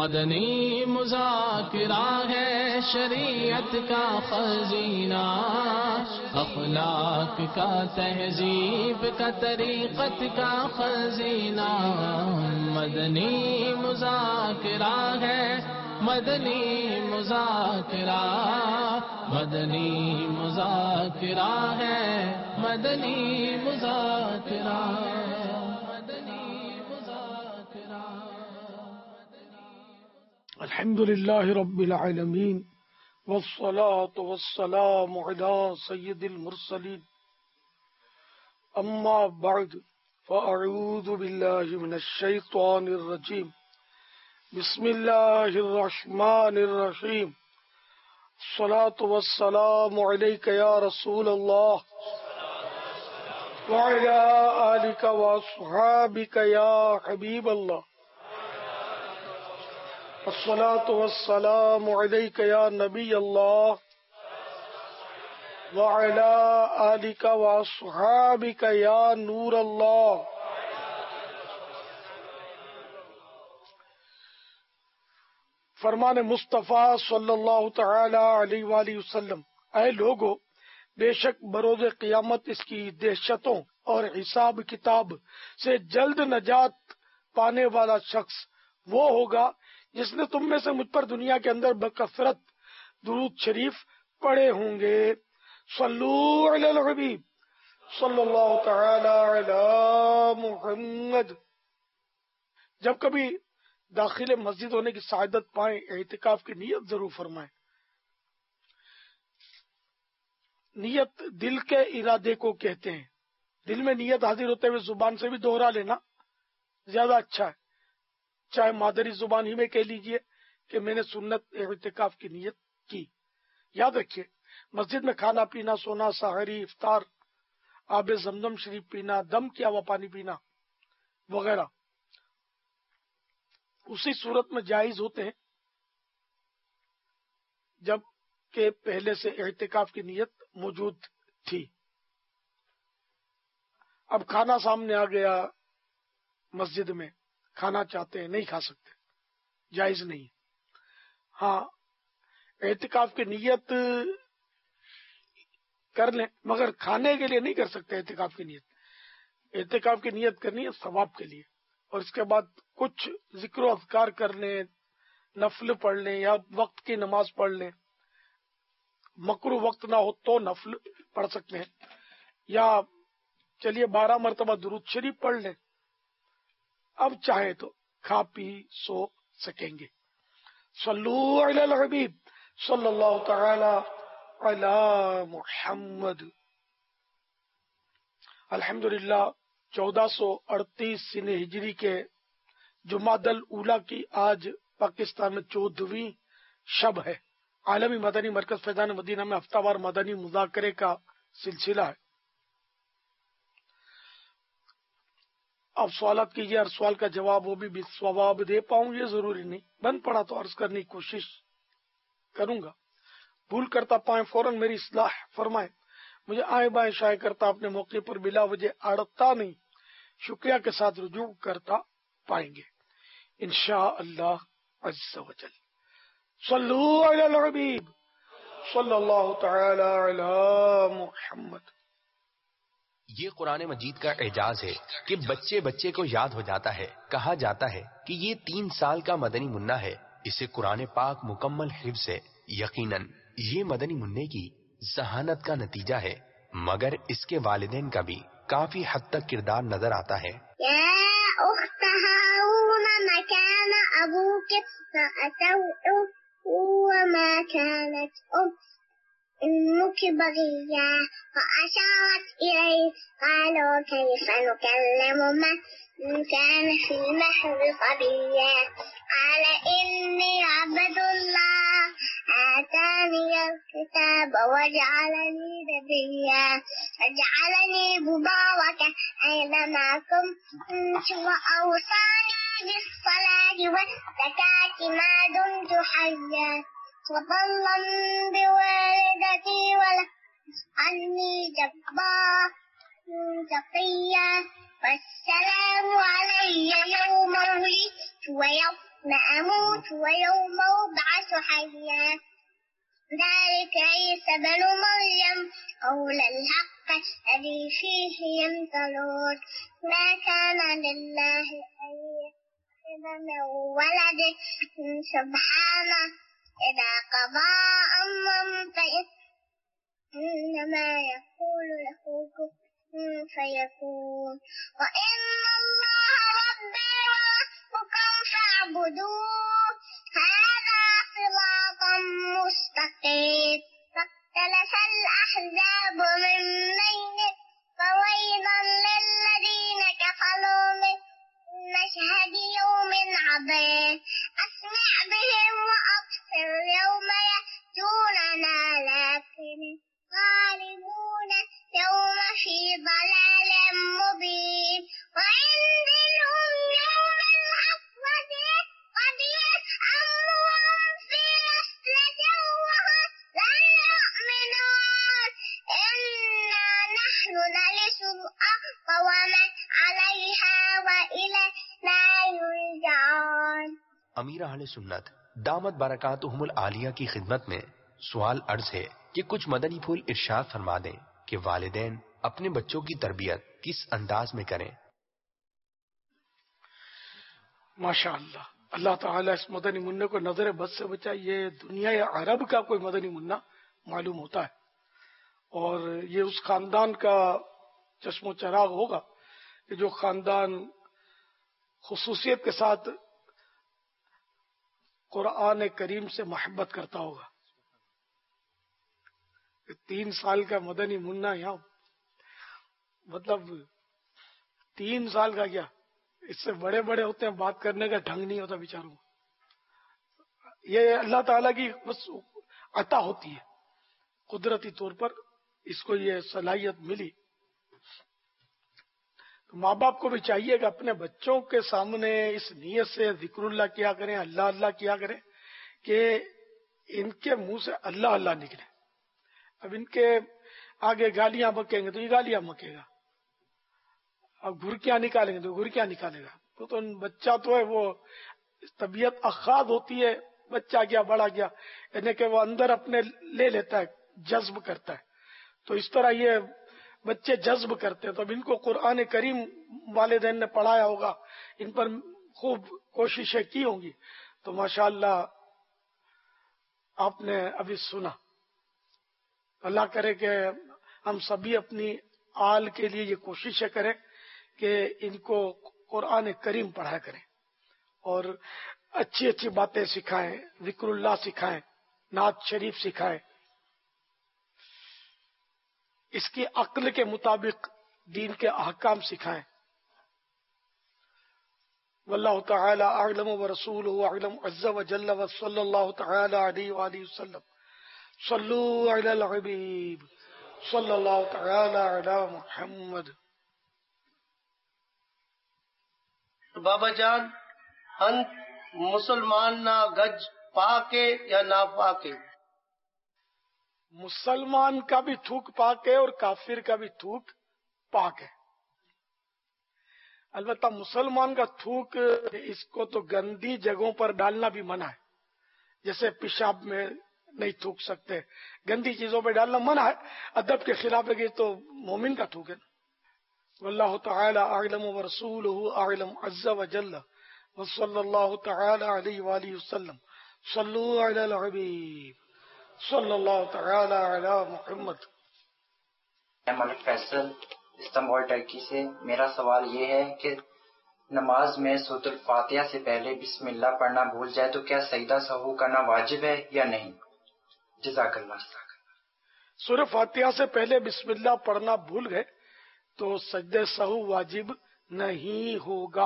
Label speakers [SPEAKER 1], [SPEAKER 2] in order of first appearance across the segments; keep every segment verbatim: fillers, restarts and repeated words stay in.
[SPEAKER 1] مدنی مذاکرہ ہے شریعت کا خزینہ، اخلاق کا تہذیب کا طریقت کا خزینہ، مدنی مذاکرہ ہے، مدنی مذاکرہ، مدنی مذاکرہ ہے، مدنی مذاکرہ، مدنی مذاکرہ۔
[SPEAKER 2] الحمد للہ رب العالمین والصلاة والسلام علی سید المرسلین، اما بعد فاعوذ باللہ من الشیطان الرجیم، بسم اللہ الرحمن الرحیم، الصلاة والسلام علیک یا رسول اللہ وعلی آلک واصحابک یا حبیب اللہ، الصلاة والسلام علیک یا نبی اللہ وعلی آلک واصحابک یا نور اللہ۔ فرمان مصطفیٰ صلی اللہ تعالی علیہ وآلہ وسلم، اے لوگو، بے شک بروز قیامت اس کی دہشتوں اور حساب کتاب سے جلد نجات پانے والا شخص وہ ہوگا جس نے تم میں سے مجھ پر دنیا کے اندر بکثرت درود شریف پڑھے ہوں گے۔ صلو علی الحبیب صلی اللہ تعالی علی محمد۔ جب کبھی داخل مسجد ہونے کی سعادت پائیں، اعتکاف کی نیت ضرور فرمائیں۔ نیت دل کے ارادے کو کہتے ہیں، دل میں نیت حاضر ہوتے ہوئے زبان سے بھی دوہرا لینا زیادہ اچھا ہے، چاہے مادری زبان ہی میں کہہ لیجئے کہ میں نے سنت اعتکاف کی نیت کی۔ یاد رکھیے، مسجد میں کھانا پینا، سونا، سحری، افطار، آب زمزم شریف پینا، دم کیا ہوا پانی پینا وغیرہ اسی صورت میں جائز ہوتے ہیں جب کہ پہلے سے اعتکاف کی نیت موجود تھی۔ اب کھانا سامنے آ گیا، مسجد میں کھانا چاہتے ہیں، نہیں کھا سکتے، جائز نہیں۔ ہاں، اعتکاف کی نیت کر لیں، مگر کھانے کے لیے نہیں کر سکتے۔ اعتکاف کی نیت اعتکاف کی نیت کرنی ہے ثواب کے لیے، اور اس کے بعد کچھ ذکر و اذکار کر لیں، نفل پڑھ لیں یا وقت کی نماز پڑھ لیں۔ مکروہ وقت نہ ہو تو نفل پڑھ سکتے ہیں، یا چلیے بارہ مرتبہ درود شریف پڑھ لیں۔ اب چاہے تو کھا پی سو سکیں گے۔ صلو علی الحبیب صلی اللہ تعالی علی محمد۔ الحمدللہ چودہ سو اڑتیس سن ہجری کے جمادی الاولیٰ کی آج پاکستان میں چودہویں شب ہے۔ عالمی مدنی مرکز فیضان مدینہ میں ہفتہ وار مدنی مذاکرے کا سلسلہ ہے۔ اب سوالات کیجیے، ہر سوال کا جواب وہ بھی بالصواب دے پاؤں یہ ضروری نہیں، بند پڑا تو عرض کرنے کی کوشش کروں گا۔ بھول کرتا پائیں فوراً میری اصلاح فرمائیں، مجھے آئیں بائیں شائع کرتا اپنے موقع پر بلا وجہ اڑتا نہیں، شکریہ کے ساتھ رجوع کرتا پائیں گے انشاءاللہ عز و جل۔ صلو علی الحبیب صلی اللہ تعالی علی محمد۔
[SPEAKER 3] یہ قرآن مجید کا اعجاز ہے کہ بچے بچے کو یاد ہو جاتا ہے۔ کہا جاتا ہے کہ یہ تین سال کا مدنی منا ہے، اسے قرآن پاک مکمل حفظ ہے۔ یقیناً یہ مدنی منع کی ذہانت کا نتیجہ ہے، مگر اس کے والدین کا بھی کافی حد تک کردار نظر آتا ہے۔
[SPEAKER 4] یا اخت ہارون ما کان ابوک امرأ سوء وما كانت امك بغيا فأشارت إليه قالوا كيف نكلم من كان في المهد صبيا قال إني عبد الله آتاني الكتاب وجعلني نبيا وجعلني مباركا أينما كنت وأوصاني بالصلاة والزكاة ما دمت حيا وبرا بوالدتي ولم يجعلني جبارا شقيا والسلام علي يوم ولدت ويوم أموت ويوم أبعث حيا ذلك عيسى بن مريم قول الحق الذي فيه يمترون ما كان لله أن يتخذ من ولد سبحانه إذا قضى أمرا فإنما يقول له كن فيكون وإن الله ربي وربكم فاعبدوه هذا صراط مستقيم فاختلف الأحزاب من بينهم فويل للذين كفروا من مشهد يوم عظيم أسمع بهم وأبصر يوم يأتوننا لكن الظالمون يوم في ضلال مبين وعندهم يوم الحسرة قد يسأمهم في غسلة وهم لا يؤمنون إنا نحن نرث الأرض ومن عليها وإلينا يرجعون.
[SPEAKER 3] امیر اہل سنت دامت برکاتہم العالیہ کی خدمت میں سوال عرض ہے کہ کچھ مدنی پھول ارشاد فرما دیں کہ والدین اپنے بچوں کی تربیت کس انداز میں کریں.
[SPEAKER 2] ماشاء اللہ، اللہ تعالیٰ اس مدنی منع کو نظر بد سے بچائے. یہ دنیا یا عرب کا کوئی مدنی منع معلوم ہوتا ہے، اور یہ اس خاندان کا چشم و چراغ ہوگا کہ جو خاندان خصوصیت کے ساتھ قرآن کریم سے محبت کرتا ہوگا. تین سال کا مدنی منع یہاں، مطلب تین سال کا کیا، اس سے بڑے بڑے ہوتے ہیں، بات کرنے کا ڈھنگ نہیں ہوتا بیچاروں. یہ اللہ تعالیٰ کی بس عطا ہوتی ہے، قدرتی طور پر اس کو یہ صلاحیت ملی. ماں باپ کو بھی چاہیے کہ اپنے بچوں کے سامنے اس نیت سے ذکر اللہ کیا کریں، اللہ اللہ کیا کریں کہ ان کے منہ سے اللہ اللہ نکلے. اب ان کے آگے گالیاں بکیں گے تو یہ گالیاں بکے گا، اب گھرکیاں نکالیں گے تو گھرکیاں نکالے گا. تو, تو بچہ تو ہے وہ طبیعت اخاذ ہوتی ہے، بچہ گیا بڑا گیا، یعنی کہ وہ اندر اپنے لے لیتا ہے، جذب کرتا ہے. تو اس طرح یہ بچے جذب کرتے ہیں. تو اب ان کو قرآن کریم والدین نے پڑھایا ہوگا، ان پر خوب کوششیں کی ہوں گی. تو ماشاءاللہ آپ نے ابھی سنا. اللہ کرے کہ ہم سبھی اپنی آل کے لیے یہ کوششیں کریں کہ ان کو قرآن کریم پڑھایا کریں اور اچھی اچھی باتیں سکھائیں، ذکر اللہ سکھائیں، نعت شریف سکھائیں، اس کی عقل کے مطابق دین کے احکام سکھائیں. واللہ تعالی اعلم ورسولہ اعلم عز وجل وصلی اللہ تعالی علیہ وآلہ وسلم. صلو علی الحبیب صلی اللہ تعالی علی محمد.
[SPEAKER 5] بابا جان، ہن مسلمان نہ گج پاکے یا نہ پاکے؟
[SPEAKER 2] مسلمان کا بھی تھوک پاک ہے اور کافر کا بھی تھوک پاک ہے. البتہ مسلمان کا تھوک اس کو تو گندی جگہوں پر ڈالنا بھی منع ہے، جیسے پیشاب میں نہیں تھوک سکتے، گندی چیزوں پہ ڈالنا منع ہے، ادب کے خلاف ہے. تو مومن کا تھوک ہے. واللہ تعالی اعلم ورسولہ اعلم عز وجل وصلی اللہ تعالی علیہ وآلہ وسلم. صلو علی الحبیب صلی اللہ تعالی علی محمد.
[SPEAKER 6] ملک فیصل استنبول ٹرکی سے. میرا سوال یہ ہے کہ نماز میں سورۃ الفاتحہ سے پہلے بسم اللہ پڑھنا بھول جائے تو کیا سجدہ سہو کرنا واجب ہے یا نہیں؟ جزاک اللہ.
[SPEAKER 2] سورۃ فاتحہ سے پہلے بسم اللہ پڑھنا بھول گئے تو سجدہ سہو واجب نہیں ہوگا.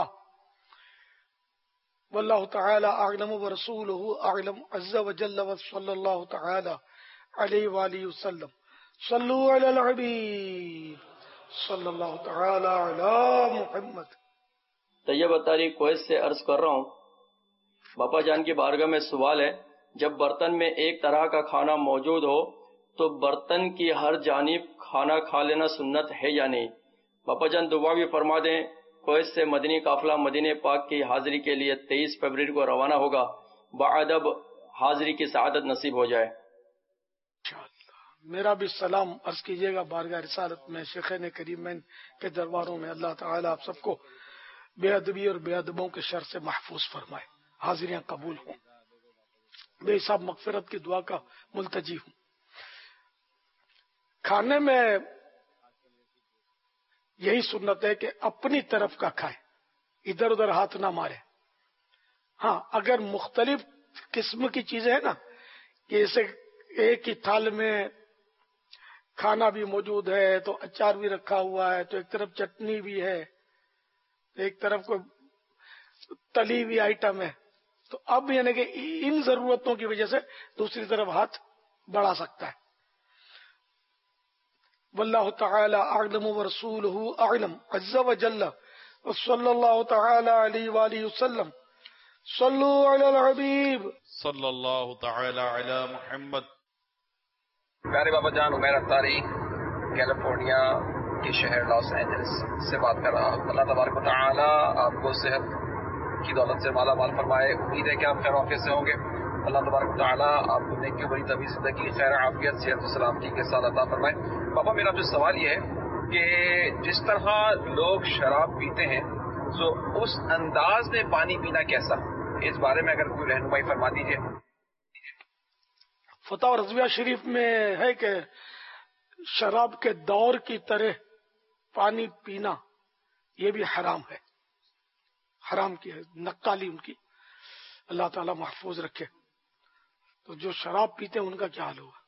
[SPEAKER 2] واللہ تعالی اعلم ورسولہ اعلم عز وجل وصلی اللہ تعالی علیہ وآلہ وسلم. صلو علی الحبیب صلی اللہ تعالی علی محمد.
[SPEAKER 7] طیب اتاری کویت سے عرض کر رہا ہوں. باپا جان کی بارگاہ میں سوال ہے، جب برتن میں ایک طرح کا کھانا موجود ہو تو برتن کی ہر جانب کھانا کھا لینا سنت ہے یا نہیں؟ باپا جان دعا بھی فرما دیں کویت سے مدنی قافلہ مدینہ پاک کی حاضری کے لیے تیئیس فروری کو روانہ ہوگا. بعدب حاضری کی سعادت نصیب ہو جائے.
[SPEAKER 2] میرا بھی سلام عرض کیجیے گا بارگاہ رسالت میں شیخین کریمین کے درباروں میں. اللہ تعالیٰ آپ سب کو بے ادبی اور بے ادبوں کے شر سے محفوظ فرمائے. حاضریاں قبول ہوں. بے حساب مغفرت کی دعا کا ملتجی ہوں. کھانے میں یہی سنت ہے کہ اپنی طرف کا کھائے، ادھر ادھر ہاتھ نہ مارے. ہاں اگر مختلف قسم کی چیزیں ہیں نا، کہ جیسے ایک ہی تھال میں کھانا بھی موجود ہے تو اچار بھی رکھا ہوا ہے، تو ایک طرف چٹنی بھی ہے، ایک طرف کوئی تلی ہوئی آئٹم ہے، تو اب یعنی کہ ان ضرورتوں کی وجہ سے دوسری طرف ہاتھ بڑھا سکتا ہے. واللہ تعالی اعلم ورسولہ اعلم عز وجل وصلی اللہ تعالی علیہ وآلہ وسلم. صلو علی الحبیب
[SPEAKER 8] صلی اللہ تعالی علی محمد.
[SPEAKER 3] پیارے بابا جان، عمیر اختاری کیلیفورنیا کے شہر لاس اینجلس سے بات کر رہا ہوں. اللہ تبارک و تعالی آپ کو صحت کی دولت سے مالا مال فرمائے. امید ہے کہ آپ خیر وافیت سے ہوں گے. اللہ تبارک و تعالی آپ کو نیکی و بری طبی زندگی خیر عافیت صحت و سلامتی کے ساتھ عطا فرمائے. بابا میرا جو سوال یہ ہے کہ جس طرح لوگ شراب پیتے ہیں تو اس انداز میں پانی پینا کیسا، اس بارے میں اگر کوئی رہنمائی فرما دیجیے.
[SPEAKER 2] فتح رضویہ شریف میں ہے کہ شراب کے دور کی طرح پانی پینا یہ بھی حرام ہے. حرام کی ہے نقالی ان کی، اللہ تعالی محفوظ رکھے. تو جو شراب پیتے ہیں ان کا کیا حال ہوگا.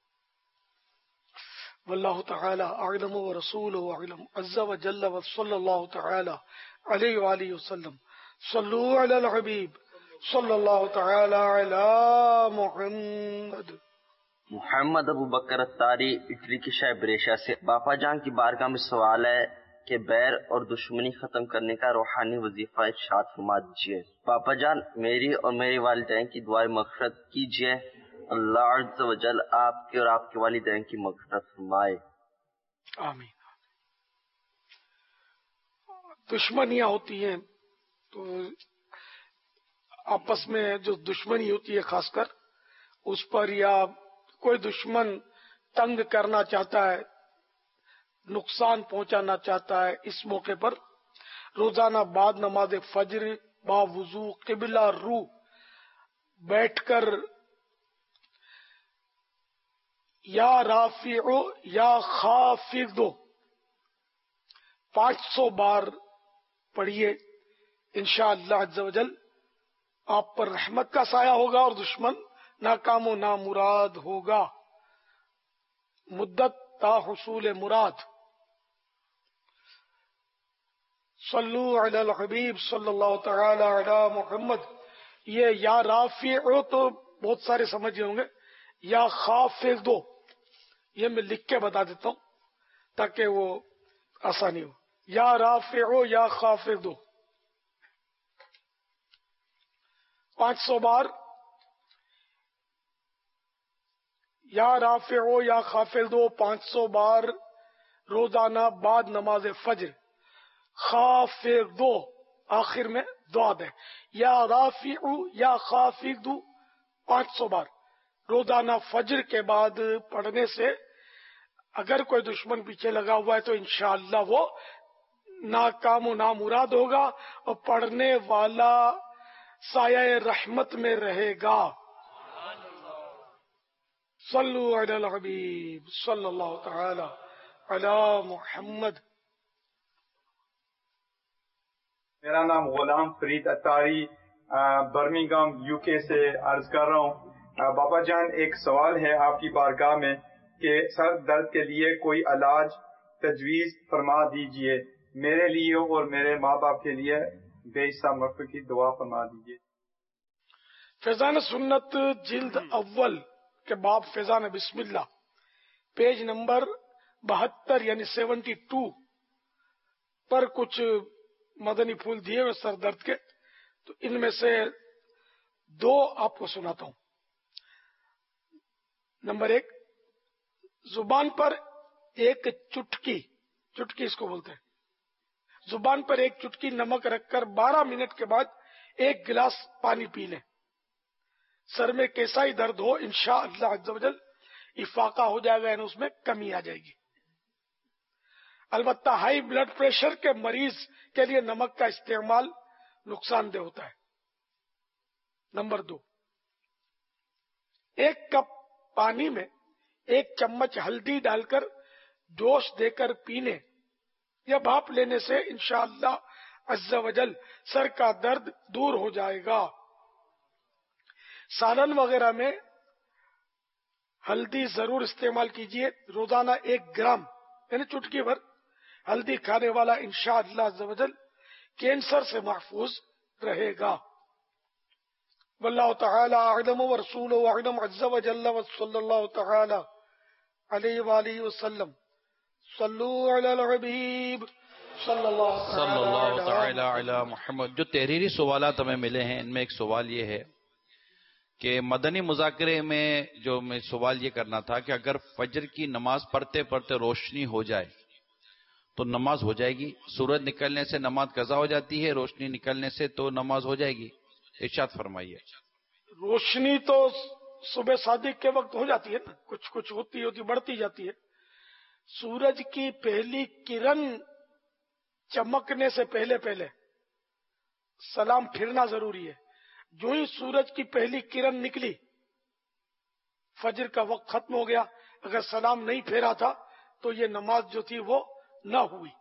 [SPEAKER 2] واللہ تعالی اعلم ورسولہ اعلم عز وجل وصلی اللہ تعالی علیہ وآلہ وسلم. صلو علی الحبیب صلی اللہ تعالی علی محمد.
[SPEAKER 9] محمد ابو بکر اتاری اٹلی کے شہر بریشا سے. باپا جان کی بارگاہ میں سوال ہے کہ بیر اور دشمنی ختم کرنے کا روحانی وظیفہ ارشاد فرما دیجیے. باپا جان میری اور میرے والدین کی دعائیں مغفرت کیجیے. اللہ عز و جل آپ کے اور آپ کے والدین کی مغفرت فرمائے.
[SPEAKER 2] آمین. دشمنیاں ہوتی ہیں تو آپس میں جو دشمنی ہوتی ہے خاص کر اس پر، یا کوئی دشمن تنگ کرنا چاہتا ہے، نقصان پہنچانا چاہتا ہے، اس موقع پر روزانہ بعد نماز فجر با وضو قبلہ رو بیٹھ کر یا رافع یا خافض پانچ سو بار پڑھیے. انشاءاللہ عز و جل آپ پر رحمت کا سایہ ہوگا اور دشمن ناکام و نامراد ہوگا مدت تا حصول مراد. صلو علی الحبیب صلی اللہ تعالی علی محمد. یہ یا رافع تو بہت سارے سمجھے ہوں گے، یا خافض دو یہ میں لکھ کے بتا دیتا ہوں تاکہ وہ آسانی ہو. یا رافع یا خافض دو پانچ سو بار. یا رافع یا خافض دو پانچ سو بار روزانہ بعد نماز فجر. خافض دو آخر میں دعاد ہے. یا رافع یا خافض دو پانچ سو بار روزانہ فجر کے بعد پڑھنے سے اگر کوئی دشمن پیچھے لگا ہوا ہے تو انشاءاللہ وہ ناکام و نامراد ہوگا اور پڑھنے والا سایہ رحمت میں رہے گا. صلو علی الحبیب صلی اللہ تعالی علی محمد.
[SPEAKER 10] میرا نام غلام فرید اتاری برمنگھم یو کے سے عرض کر رہا ہوں. بابا جان ایک سوال ہے آپ کی بارگاہ میں کہ سر درد کے لیے کوئی علاج تجویز فرما دیجئے. میرے لیے اور میرے ماں باپ کے لیے بے حساب مغفرت کی دعا فرما دیجئے.
[SPEAKER 2] فیضان سنت جلد اول کے باب فیضان بسم اللہ پیج نمبر بہتر یعنی سیونٹی ٹو پر کچھ مدنی پھول دیے ہوئے سر درد کے، تو ان میں سے دو آپ کو سناتا ہوں. نمبر ایک، زبان پر ایک چٹکی، چٹکی اس کو بولتے ہیں، زبان پر ایک چٹکی نمک رکھ کر بارہ منٹ کے بعد ایک گلاس پانی پی لیں. سر میں کیسا ہی درد ہو انشاءاللہ عز و جل افاقہ ہو جائے گا، یعنی اس میں کمی آ جائے گی. البتہ ہائی بلڈ پریشر کے مریض کے لیے نمک کا استعمال نقصان دہ ہوتا ہے. نمبر دو، ایک کپ پانی میں ایک چمچ ہلدی ڈال کر جوش دے کر پینے یا بھاپ لینے سے انشاءاللہ عز و جل سر کا درد دور ہو جائے گا. سالن وغیرہ میں ہلدی ضرور استعمال کیجیے. روزانہ ایک گرام یعنی چٹکی بھر ہلدی کھانے والا انشاءاللہ عز و جل کینسر سے محفوظ رہے گا. واللہ تعالی اعلم ورسولہ اعلم عز و جل وصلی اللہ تعالی علیہ وآلہ وسلم. صلو علی الحبیب صلی اللہ
[SPEAKER 8] تعالی علی محمد. جو تحریری سوالات ہمیں ملے ہیں ان میں ایک سوال یہ ہے کہ مدنی مذاکرے میں جو میں سوال یہ کرنا تھا کہ اگر فجر کی نماز پڑھتے پڑھتے روشنی ہو جائے تو نماز ہو جائے گی؟ سورج نکلنے سے نماز قضا ہو جاتی ہے، روشنی نکلنے سے تو نماز ہو جائے گی؟ ارشاد فرمائیے.
[SPEAKER 2] روشنی تو صبح صادق کے وقت ہو جاتی ہے نا، کچھ کچھ ہوتی ہوتی بڑھتی جاتی ہے. سورج کی پہلی کرن چمکنے سے پہلے پہلے سلام پھرنا ضروری ہے. جو ہی سورج کی پہلی کرن نکلی فجر کا وقت ختم ہو گیا، اگر سلام نہیں پھیرا تھا تو یہ نماز جو تھی وہ نہ ہوئی.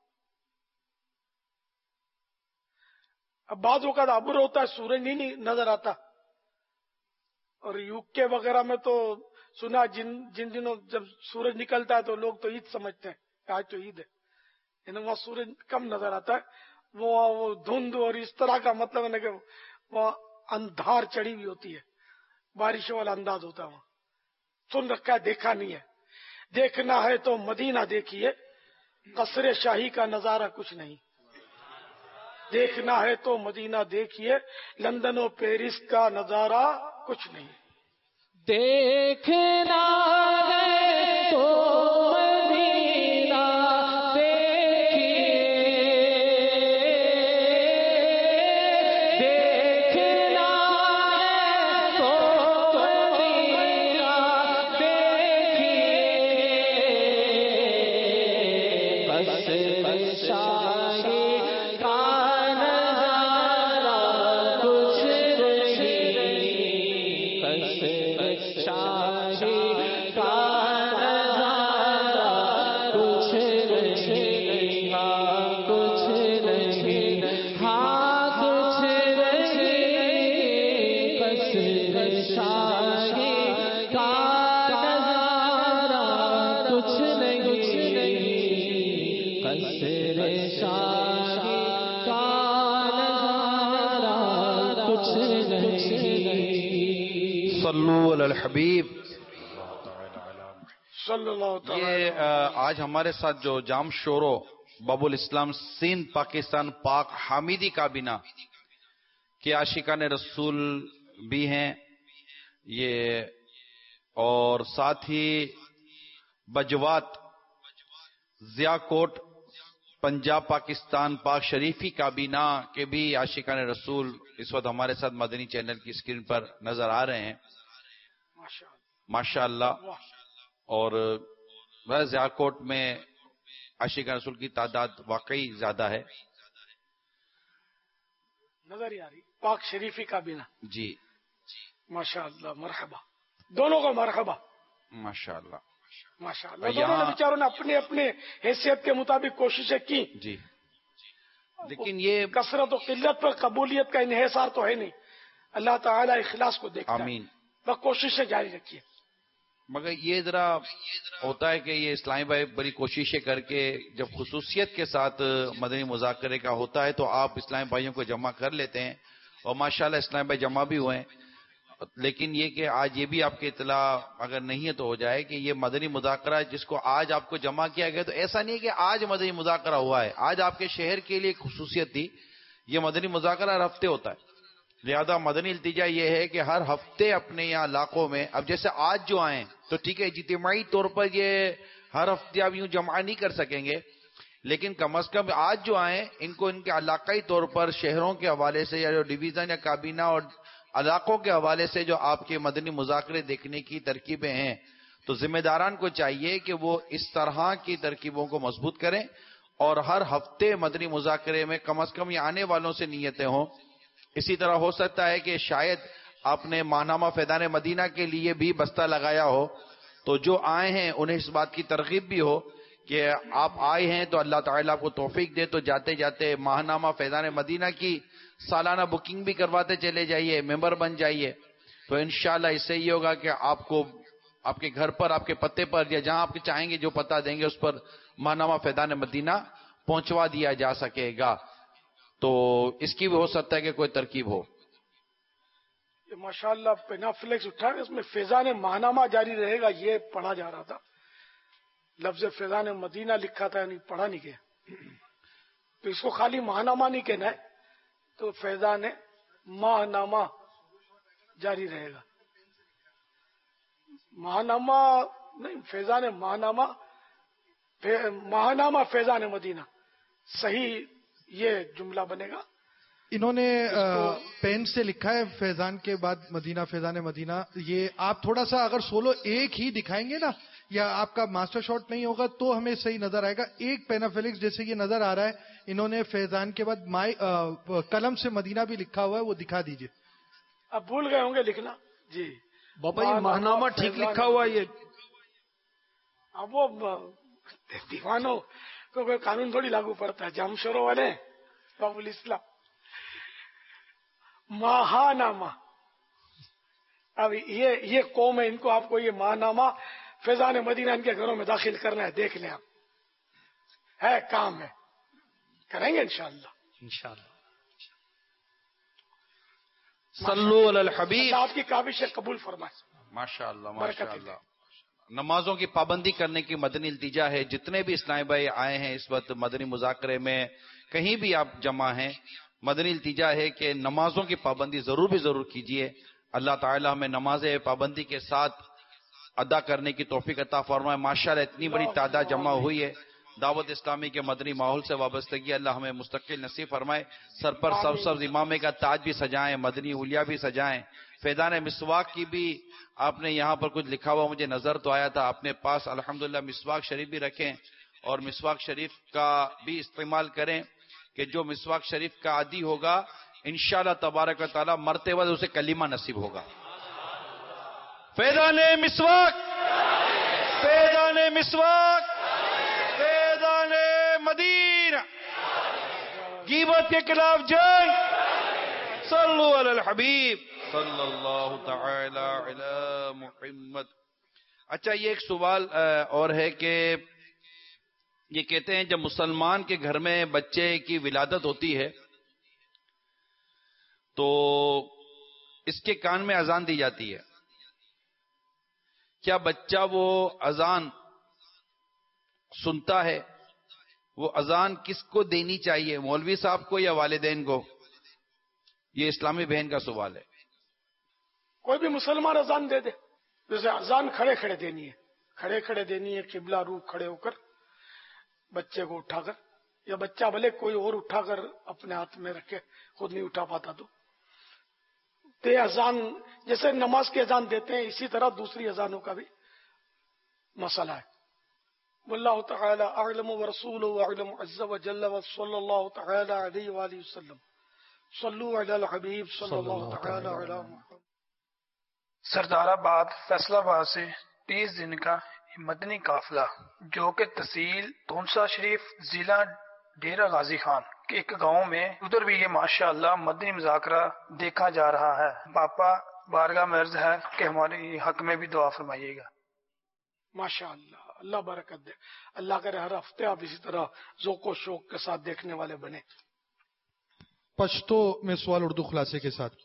[SPEAKER 2] اب بعض اوقات عبور ہوتا ہے سورج نہیں نظر آتا، اور یو کے وغیرہ میں تو سنا جن جن دنوں جب سورج نکلتا ہے تو لوگ تو عید سمجھتے ہیں کہ آج تو عید ہے، یعنی وہاں سورج کم نظر آتا ہے. وہ دھند اور اس طرح کا مطلب ہے کہ وہاں اندھار چڑھی ہوئی ہوتی ہے، بارش والا انداز ہوتا ہے. وہاں سن رکھا ہے، دیکھا نہیں ہے. دیکھنا ہے تو مدینہ دیکھیے، قصر شاہی کا نظارہ کچھ نہیں. دیکھنا ہے تو مدینہ دیکھیے، لندن و پیرس کا نظارہ کچھ نہیں.
[SPEAKER 1] دیکھنا ہے تو مدینہ دیکھیے، دیکھنا ہے تو مدینہ دیکھیے. قصر شاہی کا نظارہ کچھ نہیں، قصر شاہی کا نظارہ کچھ نہیں، ہاں کچھ نہیں، ہاں کچھ نہیں. قصر شاہی کا نظارہ کچھ نہیں، قصر شاہی کا نظارہ کچھ نہیں.
[SPEAKER 8] صلو علی الحبیب
[SPEAKER 2] صلی اللہ تعالی.
[SPEAKER 8] یہ آج ہمارے ساتھ جو جام شورو باب الاسلام سندھ پاکستان پاک حامیدی کابینہ کے عاشقان رسول بھی ہیں یہ، اور ساتھ ہی بجوات ضیاء کوٹ پنجاب پاکستان پاک شریفی کابینہ کے بھی عاشقان رسول اس وقت ہمارے ساتھ مدنی چینل کی اسکرین پر نظر آ رہے ہیں ماشاء اللہ. اور ضیاء کوٹ میں عاشقان رسول کی تعداد واقعی زیادہ ہے.
[SPEAKER 2] نظر ہی آ رہی پاک شریفی کابینہ.
[SPEAKER 8] جی
[SPEAKER 2] ماشاء اللہ، مرحبا دونوں کو، مرحبا
[SPEAKER 8] ماشاء اللہ
[SPEAKER 2] ماشاء اللہ. دونوں نے بیچاروں نے اپنے اپنے حیثیت کے مطابق کوششیں کی.
[SPEAKER 8] جی لیکن یہ
[SPEAKER 2] کثرت و قلت پر قبولیت کا انحصار تو ہے نہیں. اللہ تعالیٰ اخلاص کو دیکھتا ہے.
[SPEAKER 8] آمین.
[SPEAKER 2] بس کوششیں جاری رکھیے.
[SPEAKER 8] مگر یہ ذرا ہوتا ہے کہ یہ اسلامی بھائی بڑی کوششیں کر کے جب خصوصیت کے ساتھ مدنی مذاکرے کا ہوتا ہے تو آپ اسلامی بھائیوں کو جمع کر لیتے ہیں، اور ماشاءاللہ اسلامی بھائی جمع بھی ہوئے ہیں. لیکن یہ کہ آج یہ بھی آپ کی اطلاع اگر نہیں ہے تو ہو جائے کہ یہ مدنی مذاکرہ جس کو آج آپ کو جمع کیا گیا، تو ایسا نہیں کہ آج مدنی مذاکرہ ہوا ہے، آج آپ کے شہر کے لیے ایک خصوصیت تھی. یہ مدنی مذاکرہ ہر ہفتے ہوتا ہے، لہذا مدنی التجا یہ ہے کہ ہر ہفتے اپنے یہاں علاقوں میں، اب جیسے آج جو آئیں تو ٹھیک ہے اجتماعی طور پر یہ ہر ہفتے آپ یوں جمع نہیں کر سکیں گے، لیکن کم از کم آج جو آئیں ان کو ان کے علاقائی طور پر شہروں کے حوالے سے یا جو ڈویژن یا کابینہ اور علاقوں کے حوالے سے جو آپ کے مدنی مذاکرے دیکھنے کی ترکیبیں ہیں، تو ذمہ داران کو چاہیے کہ وہ اس طرح کی ترکیبوں کو مضبوط کریں اور ہر ہفتے مدنی مذاکرے میں کم از کم یہ آنے والوں سے نیتیں ہوں. اسی طرح ہو سکتا ہے کہ شاید آپ نے ماہنامہ فیضان مدینہ کے لیے بھی بستہ لگایا ہو، تو جو آئے ہیں انہیں اس بات کی ترغیب بھی ہو کہ آپ آئے ہیں تو اللہ تعالیٰ آپ کو توفیق دے تو جاتے جاتے ماہنامہ فیضان مدینہ کی سالانہ بکنگ بھی کرواتے چلے جائیے، ممبر بن جائیے. تو انشاءاللہ اس سے یہ ہوگا کہ آپ کو آپ کے گھر پر، آپ کے پتے پر یا جہاں آپ کے چاہیں گے جو پتہ دیں گے اس پر ماہنامہ فیضان مدینہ پہنچوا دیا جا سکے گا. تو اس کی بھی ہو سکتا ہے کہ کوئی ترکیب ہو.
[SPEAKER 2] ماشاء اللہ پینافلیکس اٹھا اس میں فیضان ماہنامہ جاری رہے گا، یہ پڑھا جا رہا تھا. لفظ فیضان مدینہ لکھا تھا، یعنی پڑھا نہیں گیا. تو اس کو خالی ماہنامہ نہیں کہنا ہے، تو فیضان ماہنامہ جاری رہے گا. ماہنامہ نہیں، فیضان ماہنامہ، ماہنامہ فیضان مدینہ، صحیح یہ جملہ بنے گا.
[SPEAKER 11] انہوں نے پین سے لکھا ہے فیضان کے بعد مدینہ، فیضان مدینہ. یہ آپ تھوڑا سا اگر سولو ایک ہی دکھائیں گے نا، یا آپ کا ماسٹر شاٹ نہیں ہوگا تو ہمیں صحیح نظر آئے گا. ایک پینافلکس جیسے یہ نظر آ رہا ہے، انہوں نے فیضان کے بعد مائی قلم سے مدینہ بھی لکھا ہوا ہے، وہ دکھا دیجئے.
[SPEAKER 2] اب بھول گئے ہوں گے لکھنا. جی
[SPEAKER 12] بابا یہ ماہنامہ ٹھیک لکھا ہوا. یہ
[SPEAKER 2] اب وہ دیوانوں کو کوئی قانون تھوڑی لاگو پڑتا ہے، جام شوروں والے باب الاسلام. ماہنامہ، اب یہ یہ قوم ہے، ان کو آپ کو یہ ماہنامہ فیضان مدینہ ان کے گھروں میں داخل کرنا ہے. دیکھ لیں آپ، ہے کام ہے، کریں گے انشاءاللہ.
[SPEAKER 12] انشاءاللہ. صلو علی الحبیب.
[SPEAKER 2] آپ کی کاوش قبول فرمائے.
[SPEAKER 8] ماشاءاللہ ماشاءاللہ. نمازوں کی پابندی کرنے کی مدنی التجا ہے. جتنے بھی اسلامی بھائی آئے ہیں اس وقت مدنی مذاکرے میں، کہیں بھی آپ جمع ہیں، مدنی التجا ہے کہ نمازوں کی پابندی ضرور بھی ضرور کیجیے. اللہ تعالی ہمیں نماز پابندی کے ساتھ ادا کرنے کی توفیق عطا فرمائے. ماشاءاللہ اتنی بڑی تعداد جمع ہوئی ہے. دعوت اسلامی کے مدنی ماحول سے وابستگی اللہ ہمیں مستقل نصیب فرمائے. سر پر سب سبز امامے کا تاج بھی سجائیں، مدنی اولیا بھی سجائیں. فیضان مسواک کی بھی آپ نے یہاں پر کچھ لکھا ہوا مجھے نظر تو آیا تھا. اپنے پاس الحمدللہ مسواک شریف بھی رکھیں اور مسواک شریف کا بھی استعمال کریں کہ جو مسواک شریف کا عادی ہوگا انشاءاللہ تبارک و تعالی مرتے وقت اسے کلمہ نصیب ہوگا.
[SPEAKER 12] فیضان مسواک، فیضان مسواک، فیضان مدینہ، غیبت کے خلاف جنگ. صلو علی الحبیب
[SPEAKER 8] صلی اللہ تعالی علی محمد. اچھا یہ ایک سوال اور ہے کہ یہ کہتے ہیں جب مسلمان کے گھر میں بچے کی ولادت ہوتی ہے تو اس کے کان میں اذان دی جاتی ہے. کیا بچہ وہ اذان سنتا ہے؟ وہ اذان کس کو دینی چاہیے، مولوی صاحب کو یا والدین کو؟ یہ اسلامی بہن کا سوال ہے.
[SPEAKER 2] کوئی بھی مسلمان اذان دے دے. جیسے اذان کھڑے کھڑے دینی ہے، کھڑے کھڑے دینی ہے، قبلہ رو کھڑے ہو کر بچے کو اٹھا کر، یا بچہ بھلے کوئی اور اٹھا کر اپنے ہاتھ میں رکھے، خود نہیں اٹھا پاتا تو تے اذان جیسے نماز کی اذان دیتے ہیں اسی طرح دوسری اذانوں کا بھی مسئلہ ہے. واللہ تعالی اعلم ورسولہ اعلم عز وجل وصلی اللہ تعالی علیہ وآلہ وسلم. صلو علی الحبیب صلی اللہ تعالی علی محمد.
[SPEAKER 13] سردار آباد فیصلہ آباد سے تیس دن کا مدنی قافلہ جو کہ تحصیل تونسا شریف ضلع ڈیرہ غازی خان کے ایک گاؤں میں، ادھر بھی یہ ماشاءاللہ مدنی مذاکرہ دیکھا جا رہا ہے. باپا بارگاہ میں عرض ہے کہ ہمارے حق میں بھی دعا فرمائیے گا.
[SPEAKER 2] ماشاءاللہ اللہ برکت دے. اللہ کرے ہر ہفتے آپ اسی طرح ذوق و شوق کے ساتھ دیکھنے والے بنے.
[SPEAKER 11] پشتو میں سوال اردو خلاصے کے ساتھ.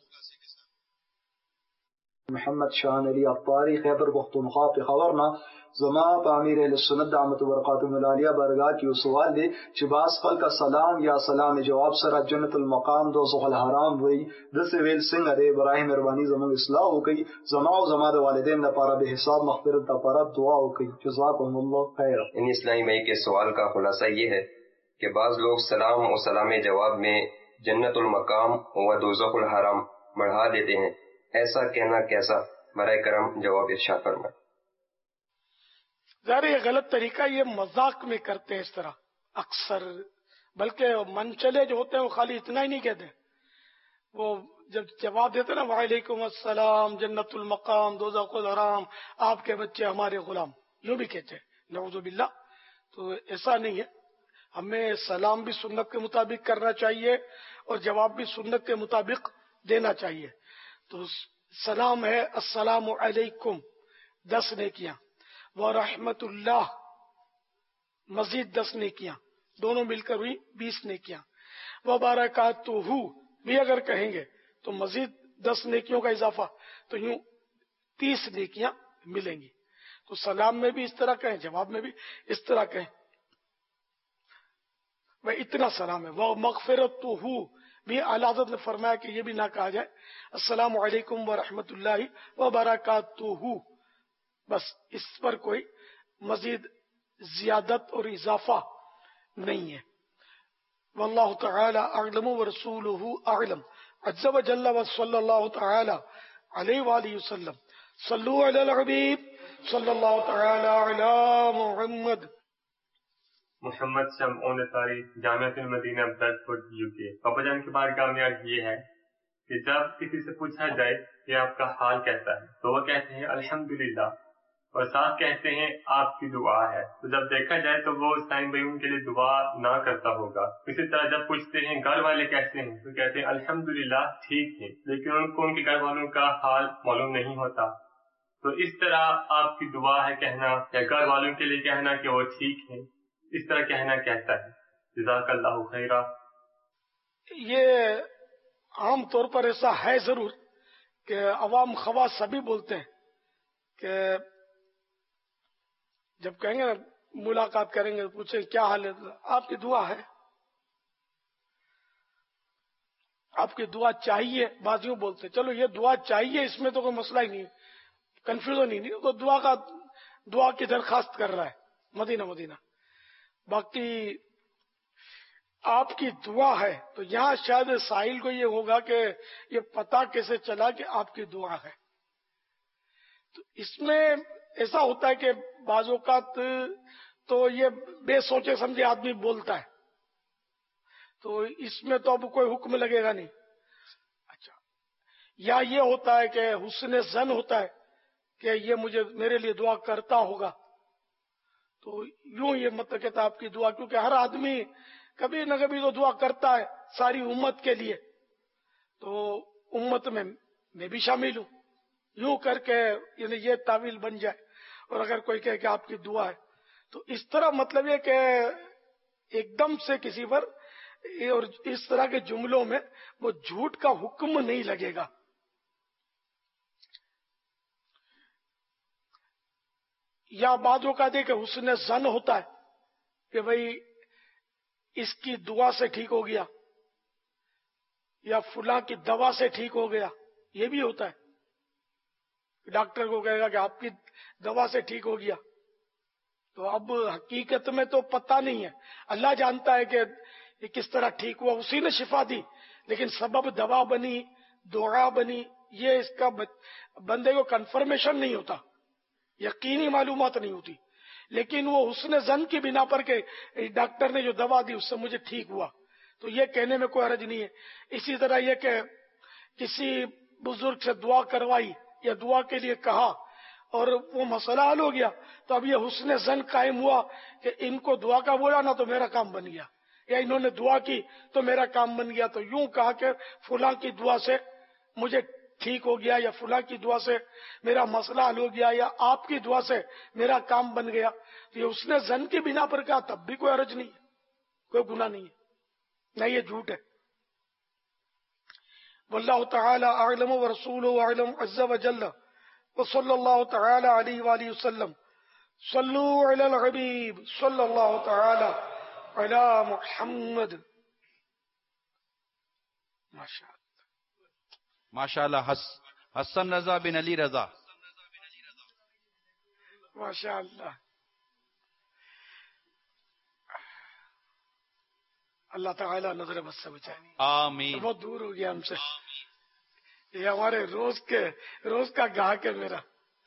[SPEAKER 14] محمد شان علی عطاری خیبر پختونخوا پخاورنا زما په امیر اهل سنت دعوت ورقاتهم العالیه بارگاہ کی سوال دی چې باز خلک سلام یا سلام جواب سره جنت المقام دوزخ الحرام وی د سویل څنګه دی برای مهرباني زموږ اصلاح وکي زما او زما د والدین لپاره به حساب مغفرت لپاره دعا وکي. جزاکم الله خیر.
[SPEAKER 15] ان اسلامی بھائی کے سوال کا خلاصہ یہ ہے کہ بعض لوگ سلام و سلام جواب میں جنت المقام و دوزخ الحرام بڑھا دیتے ہیں، ایسا کہنا کیسا؟ برائے کرم جواب ارشاد فرمائیں۔
[SPEAKER 2] ظاہر یہ غلط طریقہ، یہ مذاق میں کرتے ہیں اس طرح اکثر، بلکہ منچلے جو ہوتے ہیں وہ خالی اتنا ہی نہیں کہتے، وہ جب جواب دیتے نا وعلیکم السلام جنت المقام دوزخ الحرام آپ کے بچے ہمارے غلام، یوں بھی کہتے ہیں، نعوذ باللہ۔ تو ایسا نہیں ہے، ہمیں سلام بھی سنت کے مطابق کرنا چاہیے اور جواب بھی سنت کے مطابق دینا چاہیے۔ تو سلام ہے السلام علیکم، دس نیکیاں، ورحمت اللہ مزید دس نیکیاں، دونوں مل کر ہوئی بیس نیکیاں، وبرکاتہ بھی اگر کہیں گے تو مزید دس نیکیوں کا اضافہ، تو یوں تیس نیکیاں ملیں گی۔ تو سلام میں بھی اس طرح کہیں، جواب میں بھی اس طرح کہیں، وہ اتنا سلام ہے۔ وہ مغفرت بھی اعلی حضرت نے فرمایا کہ یہ بھی نہ کہا جائے السلام علیکم ورحمۃ اللہ وبرکاتہ، بس اس پر کوئی مزید زیادت اور اضافہ نہیں ہے۔ واللہ تعالی اعلم ورسولہ اعلم، عز وجل وصلی اللہ تعالی علیہ وآلہ وسلم۔ صلو علی الحبیب صلی اللہ تعالی علی محمد۔
[SPEAKER 16] محمد شمعون طاری، جامعۃ المدینہ بریڈفورڈ یو کے۔ پاپا جان کی بارگاہ میں عرض یہ ہے کہ جب کسی سے پوچھا جائے کہ آپ کا حال کیسا ہے تو وہ کہتے ہیں الحمدللہ، اور ساتھ کہتے ہیں آپ کی دعا ہے۔ تو جب دیکھا جائے تو وہ اسلام بھائی ان کے لیے دعا نہ کرتا ہوگا۔ اسی طرح جب پوچھتے ہیں گھر والے کیسے ہیں تو کہتے ہیں الحمدللہ ٹھیک ہیں، لیکن ان کو ان کے گھر والوں کا حال معلوم نہیں ہوتا۔ تو اس طرح آپ کی دعا ہے کہنا یا گھر والوں کے لیے کہنا کہ وہ ٹھیک ہیں، اس طرح کہنا کیسا ہے؟ جزاک اللہ خیرہ۔
[SPEAKER 2] یہ عام طور پر ایسا ہے ضرور کہ عوام خواص سبھی بولتے ہیں کہ جب کہیں گے ملاقات کریں گے پوچھیں کیا حال ہے، آپ کی دعا ہے، آپ کی دعا چاہیے، بازیوں بولتے چلو یہ دعا چاہیے، اس میں تو کوئی مسئلہ ہی نہیں ہے، کنفیوژن ہی نہیں، تو دعا کا دعا کی درخواست کر رہا ہے مدینہ مدینہ۔ باقی آپ کی دعا ہے تو یہاں شاید سائل کو یہ ہوگا کہ یہ پتہ کیسے چلا کہ آپ کی دعا ہے۔ تو اس میں ایسا ہوتا ہے کہ بعض اوقات تو یہ بے سوچے سمجھے آدمی بولتا ہے، تو اس میں تو اب کوئی حکم لگے گا نہیں۔ اچھا، یا یہ ہوتا ہے کہ حسن ظن ہوتا ہے کہ یہ مجھے میرے لیے دعا کرتا ہوگا، تو یوں یہ مطلب کہتا آپ کی دعا، کیونکہ ہر آدمی کبھی نہ کبھی تو دعا کرتا ہے ساری امت کے لیے، تو امت میں میں بھی شامل ہوں، یوں کر کے یعنی یہ تعویل بن جائے۔ اور اگر کوئی کہے کہ آپ کی دعا ہے تو اس طرح مطلب یہ کہ ایک دم سے کسی پر اور اس طرح کے جملوں میں وہ جھوٹ کا حکم نہیں لگے گا۔ یا بعضوں کا دے کہ حسن ظن ہوتا ہے کہ بھئی اس کی دعا سے ٹھیک ہو گیا یا فلاں کی دوا سے ٹھیک ہو گیا، یہ بھی ہوتا ہے۔ ڈاکٹر کو کہے گا کہ آپ کی دوا سے ٹھیک ہو گیا، تو اب حقیقت میں تو پتہ نہیں ہے، اللہ جانتا ہے کہ یہ کس طرح ٹھیک ہوا، اسی نے شفا دی، لیکن سبب دوا بنی، دعا بنی، یہ اس کا بندے کو کنفرمیشن نہیں ہوتا، یقینی معلومات نہیں ہوتی، لیکن وہ حسن ظن کی بنا پر کہ ڈاکٹر نے جو دوا دی اس سے مجھے ٹھیک ہوا، تو یہ کہنے میں کوئی حرج نہیں ہے۔ اسی طرح یہ کہ کسی بزرگ سے دعا کروائی یا دعا کے لیے کہا اور وہ مسئلہ حل ہو گیا، تو اب یہ حسن ظن قائم ہوا کہ ان کو دعا کا بولا نا تو میرا کام بن گیا، یا انہوں نے دعا کی تو میرا کام بن گیا، تو یوں کہا کہ فلاں کی دعا سے مجھے ٹھیک ہو گیا، یا فلاں کی دعا سے میرا مسئلہ حل ہو گیا، یا آپ کی دعا سے میرا کام بن گیا، تو یہ حسن ظن کی بنا پر کہا تب بھی کوئی حرج نہیں ہے، کوئی گناہ نہیں ہے، نہ یہ جھوٹ ہے۔ واللہ تعالی اعلم ورسولہ اعلم عز وجل وصلی اللہ تعالی علیہ وآلہ وسلم۔ صلو علی الحبیب صلی اللہ تعالی علی محمد۔ ماشاء اللہ
[SPEAKER 8] ماشاء اللہ۔ حسن رضا بن علی رضا،
[SPEAKER 2] ماشاء اللہ۔ اللہ تعالیٰ نظر بد سے بچائے.
[SPEAKER 8] آمین.
[SPEAKER 2] بہت دور ہو گیا ہم سے. یہ ہمارے روز کے روز کا گاہک ہے میرا.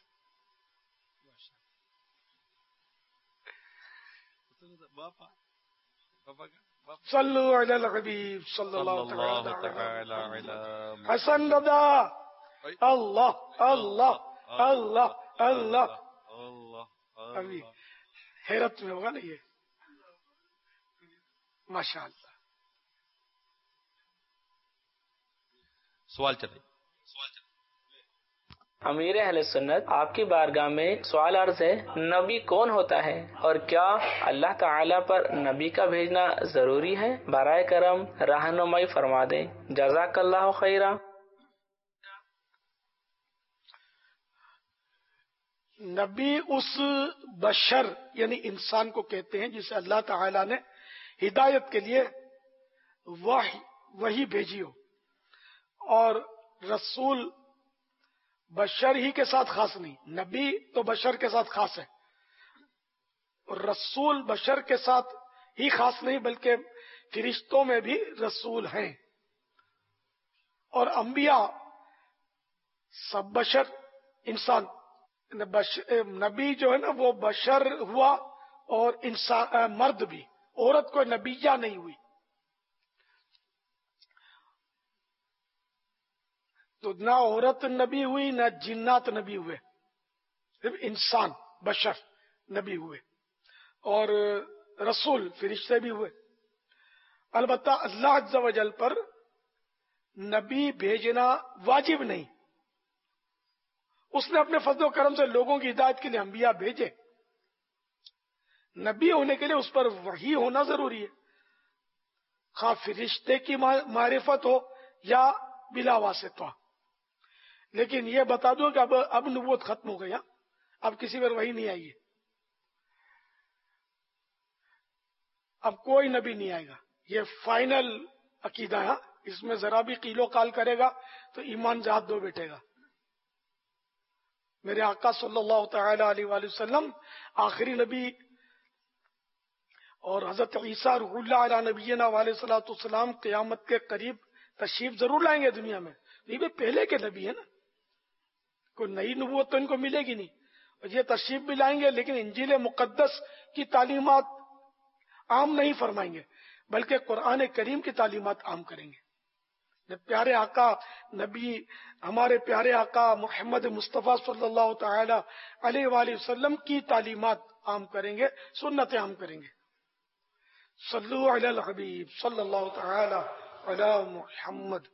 [SPEAKER 2] صلو علی الحبیب صلی اللہ تعالی علیہ. حسن دادا اللہ اللہ اللہ اللہ. ابھی حیرت میں ہوگا نا یہ. ماشاء اللہ.
[SPEAKER 8] سوال چلے.
[SPEAKER 1] امیر اہل سنت، آپ کی بارگاہ میں سوال عرض ہے، نبی کون ہوتا ہے اور کیا اللہ تعالی پر نبی کا بھیجنا ضروری ہے؟ برائے کرم رہنمائی فرما دیں، جزاک اللہ خیرہ.
[SPEAKER 2] نبی اس بشر یعنی انسان کو کہتے ہیں جسے اللہ تعالی نے ہدایت کے لیے وحی وہی بھیجی ہو. اور رسول بشر ہی کے ساتھ خاص نہیں، نبی تو بشر کے ساتھ خاص ہے، اور رسول بشر کے ساتھ ہی خاص نہیں بلکہ فرشتوں میں بھی رسول ہیں. اور انبیاء سب بشر انسان. نبی جو ہے نا وہ بشر ہوا اور انسان مرد بھی. عورت کوئی نبیہ نہیں ہوئی. تو نہ عورت نبی ہوئی نہ جنات نبی ہوئے، صرف انسان بشر نبی ہوئے. اور رسول فرشتے بھی ہوئے. البتہ اللہ عز و جل پر نبی بھیجنا واجب نہیں. اس نے اپنے فضل و کرم سے لوگوں کی ہدایت کے لیے انبیاء بھیجے. نبی ہونے کے لیے اس پر وحی ہونا ضروری ہے، خواہ فرشتے کی معرفت ہو یا بلا واسطہ. لیکن یہ بتا دو کہ اب اب نبوت ختم ہو گیا، اب کسی پر وحی نہیں آئی ہے، اب کوئی نبی نہیں آئے گا. یہ فائنل عقیدہ ہے. اس میں ذرا بھی قیل و قال کرے گا تو ایمان سے ہاتھ دھو بیٹھے گا. میرے آقا صلی اللہ تعالی علیہ وآلہ وسلم آخری نبی، اور حضرت عیسیٰ روح اللہ علیہ نبینا علیہ صلاۃ السلام قیامت کے قریب تشریف ضرور لائیں گے دنیا میں. یہ بھی پہلے کے نبی ہے نا، کوئی نئی نبوت تو ان کو ملے گی نہیں. اور یہ تشریف بھی لائیں گے لیکن انجیل مقدس کی تعلیمات عام نہیں فرمائیں گے بلکہ قرآن کریم کی تعلیمات عام کریں گے. پیارے آقا نبی ہمارے پیارے آقا محمد مصطفیٰ صلی اللہ تعالی علیہ وآلہ وسلم کی تعلیمات عام کریں گے، سنتیں عام کریں گے. صلو علی الحبیب صلی اللہ تعالی علی محمد.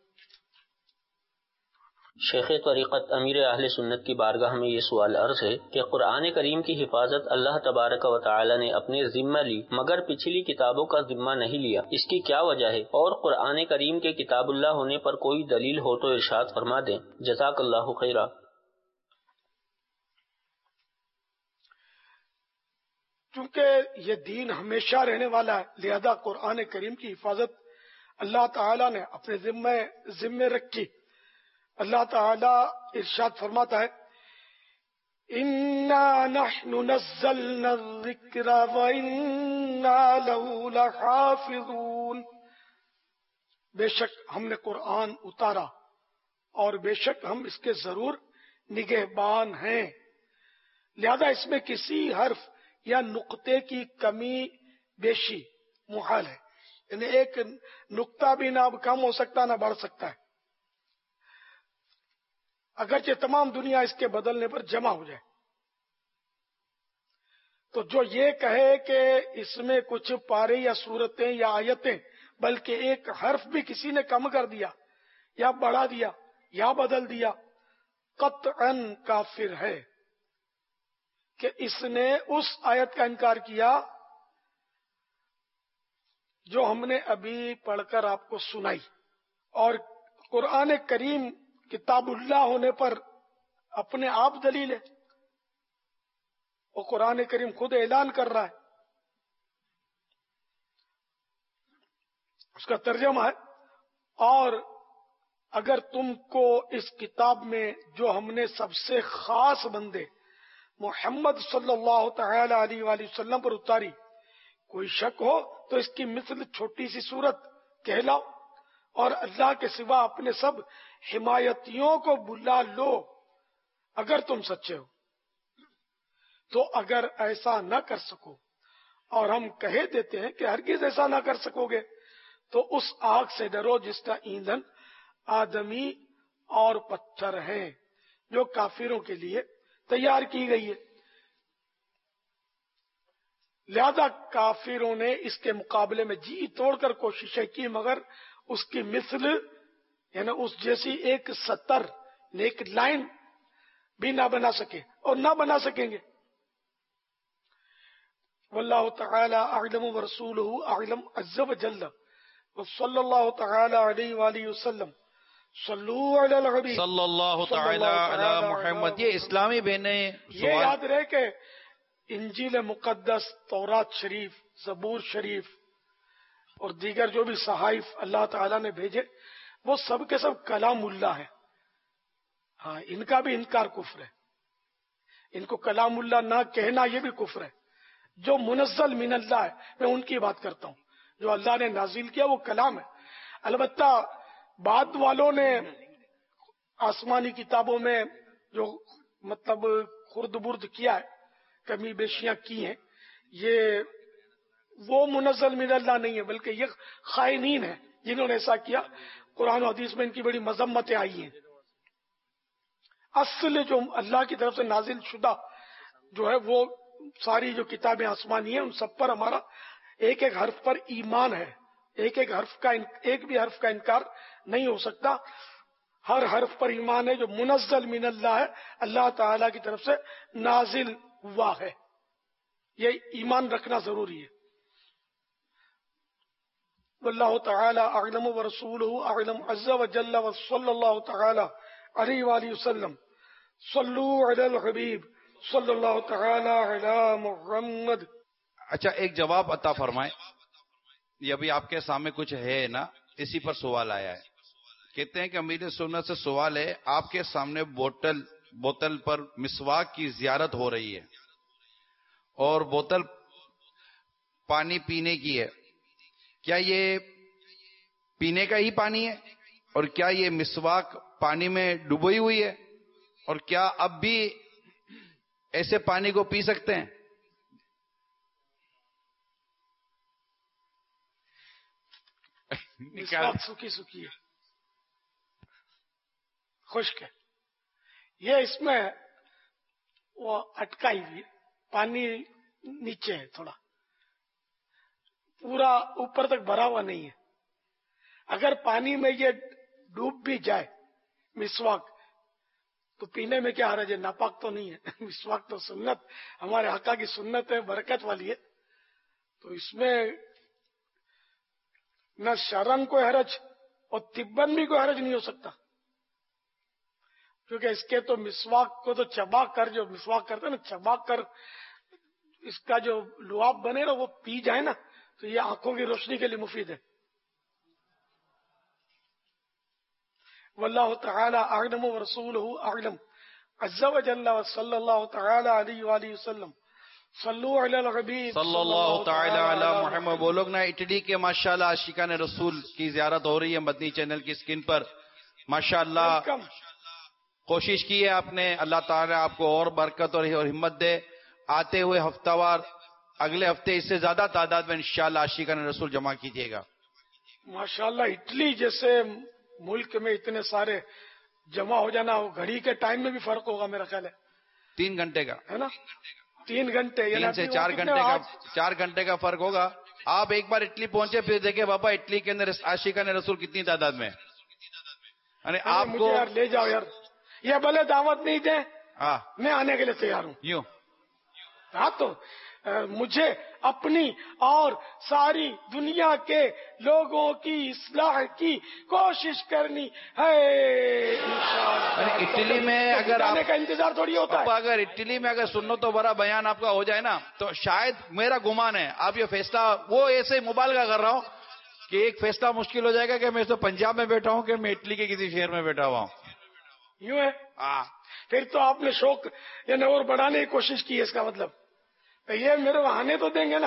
[SPEAKER 17] شیخ طریقت امیر اہل سنت کی بارگاہ میں یہ سوال عرض ہے کہ قرآن کریم کی حفاظت اللہ تبارک و تعالی نے اپنے ذمہ لی مگر پچھلی کتابوں کا ذمہ نہیں لیا، اس کی کیا وجہ ہے؟ اور قرآن کریم کے کتاب اللہ ہونے پر کوئی دلیل ہو تو ارشاد فرما دیں، جزاک اللہ خیرہ.
[SPEAKER 2] چونکہ یہ دین ہمیشہ رہنے والا ہے، لہذا قرآن کریم کی حفاظت اللہ تعالی نے اپنے ذمہ ذمہ رکھی. اللہ تعالی ارشاد فرماتا ہے، اِنَّا نَحْنُ نَزَّلْنَا الذِّكْرَ وَإِنَّا لَهُ لَحَافِظُونَ. بے شک ہم نے قرآن اتارا اور بے شک ہم اس کے ضرور نگہبان ہیں. لہذا اس میں کسی حرف یا نقطے کی کمی بیشی محال ہے، یعنی ایک نقطہ بھی نہ کم ہو سکتا نہ بڑھ سکتا ہے، اگرچہ تمام دنیا اس کے بدلنے پر جمع ہو جائے. تو جو یہ کہے کہ اس میں کچھ پارے یا صورتیں یا آیتیں بلکہ ایک حرف بھی کسی نے کم کر دیا یا بڑھا دیا یا بدل دیا، قطعاً کافر ہے کہ اس نے اس آیت کا انکار کیا جو ہم نے ابھی پڑھ کر آپ کو سنائی. اور قرآن کریم کتاب اللہ ہونے پر اپنے آپ دلیل ہے، وہ قرآن کریم خود اعلان کر رہا ہے. اس کا ترجمہ ہے، اور اگر تم کو اس کتاب میں جو ہم نے سب سے خاص بندے محمد صلی اللہ تعالی علیہ وآلہ وسلم پر اتاری کوئی شک ہو تو اس کی مثل چھوٹی سی صورت کہلاؤ اور اللہ کے سوا اپنے سب حمایتیوں کو بلا لو اگر تم سچے ہو۔ تو اگر ایسا نہ کر سکو اور ہم کہہ دیتے ہیں کہ ہرگز ایسا نہ کر سکو گے تو اس آگ سے ڈرو جس کا ایندھن آدمی اور پتھر ہیں جو کافروں کے لیے تیار کی گئی ہے۔ لہذا کافروں نے اس کے مقابلے میں جی توڑ کر کوششیں کی مگر اس کی مثل یعنی اس جیسی ایک سطر ایک لائن بھی نہ بنا سکے اور نہ بنا سکیں گے۔ واللہ تعالی اعلم ورسولہ اعلم عز وجل وصلی اللہ تعالی علیہ وآلہ وسلم صلو علی الحبیب
[SPEAKER 8] صلی اللہ تعالی علی محمد۔ یہ اسلامی بہنیں
[SPEAKER 2] یہ یاد رہے کہ انجیل مقدس، تورات شریف، زبور شریف اور دیگر جو بھی صحائف اللہ تعالیٰ نے بھیجے وہ سب کے سب کلام اللہ ہے۔ ہاں، ان کا بھی انکار کفر ہے، ان کو کلام اللہ نہ کہنا یہ بھی کفر ہے۔ جو منزل من اللہ ہے میں ان کی بات کرتا ہوں، جو اللہ نے نازل کیا وہ کلام ہے۔ البتہ بعد والوں نے آسمانی کتابوں میں جو مطلب خرد برد کیا ہے، کمی بیشیاں کی ہیں، یہ وہ منزل من اللہ نہیں ہے بلکہ یہ خائنین ہیں جنہوں نے ایسا کیا۔ قرآن و حدیث میں ان کی بڑی مذمتیں آئی ہیں۔ اصل جو اللہ کی طرف سے نازل شدہ جو ہے وہ ساری جو کتابیں آسمانی ہیں ان سب پر ہمارا ایک ایک حرف پر ایمان ہے، ایک ایک حرف کا ایک بھی حرف کا انکار نہیں ہو سکتا۔ ہر حرف پر ایمان ہے جو منزل من اللہ ہے، اللہ تعالی کی طرف سے نازل ہوا ہے، یہ ایمان رکھنا ضروری ہے۔ واللہ تعالی اعلم ورسولہ اعلم عز وجل وصلی اللہ تعالی علیہ وآلہ وسلم صلو علی الحبیب صلی اللہ تعالی علی محمد۔
[SPEAKER 8] اچھا، ایک جواب عطا فرمائیں، یہ ابھی آپ کے سامنے کچھ ہے نا، اسی پر سوال آیا ہے۔ کہتے ہیں کہ امیر سنت سے سوال ہے، آپ کے سامنے بوتل بوتل پر مسواک کی زیارت ہو رہی ہے اور بوتل پانی پینے کی ہے، کیا یہ پینے کا ہی پانی ہے اور کیا یہ مسواک پانی میں ڈوبی ہوئی ہے اور کیا اب بھی ایسے پانی کو پی سکتے ہیں؟
[SPEAKER 2] مسواک سوکھی سوکھی ہے، خشک ہے، یہ اس میں وہ اٹکائی ہوئی پانی نیچے ہے، تھوڑا پورا اوپر تک بھرا ہوا نہیں ہے۔ اگر پانی میں یہ ڈوب بھی جائے مسواک تو پینے میں کیا حرج ہے، ناپاک تو نہیں ہے۔ مسواک تو سنت، ہمارے آقا کی سنت ہے، برکت والی ہے، تو اس میں نہ شرن کوئی حرج اور طباً بھی کوئی حرج نہیں ہو سکتا، کیونکہ اس کے تو مسواک کو تو چبا کر، جو مسواک کرتے ہیں نا، چبا کر اس کا جو لعاب بنے نا وہ پی جائے نا تو یہ آنکھوں کی روشنی کے لیے مفید ہے۔ واللہ تعالی اعلم ورسولہ اعلم عز وجل وصلی اللہ تعالی علیہ وآلہ وسلم صلو علی الحبیب
[SPEAKER 8] صلی اللہ تعالی علی محمد۔ وہ لوگ نا اٹلی کے ماشاءاللہ عاشقان رسول کی زیارت ہو رہی ہے مدنی چینل کی اسکرین پر، ماشاءاللہ کوشش کی ہے آپ نے، اللہ تعالی آپ کو اور برکت اور ہمت دے۔ آتے ہوئے ہفتہ وار اگلے ہفتے اس سے زیادہ تعداد میں انشاءاللہ عاشقان رسول جمع کیجیے گا۔
[SPEAKER 2] ماشاءاللہ اٹلی جیسے ملک میں اتنے سارے جمع ہو جانا، وہ گھڑی کے ٹائم میں بھی فرق ہوگا میرا خیال ہے،
[SPEAKER 8] تین گھنٹے کا
[SPEAKER 2] ہے نا، تین گھنٹے
[SPEAKER 8] تین سے چار گھنٹے کا چار گھنٹے کا فرق ہوگا۔ آپ ایک بار اٹلی پہنچے پھر دیکھیں بابا اٹلی کے اندر عاشقان رسول کتنی تعداد میں، یعنی آپ کو
[SPEAKER 2] یار لے جاؤ یار، یہ بھلے دعوت نہیں دیں،
[SPEAKER 8] ہاں
[SPEAKER 2] میں آنے کے لیے تیار ہوں۔
[SPEAKER 8] یوں
[SPEAKER 2] ہاں تو مجھے اپنی اور ساری دنیا کے لوگوں کی اصلاح کی کوشش کرنی ہے انشاءاللہ۔
[SPEAKER 8] اٹلی میں اگر آپ
[SPEAKER 2] کا انتظار تھوڑی ہوتا ہے،
[SPEAKER 8] اگر اٹلی میں اگر سنت و برا بیان آپ کا ہو جائے نا تو شاید میرا گمان ہے آپ یہ فیصلہ، وہ ایسے مبالغہ کر رہا ہوں کہ ایک فیصلہ مشکل ہو جائے گا کہ میں تو پنجاب میں بیٹھا ہوں کہ میں اٹلی کے کسی شہر میں بیٹھا ہوا ہوں۔
[SPEAKER 2] یوں ہے، پھر تو آپ نے شوق یعنی اور بڑھانے کی کوشش کی ہے، اس کا مطلب یہ میرے آنے تو دیں گے نا،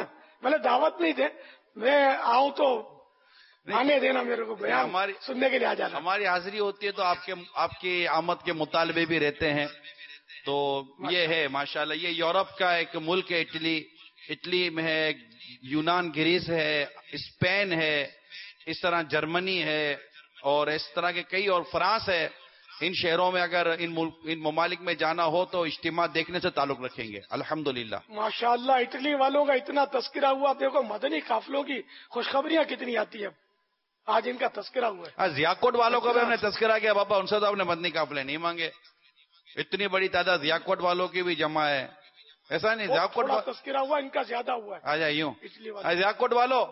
[SPEAKER 2] भले दावत नहीं दे, मैं आऊं तो आने देना मेरे को, बयान
[SPEAKER 8] हमारी
[SPEAKER 2] सुनने के लिए आ जाना।
[SPEAKER 8] हमारी हाजिरी होती है तो आपके आपकी आमद के मुतालबे भी रहते हैं। तो ये है माशाल्लाह। ये यूरोप का एक मुल्क है, इटली। इटली में है, यूनान, ग्रीस है, स्पेन है, इस तरह जर्मनी है और इस तरह के कई, और फ्रांस है। इन शहरों में अगर इन मुल्क इन ममालिक में जाना हो तो इज्तिमा देखने से ताल्लुक रखेंगे अल्हम्दुलिल्लाह।
[SPEAKER 2] माशाअल्लाह इटली वालों का इतना तस्करा हुआ, देखो मदनी काफिलों की खुशखबरियां कितनी आती है। आज इनका तस्करा हुआ है।
[SPEAKER 8] जियाकोट वालों का भी हमने तस्करा किया बाबा, उनसे तो आपने मदनी काफिले नहीं मांगे। इतनी बड़ी तादाद जियाकोट वालों की भी जमा है, ऐसा नहीं? जियाकोट वा...
[SPEAKER 2] तस्करा हुआ, इनका ज्यादा हुआ है।
[SPEAKER 8] आ जाए यूं, जियाकोट वालों,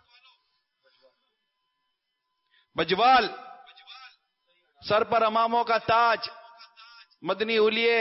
[SPEAKER 8] बजवाल, सर पर अमामों का ताज, मदनी उलिये,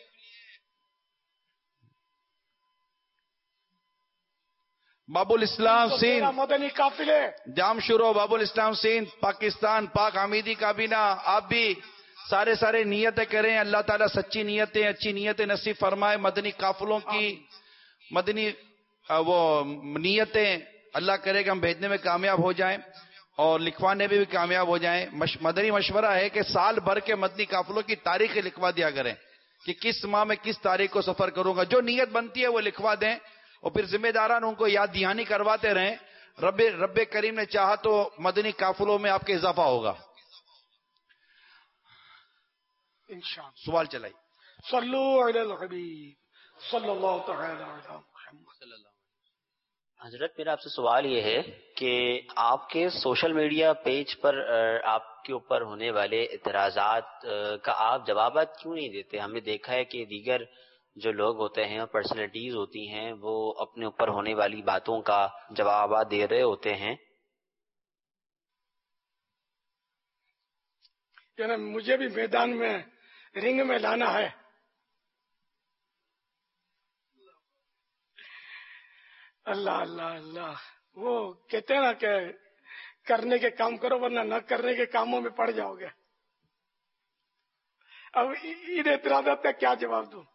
[SPEAKER 8] बाबुल इस्लाम सिंध,
[SPEAKER 2] मदनी काफिले,
[SPEAKER 8] जामशुरो, बाबुल इस्लाम सिंध, पाकिस्तान, पाक हमीदी काबीना, आप भी सारे सारे नियतें करें। अल्लाह ताला सच्ची नियतें, अच्छी नियतें नसीब फरमाए। मदनी काफिलों की मदनी वो नियतें अल्लाह करे कि हम भेजने में कामयाब हो जाएं और लिखवाने में भी कामयाब हो जाएं। मश, मदनी मशवरा है कि साल भर के मदनी काफिलों की तारीखें लिखवा दिया करें कि किस माह में किस तारीख को सफर करूंगा। जो नियत बनती है वो लिखवा दें और फिर जिम्मेदारान उनको याद दहानी करवाते रहें। रब्बे रब्बे करीम ने चाहा तो मदनी काफिलों में आपके इजाफा होगा
[SPEAKER 2] इंशाअल्लाह।
[SPEAKER 8] सवाल चलाई।
[SPEAKER 2] सल्लू अलल हबीब सल्लल्लाहु तआला अलैहि वसल्लम।
[SPEAKER 17] हजरत, मेरा आपसे सवाल ये है कि आपके सोशल मीडिया पेज पर आपके ऊपर होने वाले इतराजात का आप जवाबात क्यों नहीं देते? हमने देखा है कि दीगर जो लोग होते हैं और पर्सनैलिटीज होती हैं वो अपने ऊपर होने वाली बातों का जवाबात दे रहे होते हैं।
[SPEAKER 2] यानी मुझे भी मैदान में रिंग में लाना है। अल्लाह अल्लाह अल्लाह, वो कहते हैं ना कि करने के काम करो वरना न करने के कामों में पड़ जाओगे। अब इन एतराज़ात का क्या जवाब दूं?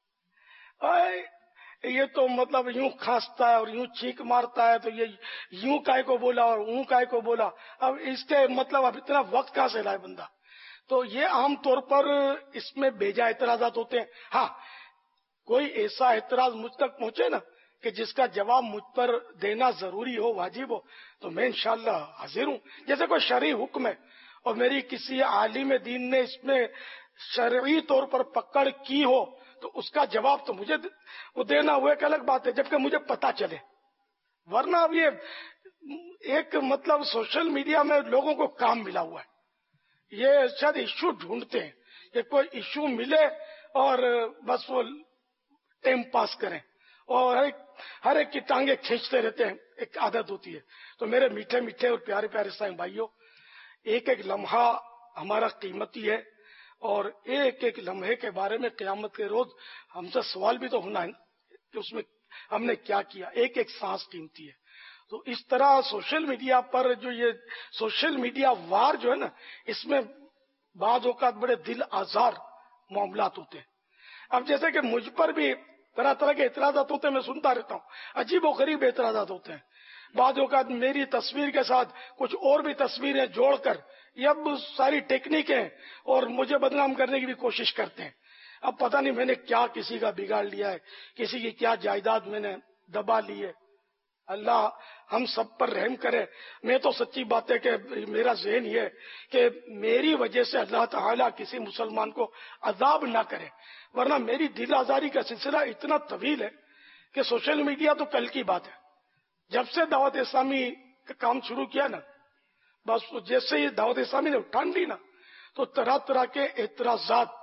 [SPEAKER 2] ये तो मतलब यूं खांसता है और यूं चीख मारता है, तो ये यूं काय को बोला और ऊं काय को बोला। अब इसके मतलब अब इतना वक्त कहां से लाए बंदा? तो ये आम तौर पर इसमें बेजा एतराज़ात होते हैं। हाँ, कोई ऐसा एतराज मुझ तक पहुंचे ना कि जिसका जवाब मुझ पर देना जरूरी हो, वाजिब हो, तो मैं इंशाअल्लाह हाजिर हूं। जैसे कोई शरई हुक्म है और मेरी किसी आलिम दीन ने इसमें शरई तौर पर पकड़ की हो तो उसका जवाब तो मुझे वो देना हुआ एक अलग बात है, जबकि मुझे पता चले। वरना अब ये एक मतलब सोशल मीडिया में लोगों को काम मिला हुआ है, ये शायद इश्यू ढूंढते हैं कि कोई इश्यू मिले और बस वो टाइम पास करें और हर एक हर एक की टांगे खींचते रहते हैं, एक आदत होती है। तो मेरे मीठे मीठे और प्यारे प्यारे साईं भाइयों, एक एक लम्हा हमारा कीमती है और एक एक लम्हे के बारे में क़यामत के रोज हमसे सवाल भी तो होना है कि उसमें हमने क्या किया। एक एक सांस कीमती है। तो इस तरह सोशल मीडिया पर जो ये सोशल मीडिया वार जो है ना, इसमें बाज़ औक़ात बड़े दिल आज़ार मामलात होते हैं। अब जैसे कि मुझ पर भी तरह तरह के एतराज़ात होते हैं, मैं सुनता रहता हूँ, अजीब व गरीब एतराज़ात होते हैं। बाज़ औक़ात मेरी तस्वीर के साथ कुछ और भी तस्वीरें जोड़कर ये अब सारी टेक्निक है और मुझे बदनाम करने की भी कोशिश करते हैं। अब पता नहीं मैंने क्या किसी का बिगाड़ लिया है, किसी की क्या जायदाद मैंने दबा ली है। अल्लाह हम सब पर रहम करे। मैं तो सच्ची बात है कि मेरा ज़हन ये है कि मेरी वजह से अल्लाह ताला किसी मुसलमान को अजाब ना करे, वरना मेरी दिल आजारी का सिलसिला इतना तवील है कि सोशल मीडिया तो कल की बात है। जब से दावत इस्लामी का काम शुरू किया ना, बस जैसे ही दावत इस्लामी ने उठान ली ना, तो तरह तरह के एतराजात,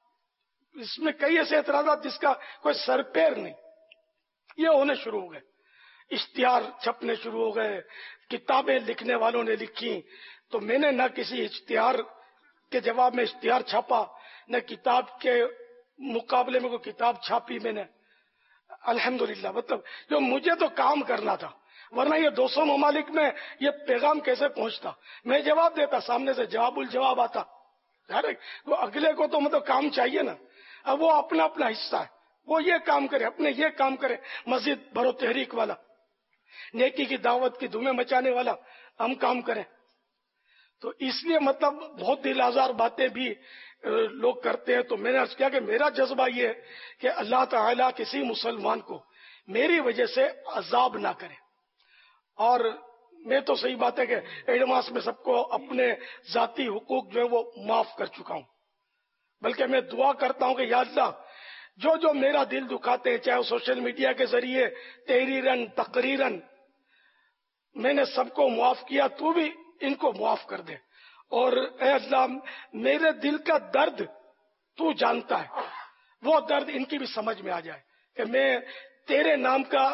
[SPEAKER 2] इसमें कई ऐसे एतराजात जिसका कोई सर पैर नहीं, ये होने शुरू हो गए। इश्तिहार छपने शुरू हो गए, किताबें लिखने वालों ने लिखी, तो मैंने न किसी इश्तिहार के जवाब में इश्तिहार छापा, न किताब के मुकाबले में कोई किताब छापी मैंने। अल्हम्दुलिल्लाह, मतलब जो मुझे तो काम करना था, वरना ये दो सौ ममालिक में ये पैगाम कैसे पहुंचता? मैं जवाब देता, सामने से जवाबुल जवाब आता। अरे वो अगले को तो मतलब काम चाहिए ना। अब वो अपना अपना हिस्सा है, वो ये काम करे, अपने ये काम करे। मस्जिद भरो तहरीक वाला نیکی کی دعوت کی دھومیں مچانے والا ہم کام کریں. تو اس لیے مطلب بہت دل آزار باتیں بھی لوگ کرتے ہیں. تو میں نے عرض کیا کہ میرا جذبہ یہ ہے کہ اللہ تعالیٰ کسی مسلمان کو میری وجہ سے عذاب نہ کرے. اور میں تو صحیح بات ہے کہ ایڈوانس میں سب کو اپنے ذاتی حقوق جو ہے وہ معاف کر چکا ہوں. بلکہ میں دعا کرتا ہوں کہ یا اللہ جو جو میرا دل دکھاتے ہیں، چاہے وہ سوشل میڈیا کے ذریعے تحریراً تقریراً، میں نے سب کو معاف کیا، تو بھی ان کو معاف کر دے. اور اے اللہ میرے دل کا درد تو جانتا ہے، وہ درد ان کی بھی سمجھ میں آ جائے کہ میں تیرے نام کا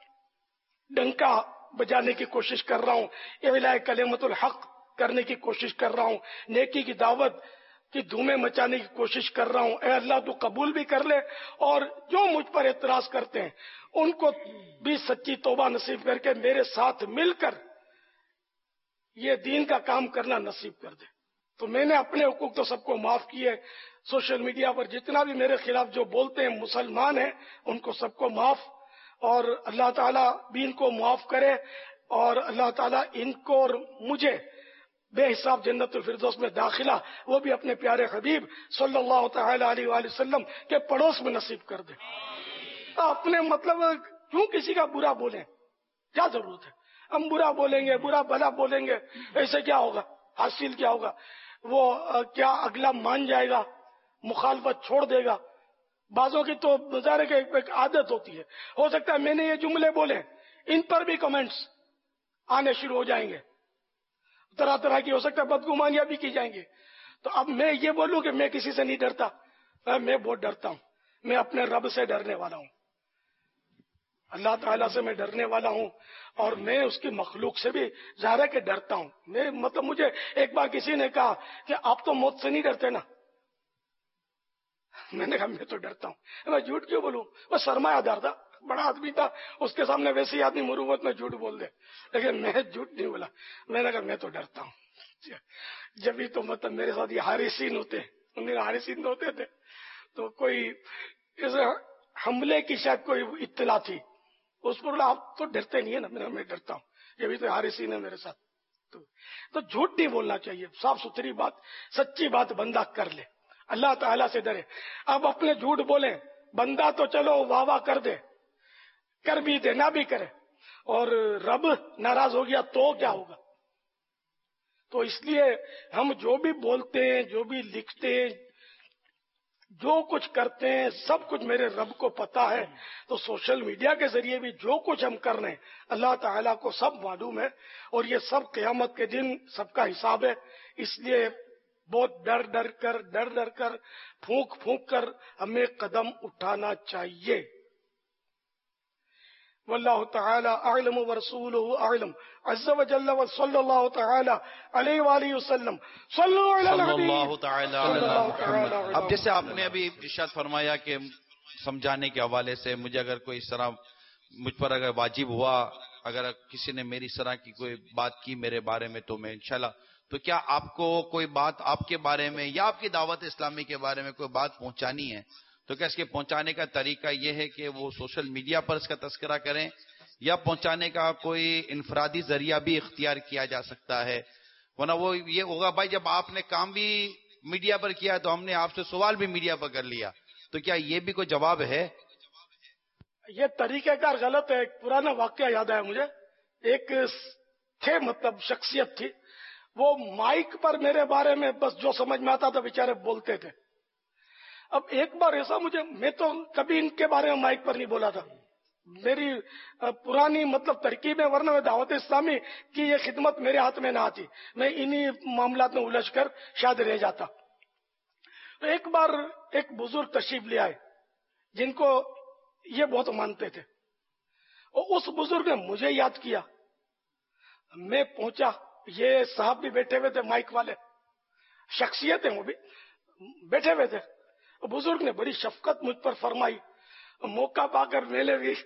[SPEAKER 2] ڈنکا بجانے کی کوشش کر رہا ہوں، اعلاء کلمت الحق کرنے کی کوشش کر رہا ہوں، نیکی کی دعوت کی دھومیں مچانے کی کوشش کر رہا ہوں. اے اللہ تو قبول بھی کر لے، اور جو مجھ پر اعتراض کرتے ہیں ان کو بھی سچی توبہ نصیب کر کے میرے ساتھ مل کر یہ دین کا کام کرنا نصیب کر دے. تو میں نے اپنے حقوق تو سب کو معاف کیے. سوشل میڈیا پر جتنا بھی میرے خلاف جو بولتے ہیں مسلمان ہیں ان کو سب کو معاف، اور اللہ تعالیٰ بھی ان کو معاف کرے، اور اللہ تعالیٰ ان کو اور مجھے بے حساب جنت الفردوس میں داخلہ وہ بھی اپنے پیارے حبیب صلی اللہ تعالی علیہ وآلہ وسلم کے پڑوس میں نصیب کر دے. اپنے مطلب کیوں کسی کا برا بولیں؟ کیا ضرورت ہے؟ ہم برا بولیں گے، برا بھلا بولیں گے، ایسے کیا ہوگا؟ حاصل کیا ہوگا؟ وہ کیا اگلا مان جائے گا، مخالفت چھوڑ دے گا؟ بعضوں کی تو مظاہرے کی ایک عادت ہوتی ہے، ہو سکتا ہے میں نے یہ جملے بولے ان پر بھی کمنٹس آنے شروع ہو جائیں گے، طرح طرح کی ہو سکتا ہے بدگمانیاں بھی کی جائیں گے. تو اب میں یہ بولوں کہ میں کسی سے نہیں ڈرتا، میں بہت ڈرتا ہوں. میں اپنے رب سے ڈرنے والا ہوں، اللہ تعالیٰ سے میں ڈرنے والا ہوں، اور میں اس کی مخلوق سے بھی ظاہر ہے کہ ڈرتا ہوں. میں مطلب مجھے ایک بار کسی نے کہا کہ آپ تو موت سے نہیں ڈرتے نا. میں نے کہا میں تو ڈرتا ہوں. میں جھوٹ کیوں بولوں؟ وہ سرمایہ دار تھا، بڑا آدمی تھا، اس کے سامنے ویسے ہی آدمی مروت میں جھوٹ بول دے، لیکن میں جھوٹ نہیں بولا. میں نے کہا میں تو ڈرتا ہوں. جبھی تو مطلب میرے ساتھ یہ حارثین ہوتے، انہیں حارثین ہوتے تھے، تو کوئی اس حملے کی شاید کوئی اطلاع تھی، اس پر آپ تو ڈرتے نہیں ہے نا. میں ڈرتا ہوں، یہ بھی تو حارثین ہے میرے ساتھ. تو, تو جھوٹ نہیں بولنا چاہیے، صاف ستھری بات، سچی بات بندہ کر لے، اللہ تعالیٰ سے ڈرے. اب اپنے جھوٹ بولیں، بندہ تو چلو واہ واہ کر دے، کر بھی دے نہ بھی کرے، اور رب ناراض ہو گیا تو کیا ہوگا؟ تو اس لیے ہم جو بھی بولتے ہیں، جو بھی لکھتے ہیں، جو کچھ کرتے ہیں، سب کچھ میرے رب کو پتا ہے. تو سوشل میڈیا کے ذریعے بھی جو کچھ ہم کر رہے ہیں اللہ تعالیٰ کو سب معلوم ہے، اور یہ سب قیامت کے دن سب کا حساب ہے. اس لیے بہت ڈر ڈر کر ڈر ڈر کر پھونک پھونک کر ہمیں قدم اٹھانا چاہیے. واللہ تعالی اعلم ورسولہ اعلم عز وجل وصلی اللہ تعالی علیہ وآلہ وسلم. صلو علی
[SPEAKER 8] اللہ تعالی علی محمد. اب جیسے آپ نے ابھی ارشاد فرمایا کہ سمجھانے کے حوالے سے مجھے اگر کوئی اس طرح مجھ پر اگر واجب ہوا، اگر کسی نے میری اس طرح کی کوئی بات کی میرے بارے میں، تو میں انشاءاللہ، تو کیا آپ کو کوئی بات آپ کے بارے میں یا آپ کی دعوت اسلامی کے بارے میں کوئی بات پہنچانی ہے، تو کیا اس کے پہنچانے کا طریقہ یہ ہے کہ وہ سوشل میڈیا پر اس کا تذکرہ کریں، یا پہنچانے کا کوئی انفرادی ذریعہ بھی اختیار کیا جا سکتا ہے؟ ورنہ وہ یہ ہوگا بھائی جب آپ نے کام بھی میڈیا پر کیا تو ہم نے آپ سے سوال بھی میڈیا پر کر لیا، تو کیا یہ بھی کوئی جواب ہے؟
[SPEAKER 2] یہ طریقہ کار غلط ہے. ایک پرانا واقعہ یاد آیا مجھے. ایک تھے مطلب شخصیت تھی، وہ مائک پر میرے بارے میں بس جو سمجھ میں آتا تھا بیچارے بولتے تھے. اب ایک بار ایسا مجھے، میں تو کبھی ان کے بارے میں مائک پر نہیں بولا تھا، میری پرانی مطلب ترکیب ہے، ورنہ میں دعوت اسلامی کی یہ خدمت میرے ہاتھ میں نہ آتی، میں انہی معاملات میں الجھ کر شاید رہ جاتا. تو ایک بار ایک بزرگ تشریف لے آئے جن کو یہ بہت مانتے تھے، اور اس بزرگ نے مجھے یاد کیا. میں پہنچا، یہ صاحب بھی بیٹھے ہوئے تھے، مائک والے شخصیت ہیں، وہ بھی بیٹھے ہوئے تھے. بزرگ نے بڑی شفقت مجھ پر فرمائی. موقع پا کر میں نے بھی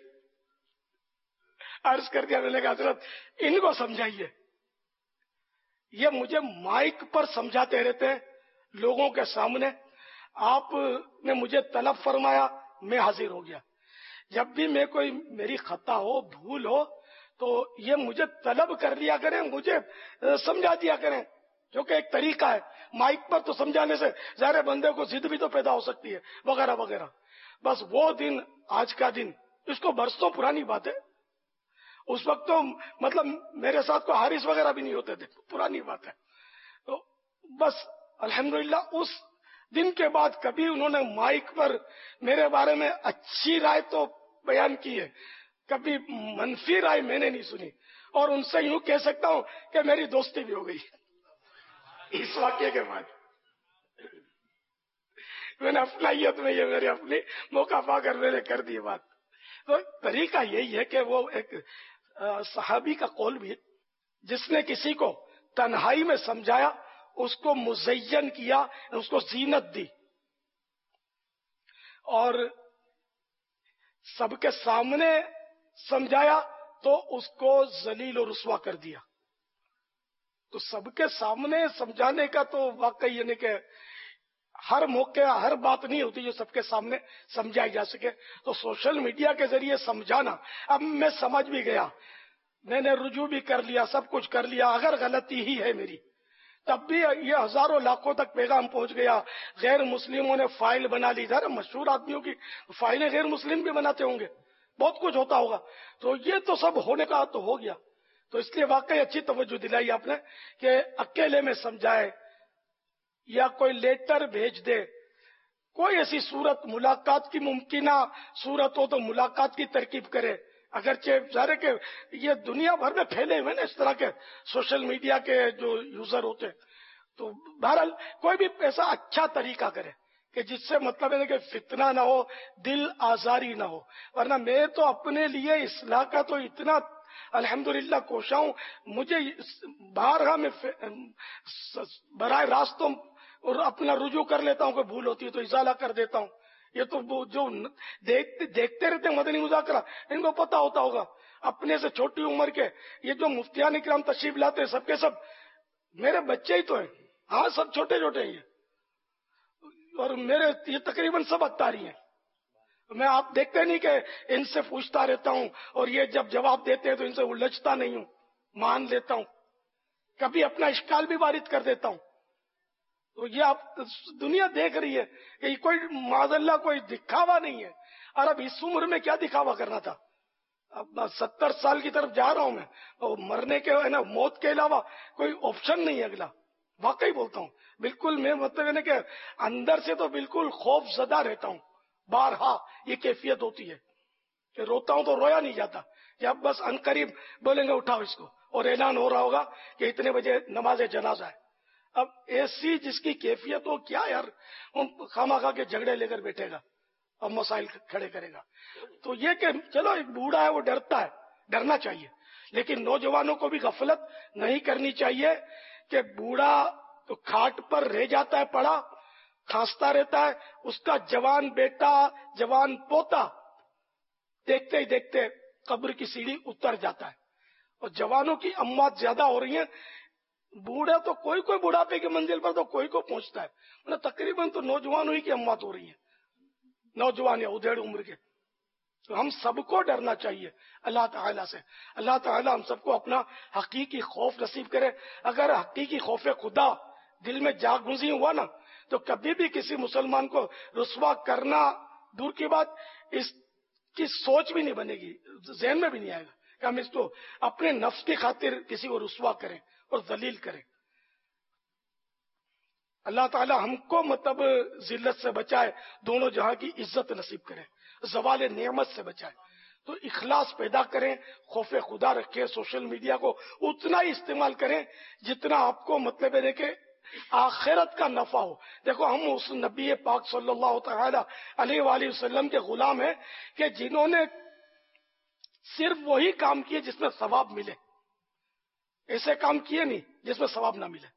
[SPEAKER 2] عرض کر دیا، میں نے کہا حضرت ان کو سمجھائیے، یہ مجھے مائک پر سمجھاتے رہتے ہیں لوگوں کے سامنے. آپ نے مجھے طلب فرمایا، میں حاضر ہو گیا. جب بھی میں کوئی میری خطا ہو، بھول ہو، تو یہ مجھے طلب کر لیا کریں، مجھے سمجھا دیا کریں، کیونکہ ایک طریقہ ہے مائک پر تو سمجھانے سے ظاہر بندے کو ضد بھی تو پیدا ہو سکتی ہے وغیرہ وغیرہ. بس وہ دن آج کا دن، اس کو برسوں پرانی بات ہے. اس وقت تو مطلب میرے ساتھ کوئی حارث وغیرہ بھی نہیں ہوتے تھے، پرانی بات ہے. تو بس الحمدللہ اس دن کے بعد کبھی انہوں نے مائک پر میرے بارے میں اچھی رائے تو بیان کی ہے، کبھی منفی رائے میں نے نہیں سنی. اور ان سے یوں کہہ سکتا ہوں کہ میری دوستی بھی ہو گئی اس واقعے کے بعد. میں نے اپنائیت میں یہ میرے اپنی موقع پا کر میں نے کر دی بات. تو طریقہ یہی ہے کہ وہ ایک صحابی کا قول بھی ہے، جس نے کسی کو تنہائی میں سمجھایا، اس کو مزین کیا، اس کو زینت دی، اور سب کے سامنے سمجھایا تو اس کو ذلیل و رسوا کر دیا. تو سب کے سامنے سمجھانے کا تو واقعی یعنی کہ ہر موقع ہر بات نہیں ہوتی جو سب کے سامنے سمجھائی جا سکے. تو سوشل میڈیا کے ذریعے سمجھانا، اب میں سمجھ بھی گیا، میں نے رجوع بھی کر لیا، سب کچھ کر لیا، اگر غلطی ہی ہے میری تب بھی یہ ہزاروں لاکھوں تک پیغام پہنچ گیا. غیر مسلموں نے فائل بنا لی، ذرا مشہور آدمیوں کی فائلیں غیر مسلم بھی بناتے ہوں گے، بہت کچھ ہوتا ہوگا. تو یہ تو سب ہونے کا تو ہو گیا. تو اس لیے واقعی اچھی توجہ دلائی آپ نے کہ اکیلے میں سمجھائے یا کوئی لیٹر بھیج دے، کوئی ایسی صورت ملاقات کی ممکنہ صورت ہو تو ملاقات کی ترکیب کرے. اگرچہ ظاہر کہ یہ دنیا بھر میں پھیلے ہوئے نا اس طرح کے سوشل میڈیا کے جو یوزر ہوتے، تو بہرحال کوئی بھی ایسا اچھا طریقہ کرے کہ جس سے مطلب ہے کہ فتنہ نہ ہو، دل آزاری نہ ہو. ورنہ میں تو اپنے لیے اصلاح کا تو اتنا الحمدللہ کوشاں ہوں، مجھے بارہا میں براہ راست اور اپنا رجوع کر لیتا ہوں کہ بھول ہوتی ہے تو ازالہ کر دیتا ہوں. یہ تو جو دیکھتے دیکھتے رہتے مدنی مذاکرہ ان کو پتا ہوتا ہوگا. اپنے سے چھوٹی عمر کے یہ جو مفتیان اکرام تشریف لاتے ہیں سب کے سب میرے بچے ہی تو ہیں. ہاں سب چھوٹے چھوٹے ہی ہیں اور میرے یہ تقریباً سب اتاری ہیں. میں آپ دیکھتے نہیں کہ ان سے پوچھتا رہتا ہوں اور یہ جب جواب دیتے ہیں تو ان سے الجھتا نہیں ہوں، مان لیتا ہوں، کبھی اپنا اشکال بھی وارد کر دیتا ہوں. تو یہ آپ دنیا دیکھ رہی ہے کہ کوئی معاذ اللہ کوئی دکھاوا نہیں ہے. اور اب اس عمر میں کیا دکھاوا کرنا تھا؟ اب ستر سال کی طرف جا رہا ہوں میں، اور مرنے کے ہے نا موت کے علاوہ کوئی آپشن نہیں ہے اگلا. واقعی بولتا ہوں، بالکل میں مطلب ہے کہ اندر سے تو بالکل خوف زدہ رہتا ہوں. بارہا یہ کیفیت ہوتی ہے کہ روتا ہوں تو رویا نہیں جاتا کہ اب بس ان قریب بولیں گے اٹھاؤ اس کو، اور اعلان ہو رہا ہوگا کہ اتنے بجے نماز جنازہ ہے. اب ایسی جس کی کیفیت ہو کیا یار خامہ خواہ کے جھگڑے لے کر بیٹھے گا اور مسائل کھڑے کرے گا. تو یہ کہ چلو ایک بوڑھا ہے وہ ڈرتا ہے، ڈرنا چاہیے، لیکن نوجوانوں کو بھی غفلت نہیں کرنی چاہیے کہ بوڑھا تو کھاٹ پر رہ جاتا ہے پڑا، کھانستا رہتا ہے، اس کا جوان بیٹا جوان پوتا دیکھتے ہی دیکھتے قبر کی سیڑھی اتر جاتا ہے. اور جوانوں کی اموات زیادہ ہو رہی ہیں، بوڑھا تو کوئی کوئی بڑھاپے کی منزل پر تو کوئی کو پہنچتا ہے، مطلب تقریباً تو نوجوانوں ہی کی اموات ہو رہی ہیں، نوجوان یا ادھیڑ عمر کے. تو ہم سب کو ڈرنا چاہیے اللہ تعالیٰ سے. اللہ تعالیٰ ہم سب کو اپنا حقیقی خوف نصیب کرے. اگر حقیقی خوف خدا دل میں جاگ گزی ہوا نا تو کبھی بھی کسی مسلمان کو رسوا کرنا دور کی بات، اس کی سوچ بھی نہیں بنے گی، ذہن میں بھی نہیں آئے گا کہ ہم اس کو اپنے نفس کی خاطر کسی کو رسوا کریں اور ذلیل کریں. اللہ تعالی ہم کو مطلب ذلت سے بچائے، دونوں جہاں کی عزت نصیب کرے، زوال نعمت سے بچائے. تو اخلاص پیدا کریں، خوف خدا رکھیں، سوشل میڈیا کو اتنا ہی استعمال کریں جتنا آپ کو مطلب ہے کہ آخرت کا نفع ہو. دیکھو ہم اس نبی پاک صلی اللہ تعالی علیہ وآلہ وسلم کے غلام ہیں کہ جنہوں نے صرف وہی کام کیے جس میں ثواب ملے، ایسے کام کیے نہیں جس میں ثواب نہ ملے.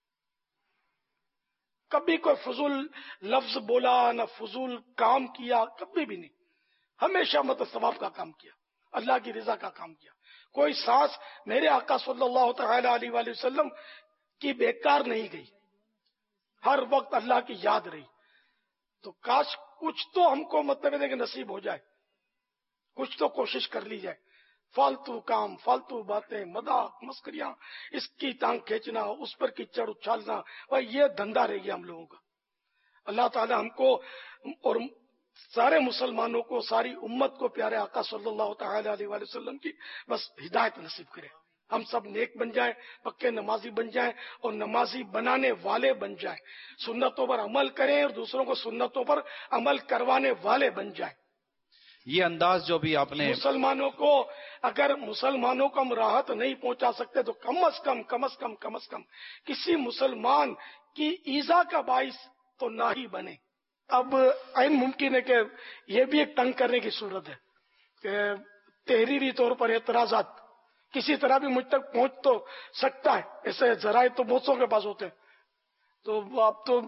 [SPEAKER 2] کبھی کوئی فضول لفظ بولا نہ فضول کام کیا، کبھی بھی نہیں. ہمیشہ مطلب ثواب کا کام کیا، اللہ کی رضا کا کام کیا. کوئی سانس میرے آقا صلی اللہ تعالی علیہ وآلہ وسلم کی بیکار نہیں گئی، ہر وقت اللہ کی یاد رہی. تو کاش کچھ تو ہم کو مطلب ہے کہ نصیب ہو جائے، کچھ تو کوشش کر لی جائے. فالتو کام، فالتو باتیں، مذاق، مسکریاں، اس کی ٹانگ کھینچنا، اس پر کیچڑ اچھالنا، بھائی یہ دھندا رہ گیا ہم لوگوں کا. اللہ تعالی ہم کو اور سارے مسلمانوں کو، ساری امت کو پیارے آقا صلی اللہ تعالی علیہ وآلہ وسلم کی بس ہدایت نصیب کرے. ہم سب نیک بن جائیں، پکے نمازی بن جائیں اور نمازی بنانے والے بن جائیں، سنتوں پر عمل کریں اور دوسروں کو سنتوں پر عمل کروانے والے بن جائیں.
[SPEAKER 8] یہ انداز جو بھی آپ نے
[SPEAKER 2] مسلمانوں کو، اگر مسلمانوں کو ہم راحت نہیں پہنچا سکتے تو کم از کم کم از کم کم از کم کسی مسلمان کی ایذا کا باعث تو نہ ہی بنے. اب عین ممکن ہے کہ یہ بھی ایک تنگ کرنے کی صورت ہے کہ تحریری طور پر اعتراضات کسی طرح بھی مجھ تک پہنچ تو سکتا ہے. ایسے ذرائع تو بہت سو کے پاس ہوتے ہیں، تو اب تو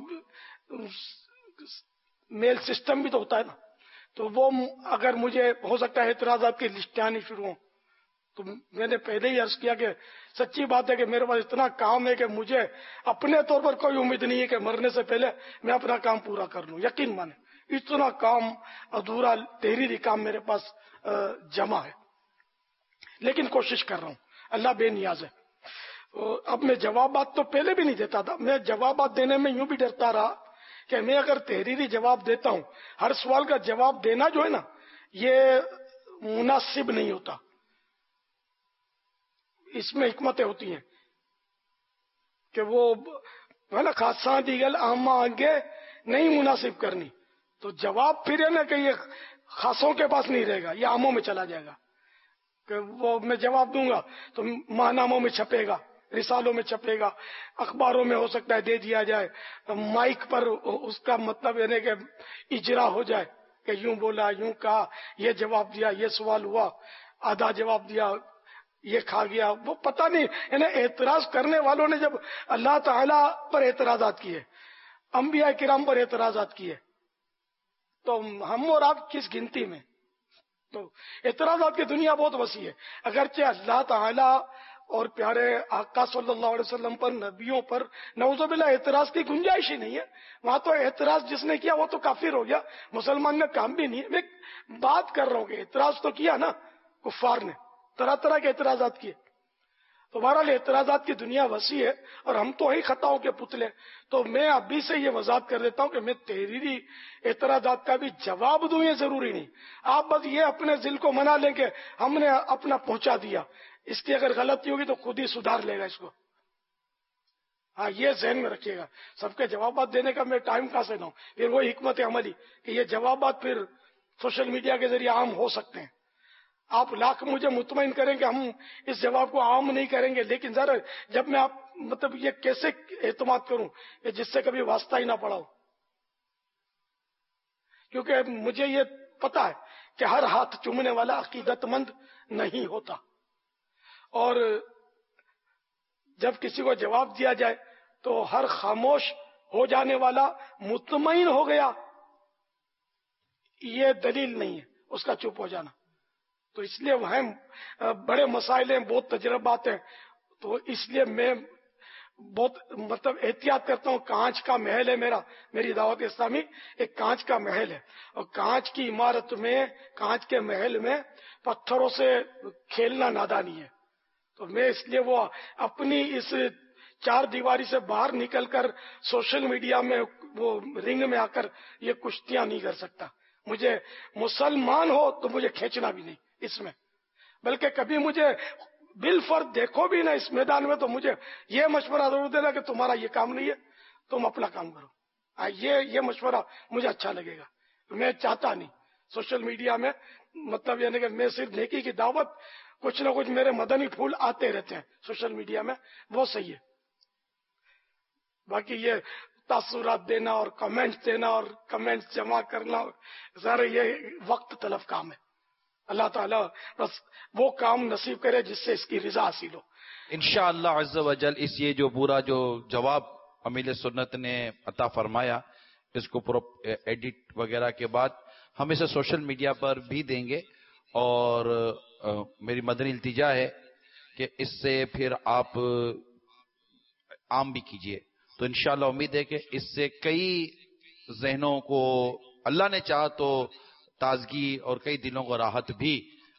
[SPEAKER 2] میل سسٹم بھی تو ہوتا ہے نا، تو وہ اگر مجھے ہو سکتا ہے اعتراضات کی لسٹیں آنی شروع ہوں، تو میں نے پہلے ہی عرض کیا کہ سچی بات ہے کہ میرے پاس اتنا کام ہے کہ مجھے اپنے طور پر کوئی امید نہیں ہے کہ مرنے سے پہلے میں اپنا کام پورا کر لوں. یقین مانے اتنا کام ادھورا تحریری کام میرے پاس جمع ہے، لیکن کوشش کر رہا ہوں. اللہ بے نیاز ہے. اب میں جوابات تو پہلے بھی نہیں دیتا تھا، میں جوابات دینے میں یوں بھی ڈرتا رہا کہ میں اگر تحریری جواب دیتا ہوں، ہر سوال کا جواب دینا جو ہے نا یہ مناسب نہیں ہوتا. اس میں حکمتیں ہوتی ہیں کہ وہ ہے نا خاصاں دیگل آما آگے نہیں مناسب کرنی، تو جواب پھر ہے نا کہ یہ خاصوں کے پاس نہیں رہے گا، یہ عاموں میں چلا جائے گا. کہ وہ میں جواب دوں گا تو ماہناموں میں چھپے گا، رسالوں میں چھپے گا، اخباروں میں ہو سکتا ہے دے دیا جائے، مائک پر اس کا مطلب یعنی کہ اجرا ہو جائے کہ یوں بولا، یوں کہا، یہ جواب دیا، یہ سوال ہوا، آدھا جواب دیا، یہ کھا گیا. وہ پتہ نہیں یعنی اعتراض کرنے والوں نے جب اللہ تعالی پر اعتراضات کیے، انبیاء کرام پر اعتراضات کیے، تو ہم اور آپ کس گنتی میں؟ تو اعتراضات کی دنیا بہت وسیع ہے. اگرچہ اللہ تعالی اور پیارے آقا صلی اللہ علیہ وسلم پر، نبیوں پر نعوذ باللہ اعتراض کی گنجائش ہی نہیں ہے. وہاں تو اعتراض جس نے کیا وہ تو کافر ہو گیا، مسلمان میں کام بھی نہیں ہے. میں بات کر رہا ہوں کہ اعتراض تو کیا نا کفار نے، طرح طرح کے اعتراضات کیے. تو بہرحال اعتراضات کی دنیا وسیع ہے اور ہم تو ہی خطاؤں کے پتلے. تو میں ابھی سے یہ وضاحت کر دیتا ہوں کہ میں تحریری اعتراضات کا بھی جواب دوں، یہ ضروری نہیں. آپ بس یہ اپنے دل کو منا لیں کہ ہم نے اپنا پہنچا دیا، اس کی اگر غلطی ہوگی تو خود ہی سدھار لے گا اس کو. ہاں یہ ذہن میں رکھیے گا. سب کے جوابات دینے کا میں ٹائم کہاں سے دوں؟ پھر وہی حکمت عملی کہ یہ جوابات پھر سوشل میڈیا کے ذریعے عام ہو سکتے ہیں. آپ لاکھ مجھے مطمئن کریں کہ ہم اس جواب کو عام نہیں کریں گے، لیکن ذرا جب میں آپ مطلب یہ کیسے اعتماد کروں کہ جس سے کبھی واسطہ ہی نہ پڑا ہو؟ کیونکہ مجھے یہ پتا ہے کہ ہر ہاتھ چومنے والا عقیدت مند نہیں ہوتا، اور جب کسی کو جواب دیا جائے تو ہر خاموش ہو جانے والا مطمئن ہو گیا، یہ دلیل نہیں ہے اس کا چپ ہو جانا. تو اس لیے وہ بڑے مسائل ہیں، بہت تجربات ہیں، تو اس لیے میں بہت مطلب احتیاط کرتا ہوں. کانچ کا محل ہے میرا، میری دعوت اسلامی ایک کانچ کا محل ہے، اور کانچ کی عمارت میں، کانچ کے محل میں پتھروں سے کھیلنا نادانی ہے. تو میں اس لیے وہ اپنی اس چار دیواری سے باہر نکل کر سوشل میڈیا میں وہ رنگ میں آ کر یہ کشتیاں نہیں کر سکتا. مجھے مسلمان ہو تو مجھے کھینچنا بھی نہیں اس میں، بلکہ کبھی مجھے بالفرض دیکھو بھی نہ اس میدان میں تو مجھے یہ مشورہ ضرور دینا کہ تمہارا یہ کام نہیں ہے، تم اپنا کام کرو. یہ یہ مشورہ مجھے اچھا لگے گا. میں چاہتا نہیں سوشل میڈیا میں مطلب یعنی کہ میں صرف نیکی کی دعوت، کچھ نہ کچھ میرے مدنی پھول آتے رہتے ہیں سوشل میڈیا میں، وہ صحیح ہے. باقی یہ تاثرات دینا اور کمنٹس دینا اور کمنٹس جمع کرنا سارے یہ وقت طلب کام ہے. اللہ تعالیٰ بس وہ کام نصیب کرے جس سے اس کی رضا حاصل ہو.
[SPEAKER 8] انشاءاللہ عز و جل اس یہ جو پورا جو جواب امیل سنت نے عطا فرمایا، اس کو پورا ایڈٹ وغیرہ کے بعد ہم اسے سوشل میڈیا پر بھی دیں گے، اور میری مدنی التجا ہے کہ اس سے پھر آپ عام بھی کیجئے. تو انشاءاللہ امید ہے کہ اس سے کئی ذہنوں کو اللہ نے چاہا تو تازگی اور کئی دلوں کو راحت بھی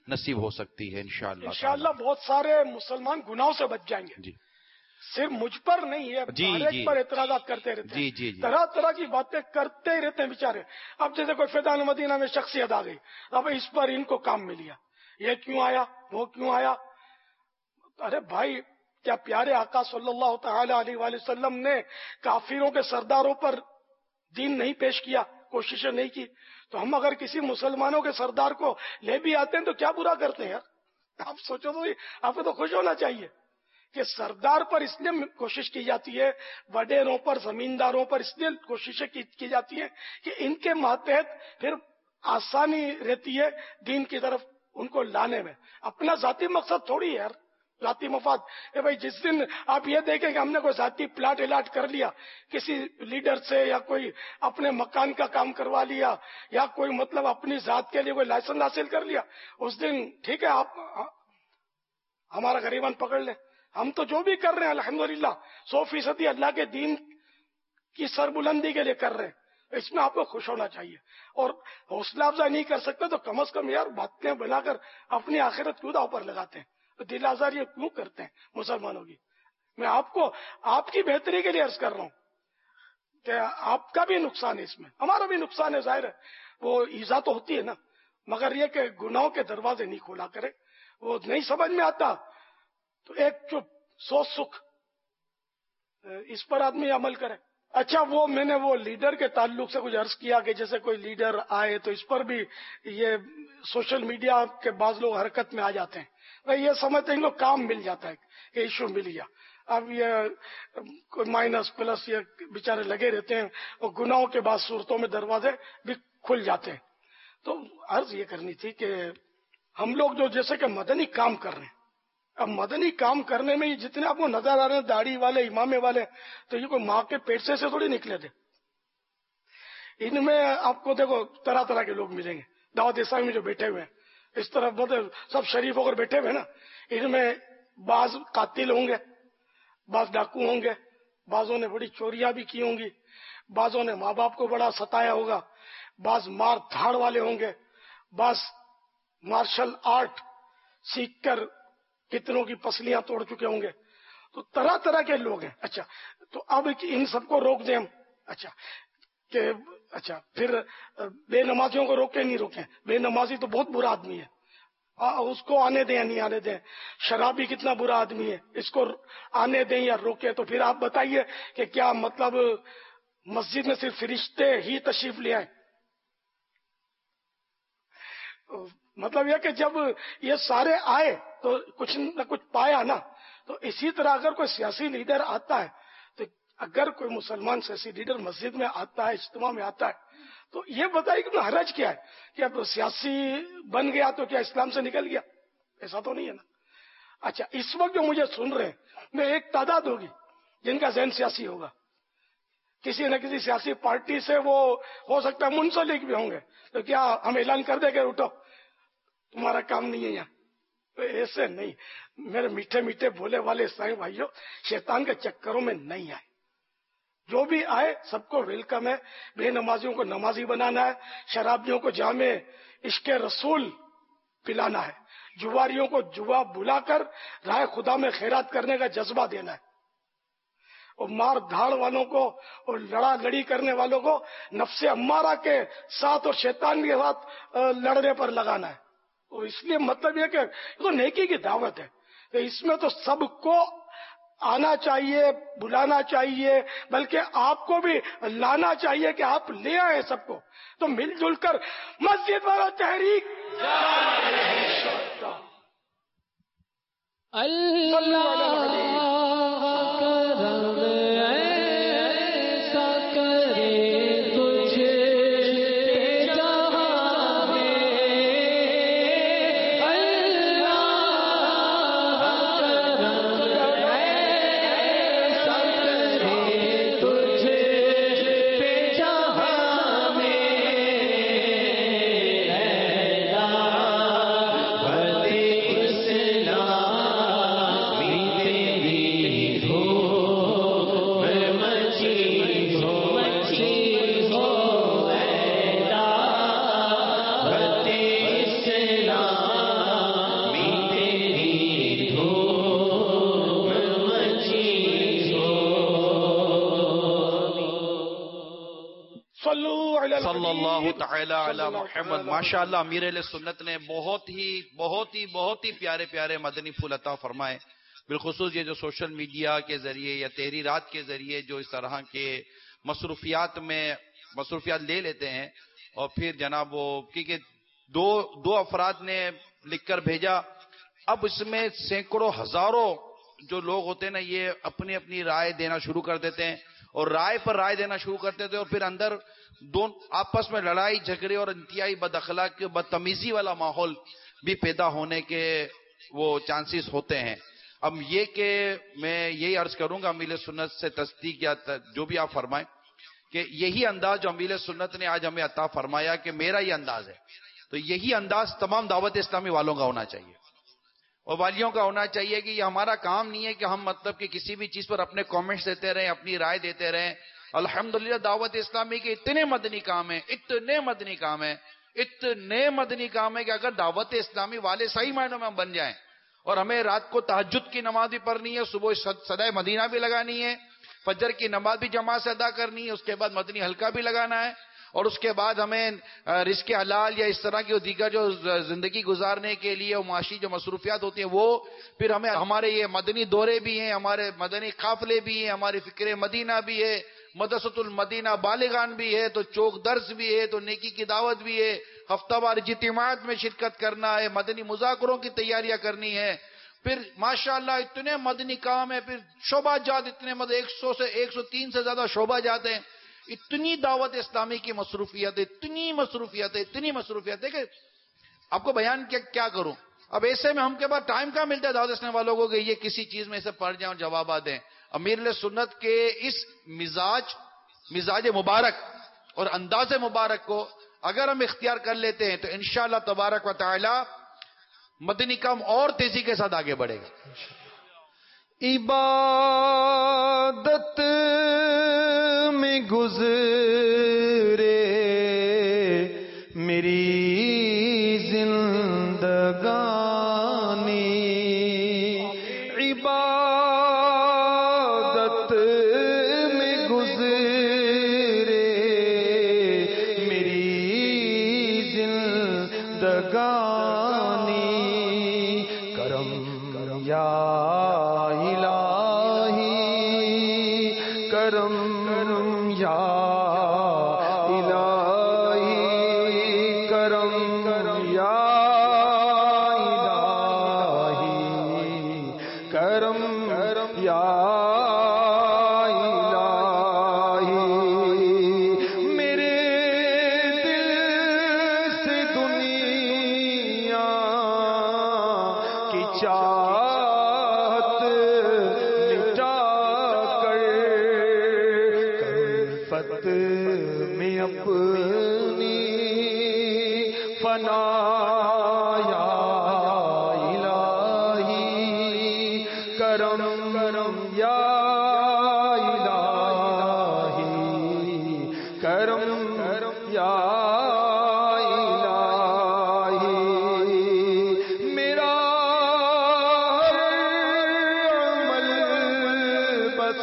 [SPEAKER 8] نصیب ہو سکتی ہے انشاءاللہ
[SPEAKER 2] انشاءاللہ بہت سارے مسلمان گناہوں سے بچ جائیں گے.
[SPEAKER 8] جی
[SPEAKER 2] صرف مجھ پر نہیں ہے,
[SPEAKER 8] جی
[SPEAKER 2] ہر ایک
[SPEAKER 8] جی
[SPEAKER 2] پر اعتراضات کرتے رہتے ہیں,
[SPEAKER 8] جی جی جی
[SPEAKER 2] طرح طرح کی باتیں کرتے ہی رہتے ہیں بیچارے. اب جیسے کوئی فیضان مدینہ میں شخصیت آ گئی, اب اس پر ان کو کام مل گیا, یہ کیوں آیا وہ کیوں آیا. ارے بھائی, کیا پیارے آقا صلی اللہ تعالی علیہ وآلہ وسلم نے کافروں کے سرداروں پر دین نہیں پیش کیا, کوششیں نہیں کی؟ تو ہم اگر کسی مسلمانوں کے سردار کو لے بھی آتے ہیں تو کیا برا کرتے ہیں یار؟ آپ سوچو تو, آپ کو تو خوش ہونا چاہیے کہ سردار پر اس لیے کوشش کی جاتی ہے, وڈیروں پر, زمینداروں پر اس لیے کوششیں کی جاتی ہیں کہ ان کے ماتحت پھر آسانی رہتی ہے دین کی طرف ان کو لانے میں. اپنا ذاتی مقصد تھوڑی ہے یار, ذاتی مفاد. اے بھائی, جس دن آپ یہ دیکھیں کہ ہم نے کوئی ذاتی پلاٹ الاٹ کر لیا کسی لیڈر سے, یا کوئی اپنے مکان کا کام کروا لیا, یا کوئی مطلب اپنی ذات کے لیے کوئی لائسنس حاصل کر لیا, اس دن ٹھیک ہے آپ ہمارا غریبان پکڑ لیں. ہم تو جو بھی کر رہے ہیں الحمدللہ سو فیصدی اللہ کے دین کی سربلندی کے لیے کر رہے ہیں, اس میں آپ کو خوش ہونا چاہیے. اور حوصلہ افزائی نہیں کر سکتے تو کم از کم یار باتیں بنا کر اپنی آخرت کیوں داؤ پر لگاتے ہیں, دل آزاری کیوں کرتے ہیں مسلمانوں کی. میں آپ کو آپ کی بہتری کے لیے عرض کر رہا ہوں کہ آپ کا بھی نقصان ہے اس میں, ہمارا بھی نقصان ہے. ظاہر ہے وہ ایذا تو ہوتی ہے نا, مگر یہ کہ گناہوں کے دروازے نہیں کھولا کرے. وہ نہیں سمجھ میں آتا تو ایک چپ سو سکھ اس پر آدمی عمل کرے. اچھا, وہ میں نے وہ لیڈر کے تعلق سے کچھ عرض کیا کہ جیسے کوئی لیڈر آئے تو اس پر بھی یہ سوشل میڈیا کے بعض لوگ حرکت میں آ جاتے ہیں. بھائی یہ سمجھتے ہیں ان کو کام مل جاتا ہے کہ ایشو مل گیا. اب یہ مائنس پلس یہ بیچارے لگے رہتے ہیں, اور گناہوں کے بعد صورتوں میں دروازے بھی کھل جاتے ہیں. تو عرض یہ کرنی تھی کہ ہم لوگ جو جیسے کہ مدنی کام کر رہے ہیں, اب مدنی کام کرنے میں جتنے آپ کو نظر آ رہے ہیں داڑھی والے, امامے والے, تو یہ کوئی ماں کے پیٹ سے سے تھوڑی نکلے تھے. ان میں آپ کو دیکھو طرح طرح کے لوگ ملیں گے. دعوت اسلامی میں جو بیٹھے ہوئے ہیں اس طرف مطلب سب شریف ہو کر بیٹھے ہوئے نا, ان میں بعض قاتل ہوں گے, بعض ڈاکو ہوں گے, بعضوں نے بڑی چوریاں بھی کی ہوں گی, بعضوں نے ماں باپ کو بڑا ستایا ہوگا, بعض مار دھاڑ والے ہوں گے, بعض مارشل آرٹ سیکھ کر کتنوں کی پسلیاں توڑ چکے ہوں گے. تو طرح طرح کے لوگ ہیں. اچھا, تو اب ان سب کو روک دیں ہم. اچھا کہ اچھا پھر بے نمازیوں کو روکیں نہیں روکیں؟ بے نمازی تو بہت برا آدمی ہے, اس کو آنے دیں یا نہیں آنے دیں. شرابی کتنا برا آدمی ہے, اس کو آنے دیں یا روکیں؟ تو پھر آپ بتائیے کہ کیا مطلب مسجد میں صرف فرشتے ہی تشریف لے آئیں؟ مطلب یہ کہ جب یہ سارے آئے تو کچھ نہ کچھ پایا نا. تو اسی طرح اگر کوئی سیاسی لیڈر آتا ہے, تو اگر کوئی مسلمان سیاسی لیڈر مسجد میں آتا ہے, اجتماع میں آتا ہے, تو یہ بتائیے کہ حرج کیا ہے کہ اب سیاسی بن گیا تو کیا اسلام سے نکل گیا؟ ایسا تو نہیں ہے نا. اچھا, اس وقت جو مجھے سن رہے ہیں میں ایک تعداد ہوگی جن کا ذہن سیاسی ہوگا, کسی نہ کسی سیاسی پارٹی سے وہ ہو سکتا ہے منسلک بھی ہوں گے. تو کیا ہم اعلان کر دیں کہ اٹھو تمہارا کام نہیں ہے یہاں؟ تو ایسے نہیں. میرے میٹھے میٹھے بھولے والے اسلامی بھائیوں, شیطان کے چکروں میں نہیں آئے. جو بھی آئے سب کو ویلکم ہے. بے نمازیوں کو نمازی بنانا ہے, شرابیوں کو جامع عشق رسول پلانا ہے, جواریوں کو جوا بلا کر راہ خدا میں خیرات کرنے کا جذبہ دینا ہے, اور مار دھاڑ والوں کو اور لڑا لڑی کرنے والوں کو نفس امارہ کے ساتھ اور شیطان کے ساتھ لڑنے پر لگانا ہے. تو اس لیے مطلب یہ کہ تو نیکی کی دعوت ہے, تو اس میں تو سب کو آنا چاہیے, بلانا چاہیے, بلکہ آپ کو بھی لانا چاہیے کہ آپ لے آئے سب کو. تو مل جل کر مسجد والا تحریک اللہ
[SPEAKER 18] تیری
[SPEAKER 8] صلی اللہ تعالی علی محمد. ماشاء اللہ امیر اہل سنت نے بہت ہی بہت ہی بہت ہی پیارے پیارے مدنی پھول عطا فرمائے. بالخصوص یہ جو سوشل میڈیا کے ذریعے یا تحریرات کے ذریعے جو اس طرح کے مصروفیات میں مصروفیات لے لیتے ہیں اور پھر جناب وہ کیونکہ دو دو افراد نے لکھ کر بھیجا. اب اس میں سینکڑوں ہزاروں جو لوگ ہوتے ہیں نا یہ اپنی اپنی رائے دینا شروع کر دیتے ہیں اور رائے پر رائے دینا شروع کر دیتے ہیں اور پھر اندر دون آپس میں لڑائی جھگڑے اور انتہائی بد اخلاقی بدتمیزی والا ماحول بھی پیدا ہونے کے وہ چانسز ہوتے ہیں. اب یہ کہ میں یہی عرض کروں گا امیل سنت سے تصدیق یا جو بھی آپ فرمائیں کہ یہی انداز جو امیل سنت نے آج ہمیں عطا فرمایا کہ میرا یہ انداز ہے تو یہی انداز تمام دعوت اسلامی والوں کا ہونا چاہیے اور والیوں کا ہونا چاہیے کہ یہ ہمارا کام نہیں ہے کہ ہم مطلب کہ کسی بھی چیز پر اپنے کامنٹس دیتے رہیں اپنی رائے دیتے رہیں. الحمدللہ دعوت اسلامی کے اتنے مدنی کام ہیں اتنے مدنی کام ہیں اتنے مدنی کام ہیں کہ اگر دعوت اسلامی والے صحیح معنوں میں ہم بن جائیں اور ہمیں رات کو تہجد کی نماز بھی پڑھنی ہے, صبح صدائے مدینہ بھی لگانی ہے, فجر کی نماز بھی جماعت سے ادا کرنی ہے, اس کے بعد مدنی حلقہ بھی لگانا ہے اور اس کے بعد ہمیں رزق حلال یا اس طرح کی دیگر جو زندگی گزارنے کے لیے معاشی جو مصروفیات ہوتی ہیں وہ پھر ہمیں ہمارے یہ مدنی دورے بھی ہیں, ہمارے مدنی قافلے بھی ہیں, ہماری فکر مدینہ بھی ہے, مدرسۃ المدینہ بالغان بھی ہے, تو چوک درس بھی ہے, تو نیکی کی دعوت بھی ہے, ہفتہ وار اجتماعات میں شرکت کرنا ہے, مدنی مذاکروں کی تیاریاں کرنی ہے, پھر ماشاءاللہ اتنے مدنی کام ہے, پھر شعبہ جات اتنے مدد ایک سو سے ایک سو تین سے زیادہ شعبہ جات ہیں, اتنی دعوت اسلامی کی مصروفیت ہے اتنی مصروفیت ہے اتنی مصروفیت ہے کہ آپ کو بیان کیا کیا کروں. اب ایسے میں ہم کے بعد ٹائم کہاں ملتا ہے دعوت اسلامی والوں کو کہ یہ کسی چیز میں سے پڑھ جائیں اور جوابات دیں. امیر علیہ سنت کے اس مزاج مزاج مبارک اور انداز مبارک کو اگر ہم اختیار کر لیتے ہیں تو انشاءاللہ تبارک و تعالی مدنی کام اور تیزی کے ساتھ آگے بڑھے گا.
[SPEAKER 12] عبادت میں گزرے میری زندگانی, عبادت میں گزرے میری زندگانی, کرم یا کرم یا الہی کرم یا الہی کرم یا الہی, میرے دل سے دنیا کی چاہت مٹا میں اپنی فنا یا الہی کرم کرم یا الہی کرم یا الہی, میرا عمل بس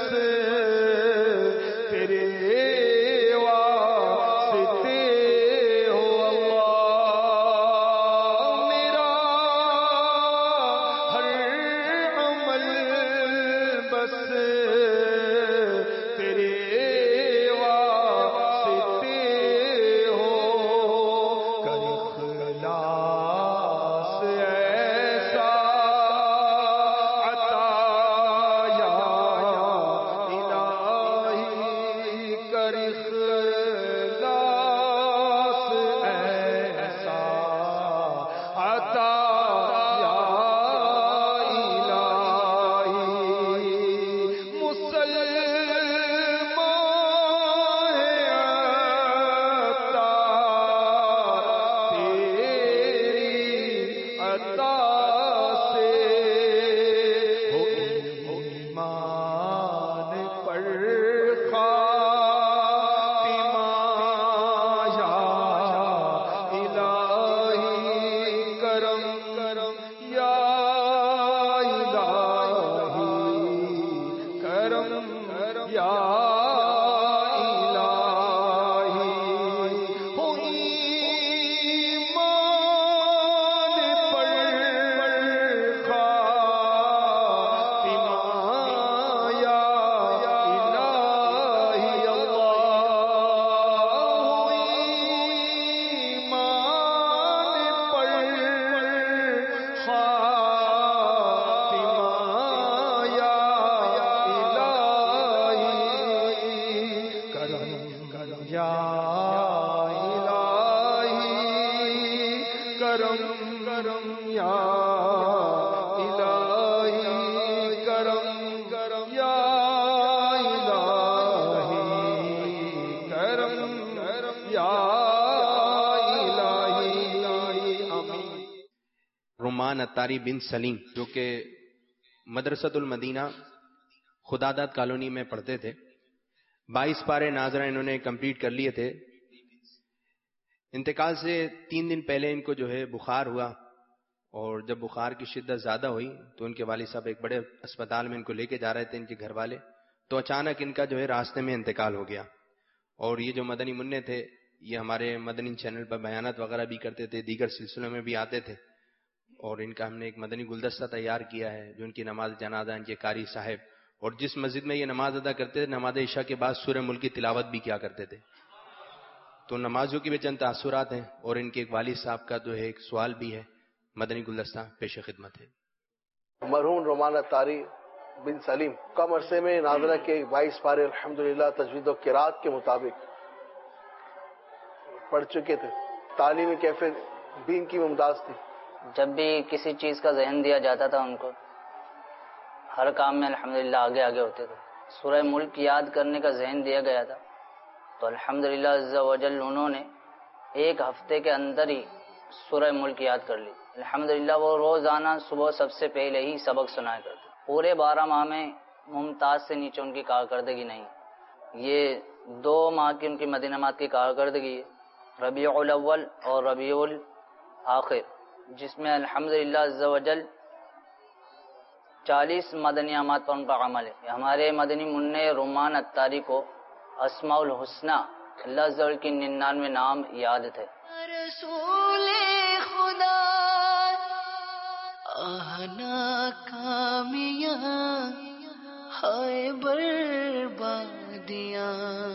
[SPEAKER 12] تیرے کرم کرم یا الہی کرم کرم یا الہی کرم یا الہی آمین۔
[SPEAKER 3] رومان اتاری بن سلیم جو کہ مدرسۃ المدینہ خداداد کالونی میں پڑھتے تھے، بائیس پارے ناظرہ انہوں نے کمپلیٹ کر لیے تھے۔ انتقال سے تین دن پہلے ان کو جو ہے بخار ہوا، اور جب بخار کی شدت زیادہ ہوئی تو ان کے والد صاحب ایک بڑے اسپتال میں ان کو لے کے جا رہے تھے، ان کے گھر والے، تو اچانک ان کا جو ہے راستے میں انتقال ہو گیا۔ اور یہ جو مدنی منع تھے یہ ہمارے مدنی چینل پر بیانات وغیرہ بھی کرتے تھے، دیگر سلسلوں میں بھی آتے تھے، اور ان کا ہم نے ایک مدنی گلدستہ تیار کیا ہے جو ان کی نماز جنازہ ان کے قاری صاحب، اور جس مسجد میں یہ نماز ادا کرتے تھے نماز عشاء کے بعد سورہ ملک کی تلاوت بھی کیا کرتے تھے۔ تو نمازوں کی بھی چند تاثرات ہیں، اور ان کے ایک والد صاحب کا جو ہے ایک سوال بھی ہے، مدنی گلدستہ پیش خدمت ہے۔
[SPEAKER 18] مرحوم رومان اتاری بن سلیم کم عرصے میں ناظرہ کے بائیس پارے الحمدللہ تجوید و قرات کے مطابق پڑھ چکے تھے۔ تعلیمی کیفیت بھی ان کی ممتاز تھی۔
[SPEAKER 19] جب بھی کسی چیز کا ذہن دیا جاتا تھا ان کو ہر کام میں الحمدللہ آگے آگے ہوتے تھے۔ سورہ ملک یاد کرنے کا ذہن دیا گیا تھا تو الحمدللہ عز و جل انہوں نے ایک ہفتے کے اندر ہی سورہ ملک یاد کر لی۔ الحمدللہ وہ روزانہ صبح سب سے پہلے ہی سبق سنایا کرتے۔ پورے بارہ ماہ میں ممتاز سے نیچے ان کی کارکردگی نہیں، یہ دو ماہ کی ان کی مدینہ کی کارکردگی ہے، ربیع الاول اور ربیع الاخر، جس میں الحمدللہ عز و جل چالیس مدنیامات پر ان کا عمل ہے۔ ہمارے مدنی منع رومان اتاری کو اسماء الحسنہ اللہ عز و جل کی ننانوے نام یاد تھے۔
[SPEAKER 20] رسول خدا آنا کامیاں ہائے بربادیاں،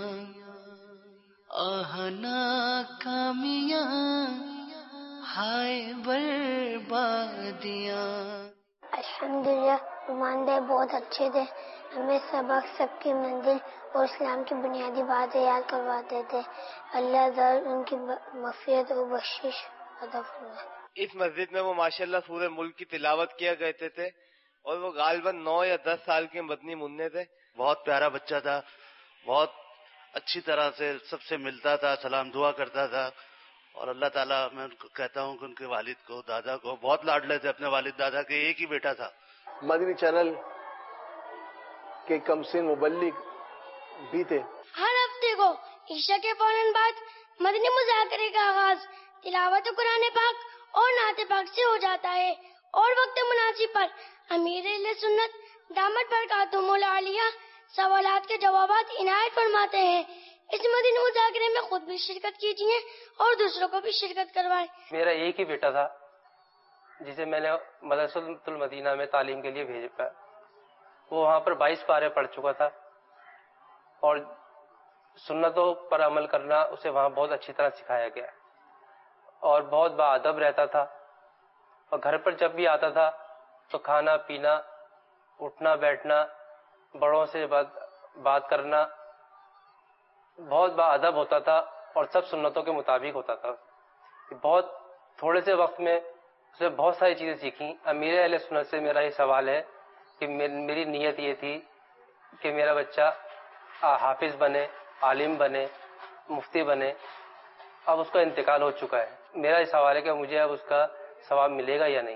[SPEAKER 20] آنا کامیاں ہائے بربادیاں۔
[SPEAKER 4] الحمدللہ رومان بھائی بہت اچھے تھے، ہمیں سبق سب کی منزل اور اسلام کی بنیادی باتیں یاد کرواتے تھے۔ اللہ تعالی ان کی مغفرت و بخشش عطا فرمائے۔
[SPEAKER 21] اس مسجد میں وہ ماشاءاللہ سورہ ملک کی تلاوت کیا کرتے تھے، اور وہ غالباً نو یا دس سال کے مدنی منع تھے۔
[SPEAKER 22] بہت پیارا بچہ تھا، بہت اچھی طرح سے سب سے ملتا تھا، سلام دعا کرتا تھا، اور اللہ تعالیٰ میں ان کو کہتا ہوں کہ ان کے والد کو، دادا کو بہت لاڈلے تھے اپنے والد دادا کے، ایک ہی بیٹا تھا۔
[SPEAKER 18] مدنی چینل کے کمسن مبلغ بھی تھے۔
[SPEAKER 23] ہر ہفتے کو عشاء کے فوراً بعد مدنی مذاکرے کا آغاز تلاوت قرآن پاک اور نعت پاک سے ہو جاتا ہے، اور وقت مناسب پر امیر اہل سنت دامت برکاتہم العالیہ سوالات کے جوابات عنایت فرماتے ہیں۔ اس مدنی مذاکرے میں خود بھی شرکت کیجیے اور دوسروں کو بھی شرکت کروائیں۔
[SPEAKER 24] میرا ایک ہی بیٹا تھا جسے میں نے مدرسۃ المدینہ میں تعلیم کے لیے بھیجا، وہ وہاں پر بائیس پارے پڑھ چکا تھا، اور سنتوں پر عمل کرنا اسے وہاں بہت اچھی طرح سکھایا گیا، اور بہت باادب رہتا تھا، اور گھر پر جب بھی آتا تھا تو کھانا پینا، اٹھنا بیٹھنا، بڑوں سے بات بات کرنا بہت باادب ہوتا تھا، اور سب سنتوں کے مطابق ہوتا تھا۔ بہت تھوڑے سے وقت میں اسے بہت ساری چیزیں سیکھیں۔ امیر اہل سنت سے میرا یہ سوال ہے کہ میری نیت یہ تھی کہ میرا بچہ حافظ بنے، عالم بنے، مفتی بنے، اب اس کا انتقال ہو چکا ہے۔ میرا یہ سوال ہے کہ مجھے اب اس کا ثواب ملے گا یا نہیں۔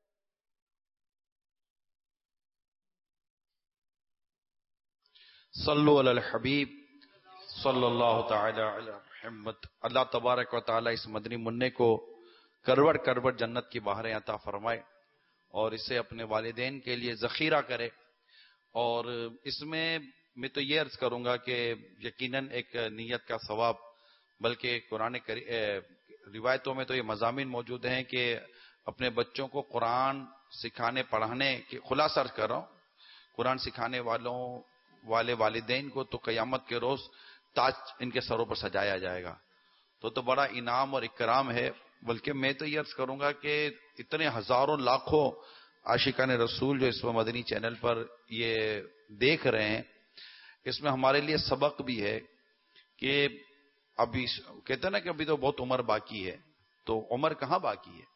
[SPEAKER 8] صلو علی الحبیب صلی اللہ تعالی علی محمد۔ اللہ تبارک و تعالی اس مدنی منع کو کروڑ کروڑ جنت کی بہاریں عطا فرمائے، اور اسے اپنے والدین کے لیے ذخیرہ کرے۔ اور اس میں میں تو یہ عرض کروں گا کہ یقیناً ایک نیت کا ثواب، بلکہ قرآن روایتوں میں تو یہ مضامین موجود ہیں کہ اپنے بچوں کو قرآن سکھانے پڑھانے کی خلاصہ عرض کر رہا ہوں، قرآن سکھانے والوں والے والدین کو تو قیامت کے روز تاج ان کے سروں پر سجایا جائے گا، تو تو بڑا انعام اور اکرام ہے۔ بلکہ میں تو یہ عرض کروں گا کہ اتنے ہزاروں لاکھوں عاشقان رسول جو اس وقت مدنی چینل پر یہ دیکھ رہے ہیں، اس میں ہمارے لیے سبق بھی ہے کہ ابھی کہتے ہیں نا کہ ابھی تو بہت عمر باقی ہے، تو عمر کہاں باقی ہے؟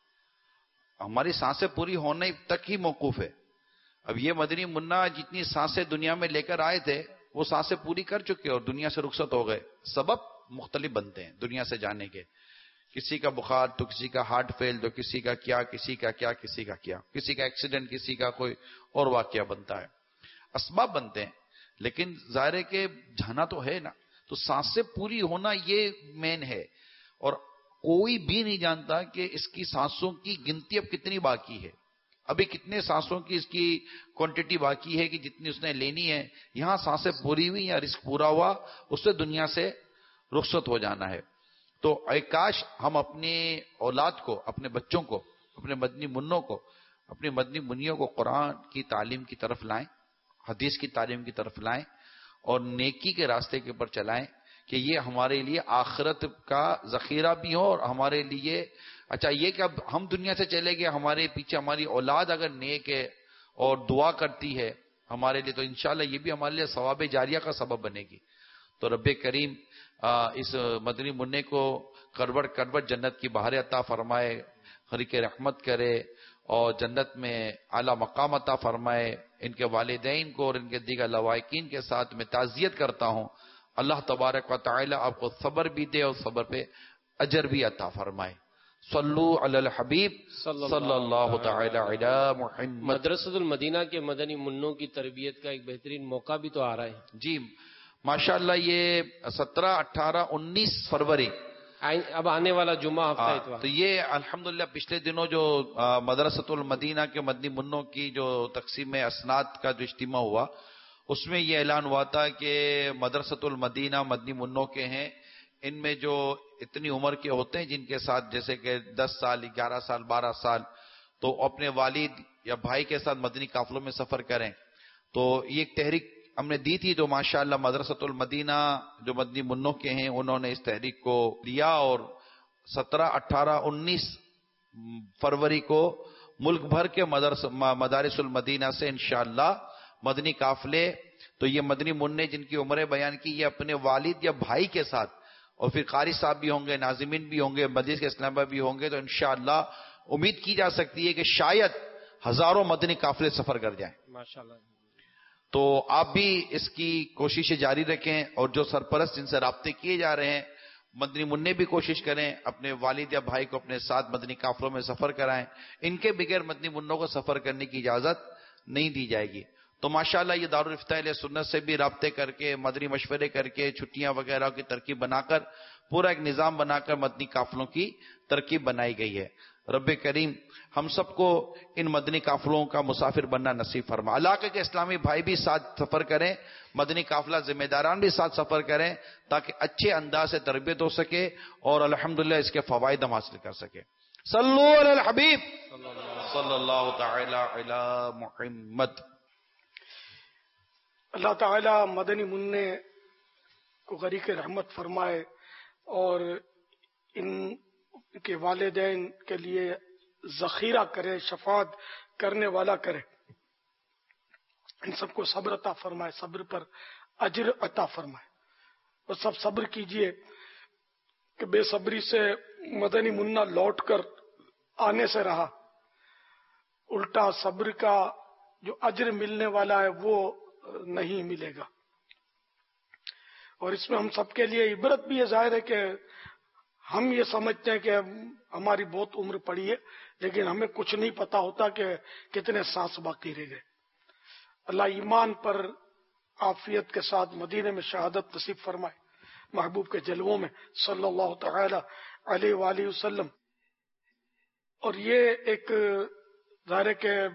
[SPEAKER 8] ہماری سانسیں پوری ہونے تک ہی موقوف ہے. اب یہ مدنی منا جتنی سانسیں دنیا میں لے کر آئے تھے وہ سانسیں پوری کر چکے اور دنیا سے رخصت ہو گئے. سبب مختلف بنتے ہیں دنیا سے جانے کے. کسی کا بخار تو کسی کا ہارٹ فیل تو کسی کا کیا کسی کا کیا کسی کا کیا کسی کا ایکسیڈنٹ کسی کا کوئی اور واقعہ بنتا ہے. اسباب بنتے ہیں لیکن ظاہر ہے کہ جانا تو ہے نا. تو سانسیں پوری ہونا یہ مین ہے. اور کوئی بھی نہیں جانتا کہ اس کی سانسوں کی گنتی اب کتنی باقی ہے. ابھی کتنے سانسوں کی اس کی کوانٹٹی باقی ہے کہ جتنی اس نے لینی ہے. یہاں سانسیں پوری ہوئی یا رزق پورا ہوا اس سے دنیا سے رخصت ہو جانا ہے. تو اے کاش ہم اپنے اولاد کو اپنے بچوں کو اپنے مدنی منوں کو اپنے مدنی منیوں کو قرآن کی تعلیم کی طرف لائیں, حدیث کی تعلیم کی طرف لائیں اور نیکی کے راستے کے اوپر چلائیں کہ یہ ہمارے لیے آخرت کا ذخیرہ بھی ہو اور ہمارے لیے اچھا یہ کہ اب ہم دنیا سے چلے گئے ہمارے پیچھے ہماری اولاد اگر نیک ہے اور دعا کرتی ہے ہمارے لیے تو انشاءاللہ یہ بھی ہمارے لیے ثواب جاریہ کا سبب بنے گی. تو رب کریم اس مدنی منع کو کروڑ کروڑ جنت کی بہاریں عطا فرمائے, خریق رحمت کرے اور جنت میں اعلیٰ مقام عطا فرمائے. ان کے والدین کو اور ان کے دیگر لوائقین کے ساتھ میں تعزیت کرتا ہوں. اللہ تبارک و تعالی آپ کو صبر بھی دے اور صبر پہ اجر بھی عطا فرمائے. صلو علی الحبیب صلی اللہ تعالی علی محمد.
[SPEAKER 5] مدرسۃ المدینہ کے مدنی منوں کی تربیت کا ایک بہترین موقع بھی تو آ رہا ہے.
[SPEAKER 8] جی ماشاءاللہ یہ سترہ اٹھارہ انیس فروری
[SPEAKER 5] اب آنے والا جمعہ ہفتہ اتوار.
[SPEAKER 8] تو یہ الحمدللہ پچھلے دنوں جو مدرسۃ المدینہ کے مدنی منوں کی جو تقسیم اسناد کا جو اجتماع ہوا اس میں یہ اعلان ہوا تھا کہ مدرسۃ المدینہ مدنی منوں کے ہیں. ان میں جو اتنی عمر کے ہوتے ہیں جن کے ساتھ جیسے کہ دس سال گیارہ سال بارہ سال تو اپنے والد یا بھائی کے ساتھ مدنی قافلوں میں سفر کریں. تو یہ ایک تحریک ہم نے دی تھی جو ماشاءاللہ مدرسۃ المدینہ جو مدنی منوں کے ہیں انہوں نے اس تحریک کو لیا اور سترہ اٹھارہ انیس فروری کو ملک بھر کے مدرس مدارس المدینہ سے انشاءاللہ مدنی قافلے. تو یہ مدنی منع جن کی عمریں بیان کی یہ اپنے والد یا بھائی کے ساتھ اور پھر قاری صاحب بھی ہوں گے, ناظمین بھی ہوں گے, مجلس کے اسلام بھی ہوں گے. تو انشاءاللہ امید کی جا سکتی ہے کہ شاید ہزاروں مدنی قافلے سفر کر جائیں
[SPEAKER 5] ماشاءاللہ.
[SPEAKER 8] تو آپ بھی اس کی کوششیں جاری رکھیں اور جو سرپرست جن سے رابطے کیے جا رہے ہیں مدنی منع بھی کوشش کریں اپنے والد یا بھائی کو اپنے ساتھ مدنی قافلوں میں سفر کرائیں. ان کے بغیر مدنی منوں کو سفر کرنے کی اجازت نہیں دی جائے گی. تو ماشاءاللہ یہ دارالفتاح اہل سنت سے بھی رابطے کر کے مدنی مشورے کر کے چھٹیاں وغیرہ کی ترکیب بنا کر پورا ایک نظام بنا کر مدنی قافلوں کی ترکیب بنائی گئی ہے. رب کریم ہم سب کو ان مدنی قافلوں کا مسافر بننا نصیب فرما. علاقے کے اسلامی بھائی بھی ساتھ سفر کریں, مدنی قافلہ ذمہ داران بھی ساتھ سفر کریں تاکہ اچھے انداز سے تربیت ہو سکے اور الحمدللہ اس کے فوائد ہم حاصل کر سکیں. صلو علی الحبیب صلی اللہ تعالی علی محمد.
[SPEAKER 2] اللہ تعالی مدنی منع کو غریق رحمت فرمائے اور ان کے والدین کے لیے ذخیرہ کرے, شفاعت کرنے والا کرے. ان سب کو صبر عطا فرمائے, صبر پر اجر عطا فرمائے. اور سب صبر کیجئے کہ بے صبری سے مدنی منع لوٹ کر آنے سے رہا, الٹا صبر کا جو اجر ملنے والا ہے وہ نہیں ملے گا. اور اس میں ہم سب کے لیے عبرت بھی ہے. ظاہر ہے کہ ہم یہ سمجھتے ہیں کہ ہماری بہت عمر پڑی ہے لیکن ہمیں کچھ نہیں پتا ہوتا کہ کتنے سانس باقی رہ گئے. اللہ ایمان پر عافیت کے ساتھ مدینے میں شہادت نصیب فرمائے محبوب کے جلووں میں صلی اللہ تعالی علیہ وآلہ وسلم. اور یہ ایک ظاہر ہے کہ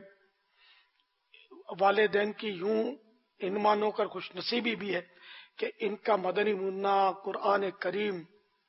[SPEAKER 2] والدین کی یوں ان مانو کر خوش نصیبی بھی ہے کہ ان کا مدنی منع قرآن کریم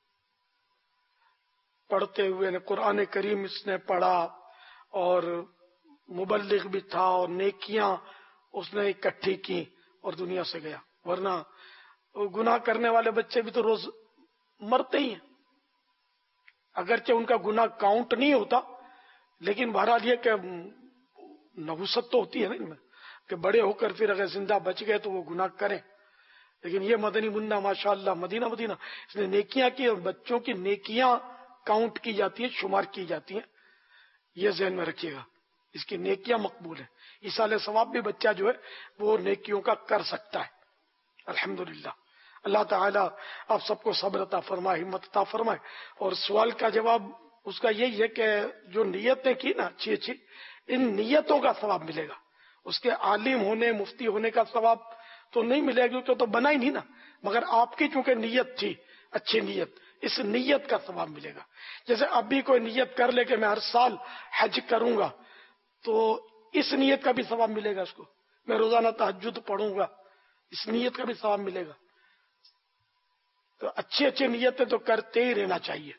[SPEAKER 2] پڑھتے ہوئے نے قرآن کریم اس نے پڑھا اور مبلغ بھی تھا اور نیکیاں اس نے اکٹھی کی اور دنیا سے گیا. ورنہ گناہ کرنے والے بچے بھی تو روز مرتے ہی ہیں, اگرچہ ان کا گناہ کاؤنٹ نہیں ہوتا لیکن بہرحال یہ کہ نحوست تو ہوتی ہے نا ان میں کہ بڑے ہو کر پھر اگر زندہ بچ گئے تو وہ گناہ کریں. لیکن یہ مدنی منع ماشاءاللہ مدینہ مدینہ اس نے نیکیاں کی اور بچوں کی نیکیاں کاؤنٹ کی جاتی ہیں، شمار کی جاتی ہیں. یہ ذہن میں رکھیے گا. اس کی نیکیاں مقبول ہیں. ایصال ثواب بھی بچہ جو ہے وہ نیکیوں کا کر سکتا ہے. الحمدللہ. اللہ تعالیٰ آپ سب کو صبر عطا فرمائے، ہمت عطا فرمائے. اور سوال کا جواب اس کا یہی ہے کہ جو نیتیں کی نا اچھی اچھی، ان نیتوں کا ثواب ملے گا. اس کے عالم ہونے، مفتی ہونے کا ثواب تو نہیں ملے گا، تو تو بنا ہی نہیں نا. مگر آپ کی چونکہ نیت تھی اچھی نیت، اس نیت کا ثواب ملے گا. جیسے ابھی کوئی نیت کر لے کہ میں ہر سال حج کروں گا، تو اس نیت کا بھی ثواب ملے گا. اس کو میں روزانہ تہجد پڑھوں گا، اس نیت کا بھی ثواب ملے گا. تو اچھی اچھی نیتیں تو کرتے ہی رہنا چاہیے.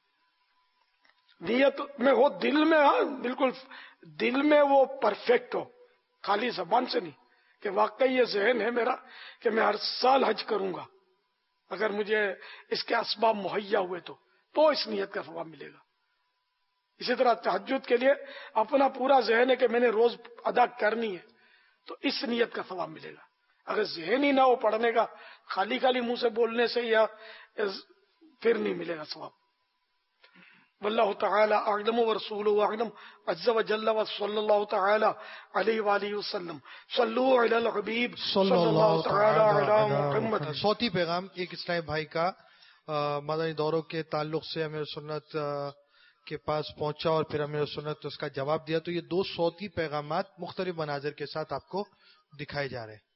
[SPEAKER 2] نیت میں ہو دل میں، ہاں بالکل دل میں وہ پرفیکٹ ہو، خالی زبان سے نہیں، کہ واقعی یہ ذہن ہے میرا کہ میں ہر سال حج کروں گا، اگر مجھے اس کے اسباب مہیا ہوئے تو تو اس نیت کا ثواب ملے گا. اسی طرح تہجد کے لیے اپنا پورا ذہن ہے کہ میں نے روز ادا کرنی ہے، تو اس نیت کا ثواب ملے گا. اگر ذہن ہی نہ ہو پڑھنے کا، خالی خالی منہ سے بولنے سے، یا پھر نہیں ملے گا ثواب. واللہ تعالی اعلم ورسولہ اعلم عز وجل وصلی اللہ تعالی علیہ وآلہ وسلم. صلو علی الحبیب صلی اللہ تعالی علی محمد.
[SPEAKER 11] صوتی پیغام ایک اسلامی بھائی کا مدنی دوروں کے تعلق سے امیر سنت کے پاس پہنچا اور پھر امیر سنت اس کا جواب دیا. تو یہ دو صوتی پیغامات مختلف مناظر کے ساتھ آپ کو دکھائے جا رہے ہیں.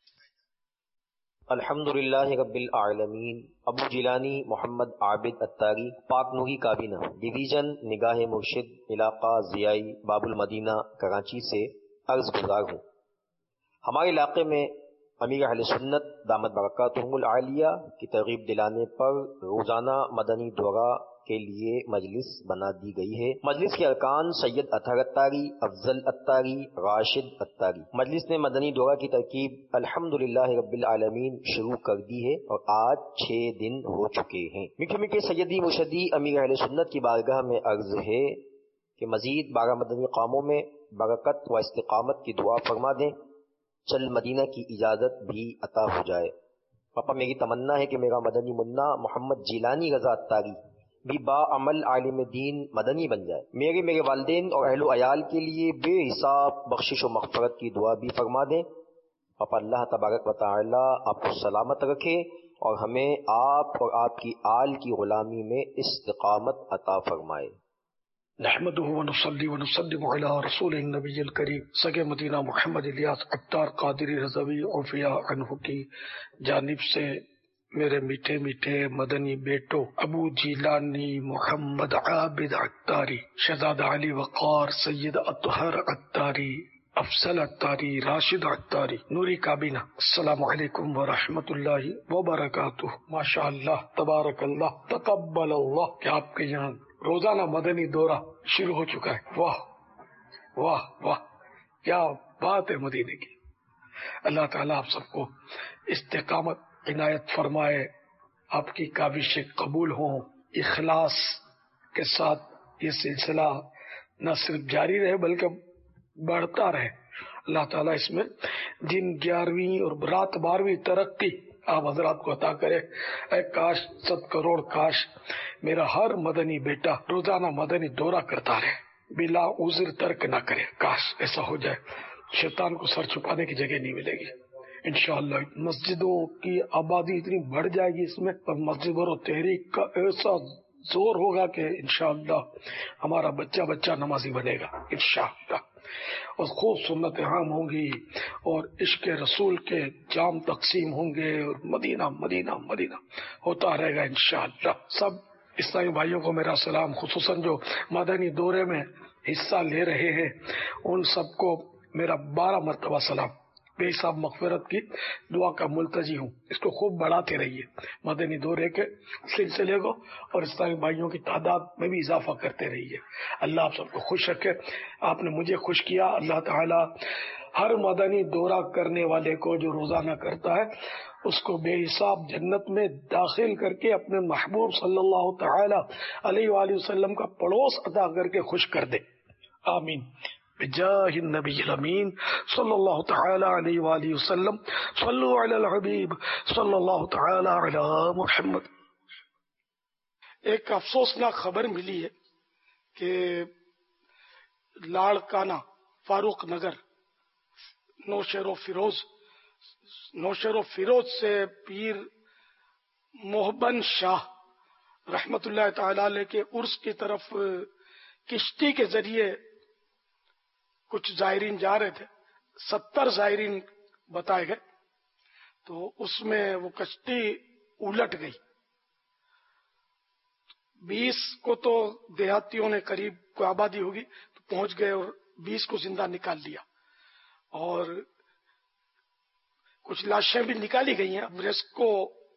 [SPEAKER 6] الحمدللہ رب العالمین. ابو جیلانی محمد عابد اتاری، پاک نوری کابینہ، ڈویژن نگاہ مرشد، علاقہ ضیائی، باب المدینہ، کراچی سے عرض گزار ہوں. ہمارے علاقے میں امیر اہل سنت دامت برکاتہم العالیہ کی ترغیب دلانے پر روزانہ مدنی دورہ کے لیے مجلس بنا دی گئی ہے. مجلس کے ارکان سید اطہر اتاری، افضل اتاری، راشد اتاری. مجلس نے مدنی دورہ کی ترکیب الحمدللہ رب العالمین شروع کر دی ہے اور آج چھ دن ہو چکے ہیں. میٹھے میٹھے سیدی مرشدی امیر اہل سنت کی بارگاہ میں عرض ہے کہ مزید بارہ مدنی کاموں میں برکت و استقامت کی دعا فرما دیں. چل مدینہ کی اجازت بھی عطا ہو جائے. پاپا میری تمنا ہے کہ میرا مدنی منا محمد جیلانی رضا اتاری بھی با عمل عالم دین مدنی بن جائے. میرے میرے والدین اور اہل و عیال کے لیے بے حساب بخشش و مغفرت کی دعا بھی فرما دیں. پاپا اللہ تبارک و تعالی آپ کو سلامت رکھے اور ہمیں آپ اور آپ کی آل کی غلامی میں استقامت عطا فرمائے.
[SPEAKER 2] نحمده ونصلي ونسلم على رسول النبی الکریم. سگے مدینہ محمد الیاس عطار قادری رضوی عفیہ عنہ کی جانب سے میرے میٹھے میٹھے مدنی بیٹوں ابو جیلانی محمد عابد عطاری، شہزادہ علی وقار، سید اطہر عطاری، افضل عطاری، راشد عطاری، نوری کابینہ، السلام علیکم ورحمۃ اللہ وبرکاتہ. ماشاء اللہ، تبارک اللہ، تقبل اللہ کہ آپ کے یہاں روزانہ مدنی دورہ شروع ہو چکا ہے. واہ واہ واہ، کیا بات ہے مدینے کی. اللہ تعالیٰ آپ سب کو استقامت عنایت فرمائے، آپ کی کاوشیں قبول ہوں، اخلاص کے ساتھ یہ سلسلہ نہ صرف جاری رہے بلکہ بڑھتا رہے. اللہ تعالیٰ اس میں دن گیارہویں اور رات بارہویں ترقی آپ حضرات کو عطا کرے. اے کاش، ست کروڑ کاش میرا ہر مدنی بیٹا روزانہ مدنی دورہ کرتا رہے، بلا عذر ترک نہ کرے. کاش ایسا ہو جائے. شیطان کو سر چھپانے کی جگہ نہیں ملے گی انشاءاللہ. مسجدوں کی آبادی اتنی بڑھ جائے گی اس میں، اور مسجد و تحریک کا ایسا زور ہوگا کہ انشاءاللہ ہمارا بچہ بچہ نمازی بنے گا انشاءاللہ. اور خوب سنتیں عام ہوں گی اور عشق رسول کے جام تقسیم ہوں گے اور مدینہ مدینہ مدینہ ہوتا رہے گا انشاءاللہ. سب اسلامی بھائیوں کو میرا سلام، خصوصاً جو مدنی دورے میں حصہ لے رہے ہیں ان سب کو میرا بارہ مرتبہ سلام. بے حساب مغفرت کی دعا کا ملتجی ہوں. اس کو خوب بڑھاتے رہیے، مدنی دورے کے سلسلے کو، اور اسلامی بھائیوں کی تعداد میں بھی اضافہ کرتے رہیے. اللہ آپ سب کو خوش رکھے. آپ نے مجھے خوش کیا. اللہ تعالی ہر مدنی دورہ کرنے والے کو جو روزانہ کرتا ہے اس کو بے حساب جنت میں داخل کر کے اپنے محبوب صلی اللہ تعالی علیہ وآلہ وسلم کا پڑوس عطا کر کے خوش کر دے. آمین بجاہ النبی الامین صلی اللہ تعالی علیہ وآلہ وسلم. صلو علی الحبیب صلی اللہ تعالی علی محمد. ایک افسوسناک خبر ملی ہے کہ لاڑکانہ فاروق نگر نوشہر و فیروز نوشہر و فیروز سے پیر محبن شاہ رحمت اللہ تعالی علیہ کے عرس کی طرف کشتی کے ذریعے کچھ زائرین جا رہے تھے. ستر زائرین بتائے گئے، تو اس میں وہ کشتی الٹ گئی. بیس کو تو دیہاتیوں نے قریب کو آبادی ہوگی تو پہنچ گئے اور بیس کو زندہ نکال لیا، اور کچھ لاشیں بھی نکالی گئی ہیں. اب ریسکو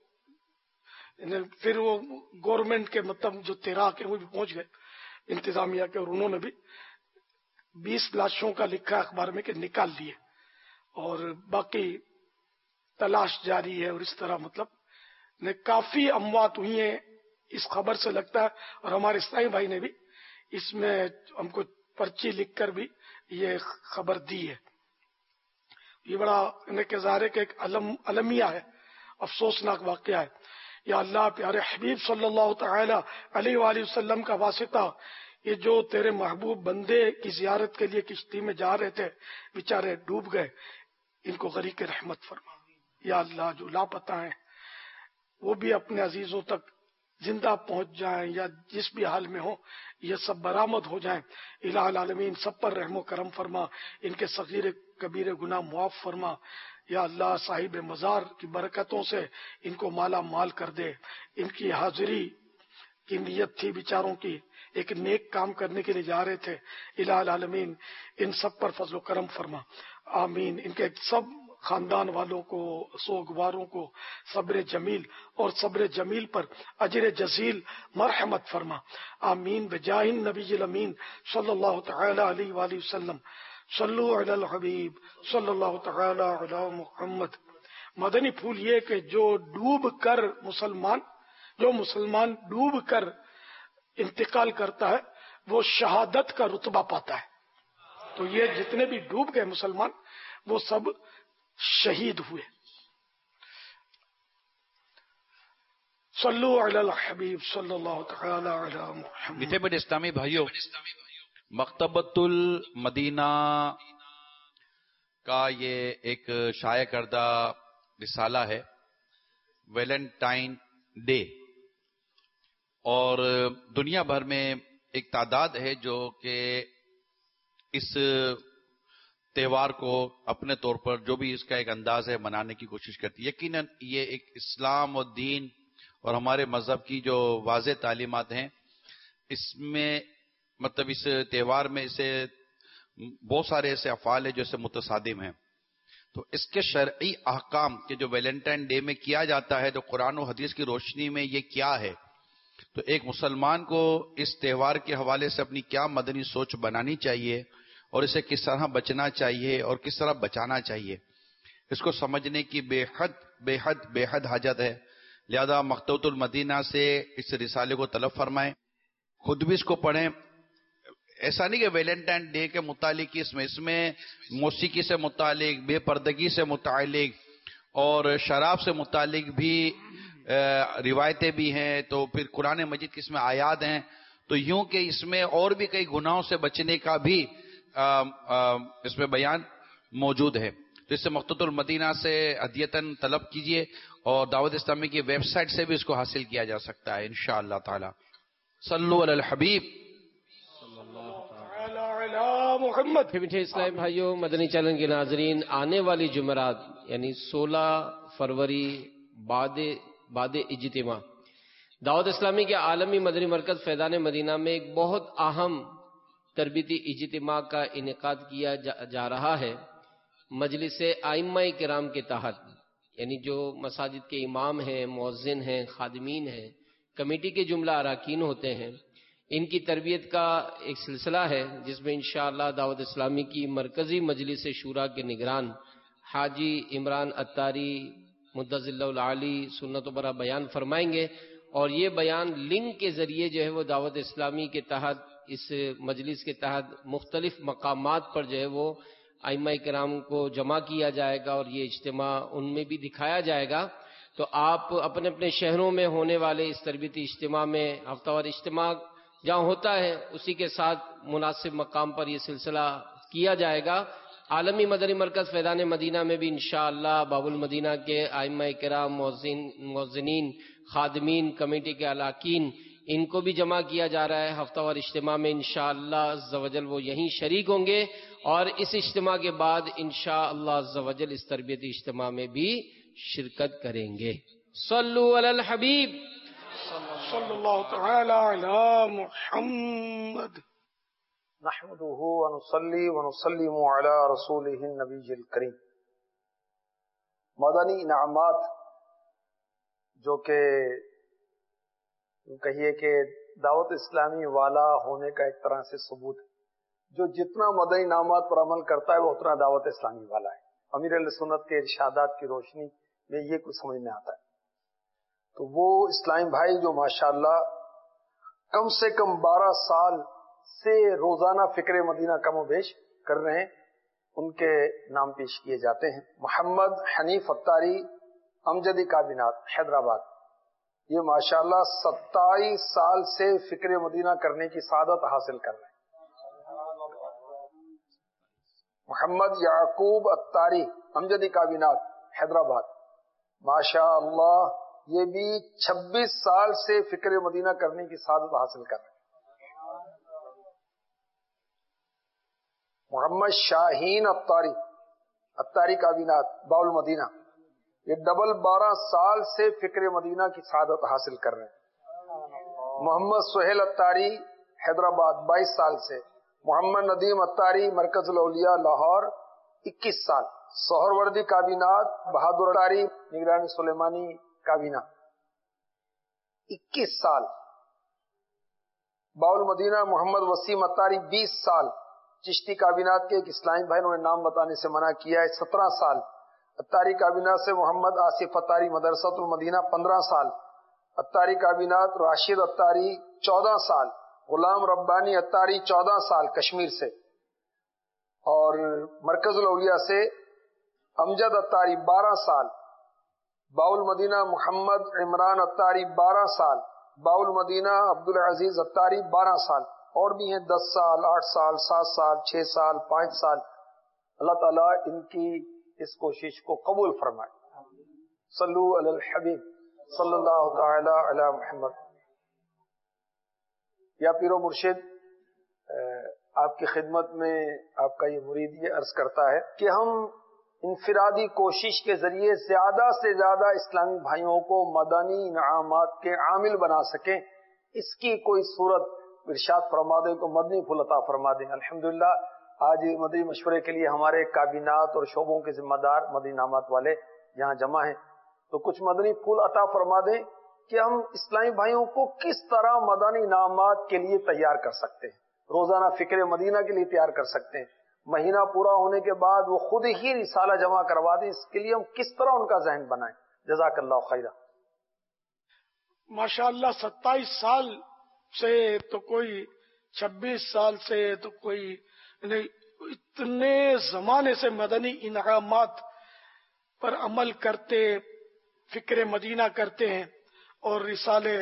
[SPEAKER 2] پھر وہ گورنمنٹ کے مطلب جو تیراک ہیں وہ بھی پہنچ گئے انتظامیہ کے، اور انہوں نے بھی بیس لاشوں کا لکھا اخبار میں کہ نکال لیے، اور باقی تلاش جاری ہے. اور اس طرح مطلب نے کافی اموات ہوئی ہیں اس خبر سے لگتا ہے. اور ہمارے اسلامی بھائی نے بھی اس میں ہم کو پرچی لکھ کر بھی یہ خبر دی ہے. یہ بڑا انہیں کہ ظاہر ہے کہ ایک علم المیہ ہے، افسوسناک واقعہ ہے. یا اللہ پیارے حبیب صلی اللہ تعالی علیہ وآلہ وسلم کا واسطہ، یہ جو تیرے محبوب بندے کی زیارت کے لیے کشتی میں جا رہے تھے بیچارے ڈوب گئے، ان کو غریق رحمت فرما. یا اللہ جو لاپتہ ہیں وہ بھی اپنے عزیزوں تک زندہ پہنچ جائیں یا جس بھی حال میں ہوں، یہ سب برآمد ہو جائیں. الہ العالمین سب پر رحم و کرم فرما، ان کے صغیر کبیر گناہ معاف فرما. یا اللہ صاحب مزار کی برکتوں سے ان کو مالا مال کر دے. ان کی حاضری کی نیت تھی بیچاروں کی، ایک نیک کام کرنے کے لیے جا رہے تھے. الہ العالمین ان سب پر فضل و کرم فرما. آمین. ان کے سب خاندان والوں کو، سوگواروں کو صبر جمیل اور صبر جمیل پر اجر جزیل مرحمت فرما. آمین. بجاہ النبی الامین صلی اللہ تعالی علیہ وآلہ وسلم. صلو علی الحبیب صلی اللہ تعالی علی محمد. مدنی پھول یہ کہ جو ڈوب کر مسلمان جو مسلمان ڈوب کر انتقال کرتا ہے وہ شہادت کا رتبہ پاتا ہے. تو یہ جتنے بھی ڈوب گئے مسلمان وہ سب شہید ہوئے. صلو علی الحبیب صلی اللہ تعالی علی محمد.
[SPEAKER 8] میٹھے بڑے اسلامی بھائیوں، مکتبۃ المدینہ کا یہ ایک شائع کردہ رسالہ ہے، ویلنٹائن ڈے، اور دنیا بھر میں ایک تعداد ہے جو کہ اس تہوار کو اپنے طور پر جو بھی اس کا ایک انداز ہے منانے کی کوشش کرتی ہے. یقیناً یہ ایک اسلام اور دین اور ہمارے مذہب کی جو واضح تعلیمات ہیں، اس میں مطلب اس تہوار میں اسے بہت سارے ایسے افعال ہیں جو اسے متصادم ہیں. تو اس کے شرعی احکام کہ جو ویلنٹائن ڈے میں کیا جاتا ہے، تو قرآن و حدیث کی روشنی میں یہ کیا ہے، تو ایک مسلمان کو اس تہوار کے حوالے سے اپنی کیا مدنی سوچ بنانی چاہیے اور اسے کس طرح بچنا چاہیے اور کس طرح بچانا چاہیے، اس کو سمجھنے کی بے حد بے حد بے حد حاجت ہے. لہذا مکتبۃ المدینہ سے اس رسالے کو طلب فرمائیں، خود بھی اس کو پڑھیں. ایسا نہیں کہ ویلنٹائن ڈے کے متعلق اس میں اس میں موسیقی سے متعلق، بے پردگی سے متعلق اور شراب سے متعلق بھی روایتیں بھی ہیں، تو پھر قرآن مجید کی اس میں آیات ہیں. تو یوں کہ اس میں اور بھی کئی گناہوں سے بچنے کا بھی آ, آ, اس میں بیان موجود ہے. تو اس سے مکتبۃ المدینہ سے ہدیتاً طلب کیجئے، اور دعوت اسلامی کی ویب سائٹ سے بھی اس کو حاصل کیا جا سکتا ہے انشاءاللہ تعالی. صلو علی الحبیب.
[SPEAKER 5] محمد. میٹھے اسلامی بھائیوں، مدنی چینل کے ناظرین، آنے والی جمعرات یعنی سولہ فروری بعد بعد اجتماع دعوت اسلامی کے عالمی مدنی مرکز فیضان مدینہ میں ایک بہت اہم تربیتی اجتماع کا انعقاد کیا جا, جا رہا ہے. مجلس ائمہ کرام کے تحت، یعنی جو مساجد کے امام ہیں، مؤذن ہیں، خادمین ہیں، کمیٹی کے جملہ اراکین ہوتے ہیں، ان کی تربیت کا ایک سلسلہ ہے جس میں انشاءاللہ دعوت اسلامی کی مرکزی مجلس شورا کے نگران حاجی عمران اتاری مدظ اللہ العالی سنت و برا بیان فرمائیں گے. اور یہ بیان لنک کے ذریعے جو ہے وہ دعوت اسلامی کے تحت، اس مجلس کے تحت مختلف مقامات پر جو ہے وہ ائمہ کرام کو جمع کیا جائے گا، اور یہ اجتماع ان میں بھی دکھایا جائے گا. تو آپ اپنے اپنے شہروں میں ہونے والے اس تربیتی اجتماع میں ہفتہ وار اجتماع جہاں ہوتا ہے اسی کے ساتھ مناسب مقام پر یہ سلسلہ کیا جائے گا. عالمی مدنی مرکز فیضان مدینہ میں بھی انشاءاللہ باب المدینہ کے ائمہ کرام، مؤذنین، خادمین، کمیٹی کے اراکین، ان کو بھی جمع کیا جا رہا ہے ہفتہ وار اجتماع میں. انشاءاللہ عز و جل وہ یہیں شریک ہوں گے اور اس اجتماع کے بعد انشاءاللہ عز و جل اس تربیتی اجتماع میں بھی شرکت کریں گے. صلو علی الحبیب
[SPEAKER 2] صلی اللہ تعالی علی محمد.
[SPEAKER 7] نحمده ونصلي ونسلم على رسوله النبی الکریم. مدنی انعامات جو کہ کہیے کہ دعوت اسلامی والا ہونے کا ایک طرح سے ثبوت ہے. جو جتنا مدنی انعامات پر عمل کرتا ہے وہ اتنا دعوت اسلامی والا ہے. امیر اہل سنت کے ارشادات کی روشنی میں یہ کچھ سمجھ میں آتا ہے. تو وہ اسلامی بھائی جو ماشاءاللہ کم سے کم بارہ سال سے روزانہ فکر مدینہ کم و بیش کر رہے ہیں، ان کے نام پیش کیے جاتے ہیں. محمد حنیف اتاری امجدی کابینات حیدرآباد، یہ ماشاءاللہ ستائیس سال سے فکر مدینہ کرنے کی سعادت حاصل کر رہے ہیں. محمد یعقوب اتاری امجدی کابینات حیدرآباد، ماشاءاللہ یہ بھی چھبیس سال سے فکر مدینہ کرنے کی سعادت حاصل کر رہے ہیں. محمد شاہین اتاری اتاری کابینات باول مدینہ، یہ ڈبل بارہ سال سے فکر مدینہ کی سعادت حاصل کر رہے ہیں. محمد سہیل اتاری حیدرآباد بائیس سال سے. محمد ندیم اتاری مرکز الاولیاء لاہور اکیس سال. سہروردی کابینات بہادر اتاری نگرانی سلیمانی کابینہ اکیس سال. باول مدینہ محمد وسیم اتاری بیس سال. چشتی کابینات کے ایک اسلامی بھائی انہوں نے نام بتانے سے منع کیا ہے، سترہ سال. اتاری کابینات سے محمد آصف اتاری مدرسۃ المدینہ پندرہ سال. اتاری کابینات راشد اتاری چودہ سال. غلام ربانی اتاری چودہ سال کشمیر سے. اور مرکز الاولیاء سے امجد اتاری بارہ سال. باول مدینہ محمد عمران اتاری بارہ سال. باول مدینہ عبدالعزیز اتاری بارہ سال. اور بھی ہیں دس سال، آٹھ سال، سات سال، چھ سال، پانچ سال. اللہ تعالیٰ ان کی اس کوشش کو قبول فرمائے. صلو علی الحبیب صلی اللہ تعالی علی محمد. یا پیر و مرشد، آپ کی خدمت میں آپ کا یہ مرید یہ عرض کرتا ہے کہ ہم انفرادی کوشش کے ذریعے زیادہ سے زیادہ اسلامی بھائیوں کو مدنی انعامات کے عامل بنا سکیں، اس کی کوئی صورت ارشاد فرما دیں کو مدنی پھول عطا فرما دیں. الحمدللہ آج مدنی مشورے کے لیے ہمارے کابینات اور شعبوں کے ذمہ دار مدنی انعامات والے یہاں جمع ہیں، تو کچھ مدنی پھول عطا فرما دیں کہ ہم اسلامی بھائیوں کو کس طرح مدنی انعامات کے لیے تیار کر سکتے ہیں، روزانہ فکر مدینہ کے لیے تیار کر سکتے ہیں. مہینہ پورا ہونے کے بعد وہ خود ہی رسالہ جمع کروا دیں، اس کے لیے ہم کس طرح ان کا ذہن بنائیں. جزاک اللہ خیرہ.
[SPEAKER 2] ماشاءاللہ ستائیس سال سے تو کوئی چھبیس سال سے تو کوئی اتنے زمانے سے مدنی انعامات پر عمل کرتے، فکر مدینہ کرتے ہیں اور رسالے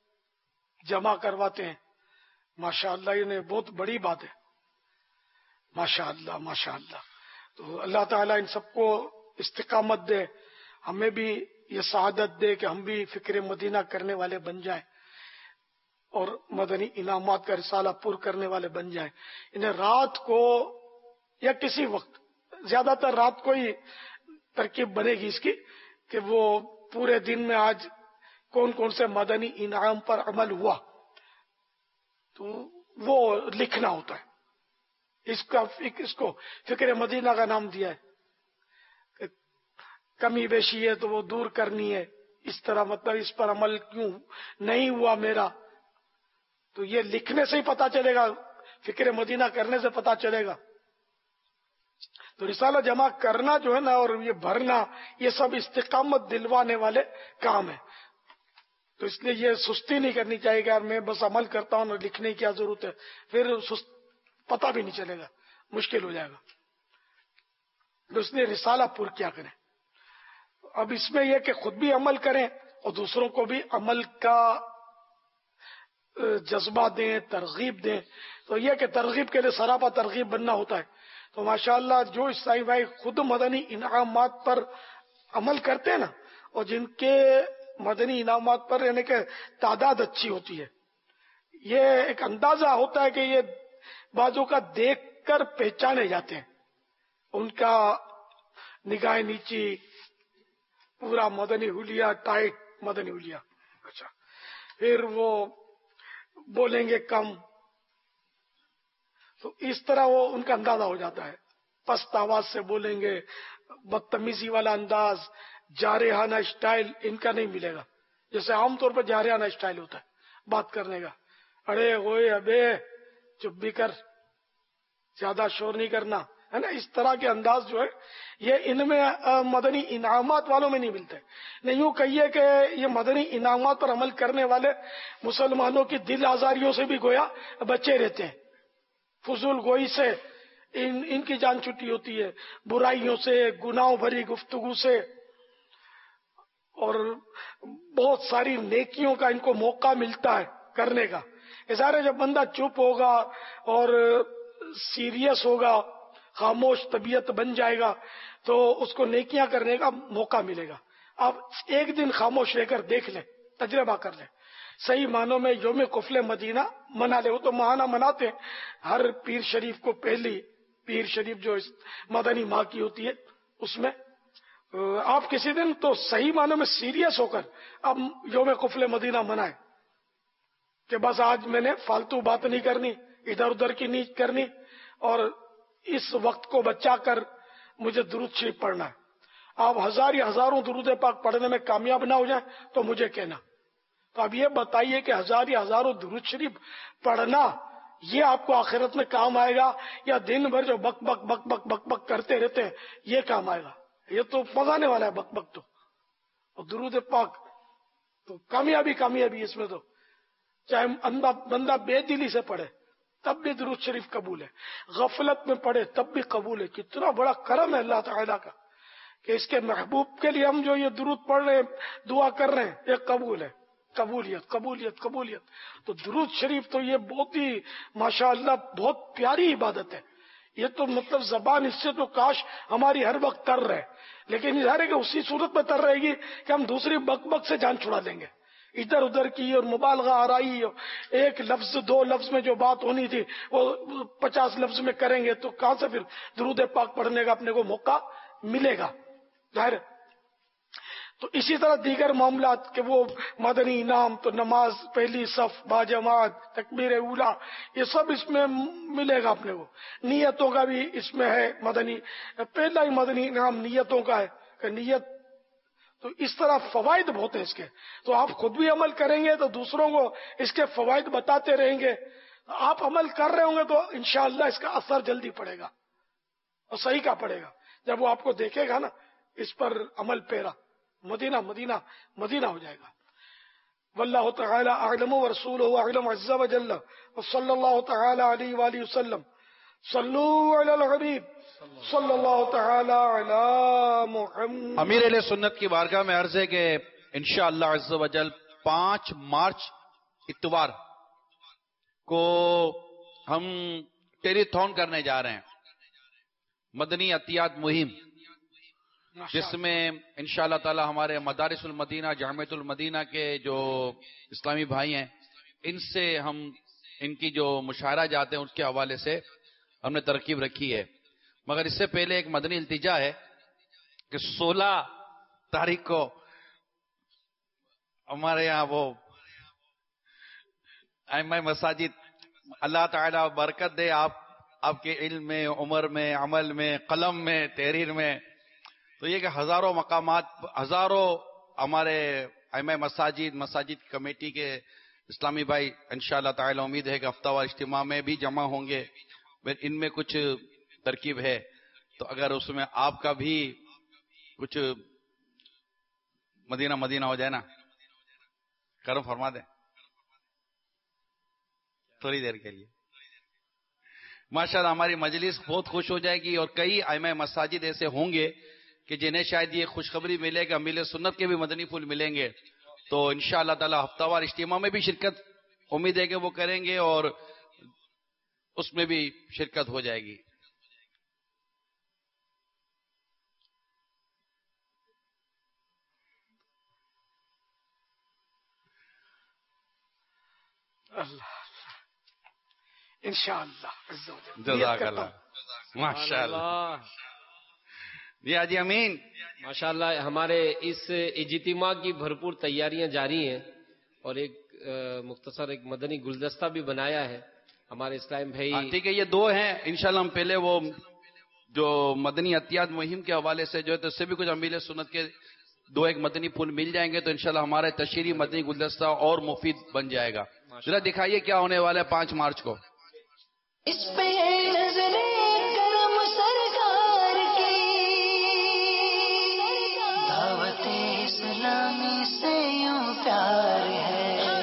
[SPEAKER 2] جمع کرواتے ہیں. ماشاءاللہ یہ بہت بڑی بات ہے. ماشاءاللہ ماشاءاللہ. تو اللہ تعالیٰ ان سب کو استقامت دے، ہمیں بھی یہ سعادت دے کہ ہم بھی فکر مدینہ کرنے والے بن جائیں اور مدنی انعامات کا رسالہ پر کرنے والے بن جائیں. انہیں رات کو یا کسی وقت، زیادہ تر رات کو ہی ترکیب بنے گی اس کی کہ وہ پورے دن میں آج کون کون سے مدنی انعام پر عمل ہوا تو وہ لکھنا ہوتا ہے. اس کا اس کو فکر مدینہ کا نام دیا ہے. کمی بیشی ہے تو وہ دور کرنی ہے، اس طرح مطلب اس پر عمل کیوں نہیں ہوا میرا، تو یہ لکھنے سے ہی پتا چلے گا، فکر مدینہ کرنے سے پتا چلے گا. تو رسالہ جمع کرنا جو ہے نا اور یہ بھرنا، یہ سب استقامت دلوانے والے کام ہیں. تو اس لیے یہ سستی نہیں کرنی چاہیے کہ یار میں بس عمل کرتا ہوں اور لکھنے کی کیا ضرورت ہے، پھر سست پتہ بھی نہیں چلے گا، مشکل ہو جائے گا. تو اس لیے رسالہ پر کیا کریں. اب اس میں یہ کہ خود بھی عمل کریں اور دوسروں کو بھی عمل کا جذبہ دیں، ترغیب دیں. تو یہ کہ ترغیب کے لیے سراپا ترغیب بننا ہوتا ہے. تو ماشاءاللہ جو عیسائی بھائی خود مدنی انعامات پر عمل کرتے ہیں نا، اور جن کے مدنی انعامات پر یعنی کہ تعداد اچھی ہوتی ہے، یہ ایک اندازہ ہوتا ہے کہ یہ بعضوں کا دیکھ کر پہچانے جاتے ہیں. ان کا نگاہ نیچی، پورا مدنی حلیہ ٹائٹ مدنی حلیہ. اچھا، پھر وہ بولیں گے کم، تو اس طرح وہ ان کا اندازہ ہو جاتا ہے. پست آواز سے بولیں گے، بدتمیزی والا انداز، جارحانہ اسٹائل ان کا نہیں ملے گا. جیسے عام طور پر جارحانہ اسٹائل ہوتا ہے بات کرنے کا، اڑے ہوئے ابے چپ بھی کر، زیادہ شور نہیں کرنا، ہے نا. اس طرح کے انداز جو ہے یہ ان میں مدنی انعامات والوں میں نہیں ملتے. نہیں یوں کہیے کہ یہ مدنی انعامات پر عمل کرنے والے مسلمانوں کی دل آزاریوں سے بھی گویا بچے رہتے ہیں، فضول گوئی سے ان ان کی جان چھٹی ہوتی ہے، برائیوں سے، گناہوں بھری گفتگو سے، اور بہت ساری نیکیوں کا ان کو موقع ملتا ہے کرنے کا. ظاہر ہے جب بندہ چپ ہوگا اور سیریس ہوگا، خاموش طبیعت بن جائے گا، تو اس کو نیکیاں کرنے کا موقع ملے گا. آپ ایک دن خاموش رہ کر دیکھ لیں، تجربہ کر لیں. صحیح معنوں میں یوم قفل مدینہ منا لے. وہ تو ماہانہ مناتے ہیں ہر پیر شریف کو. پہلی پیر شریف جو مدنی ماہ کی ہوتی ہے اس میں آپ کسی دن تو صحیح معنوں میں سیریس ہو کر اب یوم قفل مدینہ منائیں کہ بس آج میں نے فالتو بات نہیں کرنی، ادھر ادھر کی نہیں کرنی، اور اس وقت کو بچا کر مجھے درود شریف پڑھنا ہے. آپ ہزار یا ہزاروں درود پاک پڑھنے میں کامیاب نہ ہو جائیں تو مجھے کہنا. تو اب یہ بتائیے کہ ہزار یا ہزاروں درود شریف پڑھنا یہ آپ کو آخرت میں کام آئے گا، یا دن بھر جو بک بک بک بک بک بک کرتے رہتے ہیں یہ کام آئے گا؟ یہ تو مزانے والا ہے بک بک. تو اور درود پاک تو کامیابی کامیابی اس میں. تو چاہے بندہ بے دلی سے پڑھے تب بھی درود شریف قبول ہے، غفلت میں پڑھے تب بھی قبول ہے. کتنا بڑا کرم ہے اللہ تعالیٰ کا کہ اس کے محبوب کے لیے ہم جو یہ درود پڑھ رہے ہیں، دعا کر رہے ہیں، یہ قبول ہے. قبولیت قبولیت قبولیت. تو درود شریف تو یہ بہت ہی ماشاءاللہ بہت پیاری عبادت ہے. یہ تو مطلب زبان اس سے تو کاش ہماری ہر وقت تر رہے، لیکن ظاہر ہے کہ اسی صورت میں تر رہے گی کہ ہم دوسری بک بک سے جان چھڑا لیں گے، ادھر ادھر کی اور مبالغہ آرائی، ایک لفظ دو لفظ میں جو بات ہونی تھی وہ پچاس لفظ میں کریں گے تو کہاں سے پھر درود پاک پڑھنے کا اپنے کو موقع ملے گا. ظاہر ہے. تو اسی طرح دیگر معاملات کہ وہ مدنی انعام، تو نماز پہلی صف باجماعت، تکبیر اولا، یہ سب اس میں ملے گا اپنے کو. نیتوں کا بھی اس میں ہے مدنی، پہلا ہی مدنی انعام نیتوں کا ہے کہ نیت. تو اس طرح فوائد بہت ہیں اس کے. تو آپ خود بھی عمل کریں گے تو دوسروں کو اس کے فوائد بتاتے رہیں گے. آپ عمل کر رہے ہوں گے تو انشاءاللہ اس کا اثر جلدی پڑے گا اور صحیح کا پڑے گا. جب وہ آپ کو دیکھے گا نا اس پر عمل پیرا، مدینہ مدینہ مدینہ ہو جائے گا. واللہ تعالی اعلم ورسولہ اعلم عز وجل وصلی اللہ تعالی علیہ وآلہ وسلم. صلو علی الحبیب صلی اللہ تعالی علی محمد.
[SPEAKER 8] امیر اہل سنت کی بارگاہ میں عرض ہے کہ انشاءاللہ عز وجل پانچ مارچ اتوار کو ہم ٹیلی تھون کرنے جا رہے ہیں، مدنی عطیات مہم، جس میں انشاءاللہ تعالی ہمارے مدارس المدینہ، جامعۃ المدینہ کے جو اسلامی بھائی ہیں ان سے ہم ان کی جو مشاعرہ جاتے ہیں اس کے حوالے سے ہم نے ترکیب رکھی ہے. مگر اس سے پہلے ایک مدنی التجا ہے کہ سولہ تاریخ کو ہمارے یہاں وہ ائمہ مساجد، اللہ تعالی برکت دے آپ آپ کے علم میں، عمر میں، عمل میں، قلم میں، تحریر میں. تو یہ کہ ہزاروں مقامات، ہزاروں ہمارے ائمہ مساجد، مساجد کمیٹی کے اسلامی بھائی انشاءاللہ تعالی امید ہے کہ ہفتہ وار اجتماع میں بھی جمع ہوں گے. ان میں کچھ ترکیب ہے، تو اگر اس میں آپ کا بھی کچھ مدینہ مدینہ ہو جائے نا، کرم فرما دیں تھوڑی دیر کے لیے. ماشاءاللہ ہماری مجلس بہت خوش ہو جائے گی، اور کئی ائمہ مساجد ایسے ہوں گے کہ جنہیں شاید یہ خوشخبری ملے کہ امیل سنت کے بھی مدنی پھول ملیں گے، تو انشاءاللہ تعالی ہفتہ وار اجتماع میں بھی شرکت امید ہے کہ وہ کریں گے اور اس میں بھی شرکت ہو جائے گی۔
[SPEAKER 2] اللہ انشاءاللہ
[SPEAKER 8] جزاک اللہ، ماشاء اللہ۔ جی حاجی امین،
[SPEAKER 5] ماشاء اللہ ہمارے اس اجتماع کی بھرپور تیاریاں جاری ہیں اور ایک مختصر ایک مدنی گلدستہ بھی بنایا ہے ہمارے اسلام بھائی۔
[SPEAKER 8] ٹھیک ہے، یہ دو ہیں انشاءاللہ، ہم پہلے وہ جو مدنی عطیات مہم کے حوالے سے جو ہے تو اس سے بھی کچھ امیل سنت کے دو ایک مدنی پھول مل جائیں گے تو انشاءاللہ ہمارے تشہیری مدنی گلدستہ اور مفید بن جائے گا۔ ذرا دکھائیے کیا ہونے والا ہے پانچ مارچ کو۔
[SPEAKER 20] اس پہ نظریں کرم سرکار کی، دعوت اسلامی سے یوں پیار ہے۔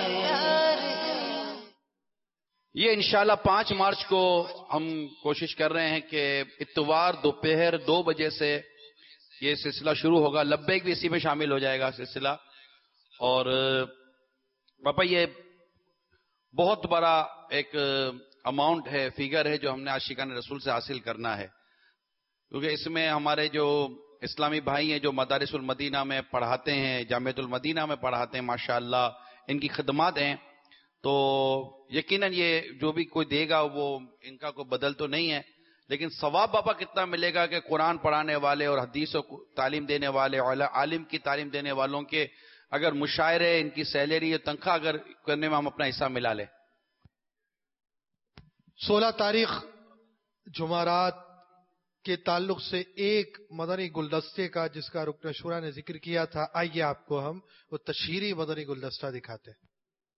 [SPEAKER 8] یہ انشاءاللہ پانچ مارچ کو ہم کوشش کر رہے ہیں کہ اتوار دوپہر دو بجے سے یہ سلسلہ شروع ہوگا، لبیک بھی اسی میں شامل ہو جائے گا سلسلہ۔ اور پاپا یہ بہت بڑا ایک اماؤنٹ ہے، فیگر ہے جو ہم نے عاشقان رسول سے حاصل کرنا ہے، کیونکہ اس میں ہمارے جو اسلامی بھائی ہیں جو مدارس المدینہ میں پڑھاتے ہیں، جامعۃ المدینہ میں پڑھاتے ہیں، ماشاءاللہ ان کی خدمات ہیں، تو یقیناً یہ جو بھی کوئی دے گا وہ ان کا کوئی بدل تو نہیں ہے، لیکن ثواب پاپا کتنا ملے گا کہ قرآن پڑھانے والے اور حدیث و تعلیم دینے والے عالم کی تعلیم دینے والوں کے اگر مشاعرے، ان کی سیلری یا تنخواہ اگر کرنے میں ہم اپنا حصہ ملا لیں۔
[SPEAKER 11] سولہ تاریخ جمعرات کے تعلق سے ایک مدنی گلدستے کا جس کا رکن شورا نے ذکر کیا تھا، آئیے آپ کو ہم وہ تشہیری مدنی گلدستہ دکھاتے ہیں۔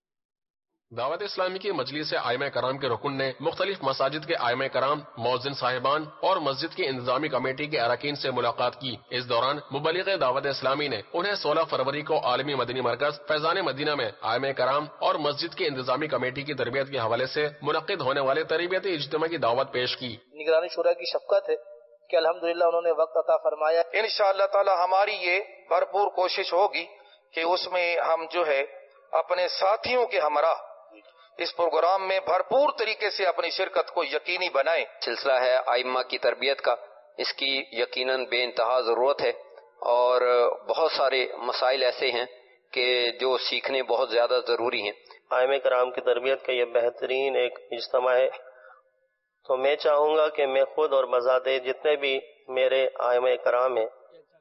[SPEAKER 9] دعوت اسلامی کی مجلس ائمہ کرام کے رکن نے مختلف مساجد کے ائمہ کرام، مؤذن صاحبان اور مسجد کی انتظامی کمیٹی کے اراکین سے ملاقات کی۔ اس دوران مبلغ دعوت اسلامی نے انہیں سولہ فروری کو عالمی مدنی مرکز فیضان مدینہ میں ائمہ کرام اور مسجد کی انتظامی کمیٹی کی تربیت کے حوالے سے منعقد ہونے والے تربیتی اجتماع کی دعوت پیش کی۔
[SPEAKER 18] نگرانی شورا کی شفقت ہے کہ الحمدللہ انہوں نے وقت عطا فرمایا۔
[SPEAKER 10] انشاءاللہ تعالی ہماری یہ بھرپور کوشش ہوگی کہ اس میں ہم جو ہے اپنے ساتھیوں کے ہمراہ اس پروگرام میں بھرپور طریقے سے اپنی شرکت کو یقینی بنائیں۔
[SPEAKER 15] سلسلہ ہے ائمہ کی تربیت کا، اس کی یقیناً بے انتہا ضرورت ہے اور بہت سارے مسائل ایسے ہیں کہ جو سیکھنے بہت زیادہ ضروری ہیں۔
[SPEAKER 13] ائمہ کرام کی تربیت کا یہ بہترین ایک اجتماع ہے، تو میں چاہوں گا کہ میں خود اور بذات جتنے بھی میرے ائمہ کرام ہیں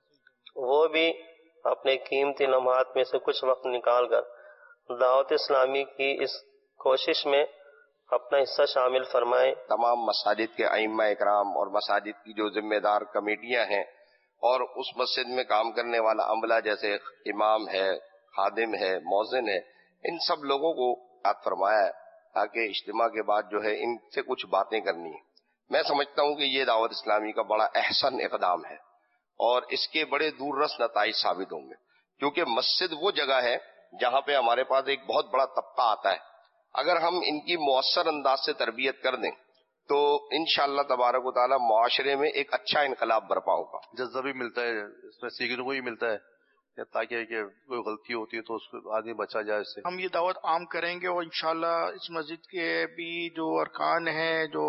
[SPEAKER 13] وہ بھی اپنے قیمتی لمحات میں سے کچھ وقت نکال کر دعوت اسلامی کی اس کوشش میں اپنا حصہ شامل فرمائیں۔
[SPEAKER 14] تمام مساجد کے ائمہ اکرام اور مساجد کی جو ذمہ دار کمیٹیاں ہیں اور اس مسجد میں کام کرنے والا عملہ جیسے امام ہے، خادم ہے، مؤذن ہے، ان سب لوگوں کو یاد فرمایا ہے تاکہ اجتماع کے بعد جو ہے ان سے کچھ باتیں کرنی ہیں۔ میں سمجھتا ہوں کہ یہ دعوت اسلامی کا بڑا احسن اقدام ہے اور اس کے بڑے دور رس نتائج ثابت ہوں گے، کیونکہ مسجد وہ جگہ ہے جہاں پہ ہمارے پاس ایک بہت بڑا طبقہ آتا ہے۔ اگر ہم ان کی مؤثر انداز سے تربیت کر دیں تو انشاءاللہ تبارک و تعالی معاشرے میں ایک اچھا انقلاب برپا ہوگا۔
[SPEAKER 22] جذبہ بھی ملتا ہے، اس میں سیکھنے کو بھی ملتا ہے تاکہ کہ کوئی غلطی ہوتی ہے تو اس کو آدمی بچا جائے اس سے۔
[SPEAKER 25] ہم یہ دعوت عام کریں گے اور انشاءاللہ اس مسجد کے بھی جو ارکان ہیں، جو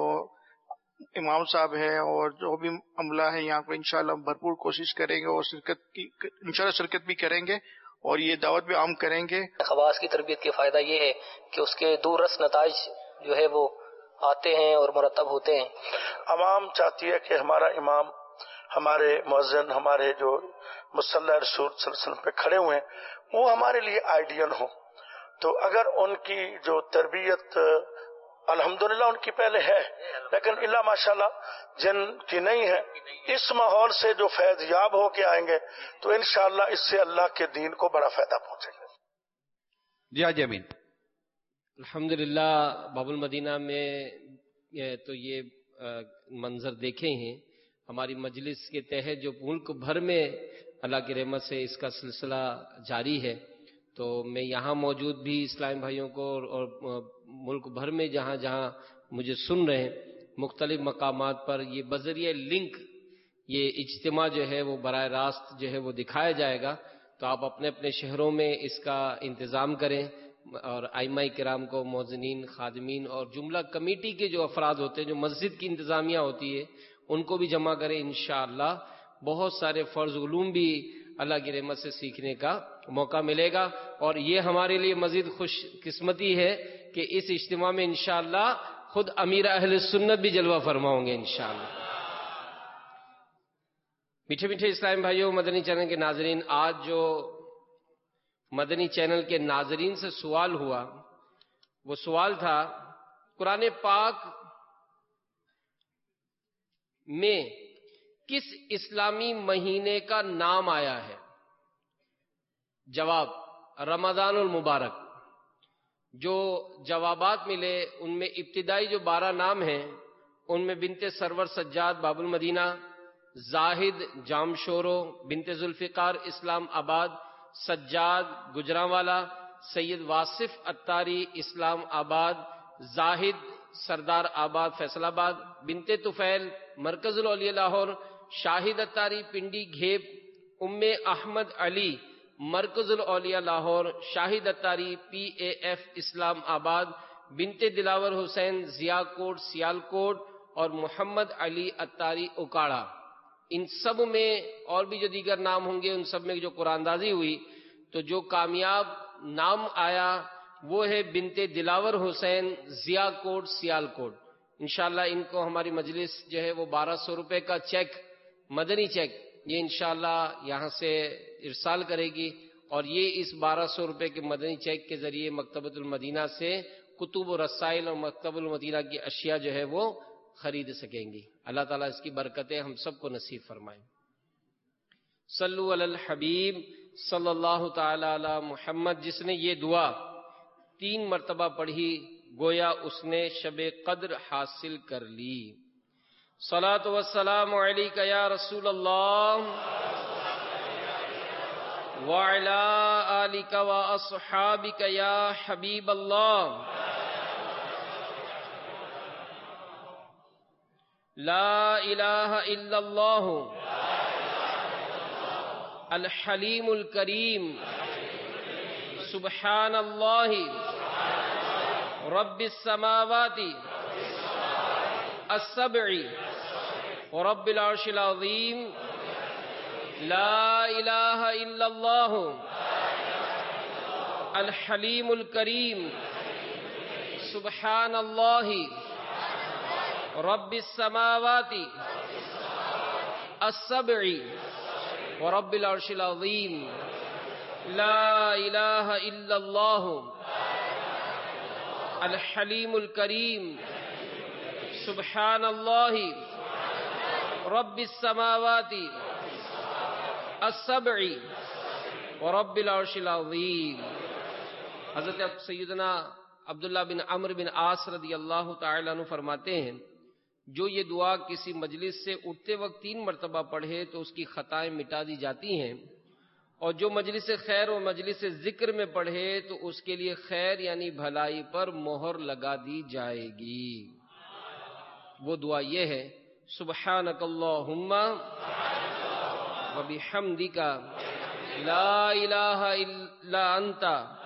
[SPEAKER 25] امام صاحب ہیں اور جو بھی عملہ ہے یہاں پہ انشاءاللہ بھرپور کوشش کریں گے اور شرکت کی انشاءاللہ شرکت بھی کریں گے اور یہ دعوت بھی عام کریں گے۔
[SPEAKER 26] خواص کی تربیت کے فائدہ یہ ہے کہ اس کے دور رس نتائج جو ہے وہ آتے ہیں اور مرتب ہوتے ہیں۔
[SPEAKER 10] عوام چاہتی ہے کہ ہمارا امام، ہمارے مؤذن، ہمارے جو مصلی رسول صلی اللہ علیہ وسلم پہ کھڑے ہوئے ہیں وہ ہمارے لیے آئیڈیل ہوں، تو اگر ان کی جو تربیت الحمدللہ ان کی پہلے ہے لیکن اللہ ماشاءاللہ جن کی نہیں ہے، اس ماحول سے جو فیض یاب ہو کے آئیں گے تو انشاءاللہ اس سے اللہ کے دین کو بڑا فائدہ پہنچے گا۔
[SPEAKER 8] جی حاج امین،
[SPEAKER 5] الحمدللہ باب المدینہ میں تو یہ منظر دیکھے ہیں، ہماری مجلس کے تحت جو ملک بھر میں اللہ کی رحمت سے اس کا سلسلہ جاری ہے، تو میں یہاں موجود بھی اسلام بھائیوں کو اور ملک بھر میں جہاں جہاں مجھے سن رہے ہیں مختلف مقامات پر یہ بذریعہ لنک یہ اجتماع جو ہے وہ براہ راست جو ہے وہ دکھایا جائے گا، تو آپ اپنے اپنے شہروں میں اس کا انتظام کریں اور ائمہ کرام کو، مؤذنین، خادمین اور جملہ کمیٹی کے جو افراد ہوتے ہیں، جو مسجد کی انتظامیہ ہوتی ہے، ان کو بھی جمع کریں انشاءاللہ۔ بہت سارے فرض علوم بھی اللہ کی رحمت سے سیکھنے کا موقع ملے گا، اور یہ ہمارے لیے مزید خوش قسمتی ہے کہ اس اجتماع میں انشاءاللہ خود امیر اہل سنت بھی جلوہ فرما ہوں گے انشاءاللہ۔ میٹھے میٹھے اسلام بھائیوں، مدنی چینل کے ناظرین، آج جو مدنی چینل کے ناظرین سے سوال ہوا، وہ سوال تھا قرآن پاک میں کس اسلامی مہینے کا نام آیا ہے؟ جواب، رمضان المبارک۔ جو جوابات ملے ان میں ابتدائی جو بارہ نام ہیں ان میں بنت سرور سجاد باب المدینہ، زاہد جامشورو، بنت ذوالفقار اسلام آباد، سجاد گجرانوالا، سید واصف اتاری اسلام آباد، زاہد سردار آباد فیصل آباد، بنت طفیل مرکز الاولیاء لاہور، شاہد اتاری پنڈی گھیب، ام احمد علی مرکز الاولیاء لاہور، شاہد اتاری پی اے ایف اسلام آباد، بنت دلاور حسین ضیاء کوٹ سیال کوٹ، اور محمد علی اتاری اکاڑا۔ ان سب میں اور بھی جو دیگر نام ہوں گے، ان سب میں جو قرآن اندازی ہوئی تو جو کامیاب نام آیا وہ ہے بنت دلاور حسین ضیاء کوٹ سیال کوٹ۔ انشاءاللہ ان کو ہماری مجلس جو ہے وہ بارہ سو روپے کا چیک، مدنی چیک، یہ انشاءاللہ یہاں سے ارسال کرے گی، اور یہ اس بارہ سو روپے کے مدنی چیک کے ذریعے مکتبۃ المدینہ سے کتب و رسائل اور مکتبۃ المدینہ کی اشیاء جو ہے وہ خرید سکیں گی۔ اللہ تعالیٰ اس کی برکتیں ہم سب کو نصیب فرمائیں۔ صلو علی الحبیب صلی اللہ تعالی علی محمد۔ جس نے یہ دعا تین مرتبہ پڑھی گویا اس نے شب قدر حاصل کر لی۔ صلاۃ والسلام علیک یا رسول اللہ وعلی آلک واصحابک یا حبیب اللہ۔ لا الہ الا اللہ الحلیم الکریم سبحان اللہ رب السماوات السبع ورب العرش العظیم۔ لا الہ الا اللہ الحلیم الکریم سبحان اللہ رب السماوات السبع ورب العرش العظیم۔ لا الہ الا اللہ الحلیم الکریم سبحان اللہ رب السماوات السبع ورب العرش العظیم۔ حضرت سیدنا عبداللہ بن عمرو بن عاص رضی اللہ تعالیٰ عنہ فرماتے ہیں، جو یہ دعا کسی مجلس سے اٹھتے وقت تین مرتبہ پڑھے تو اس کی خطائیں مٹا دی جاتی ہیں، اور جو مجلس خیر و مجلس ذکر میں پڑھے تو اس کے لیے خیر یعنی بھلائی پر مہر لگا دی جائے گی۔ وہ دعا یہ ہے، سبحانک اللہم وبحمدک لا الہ الا انت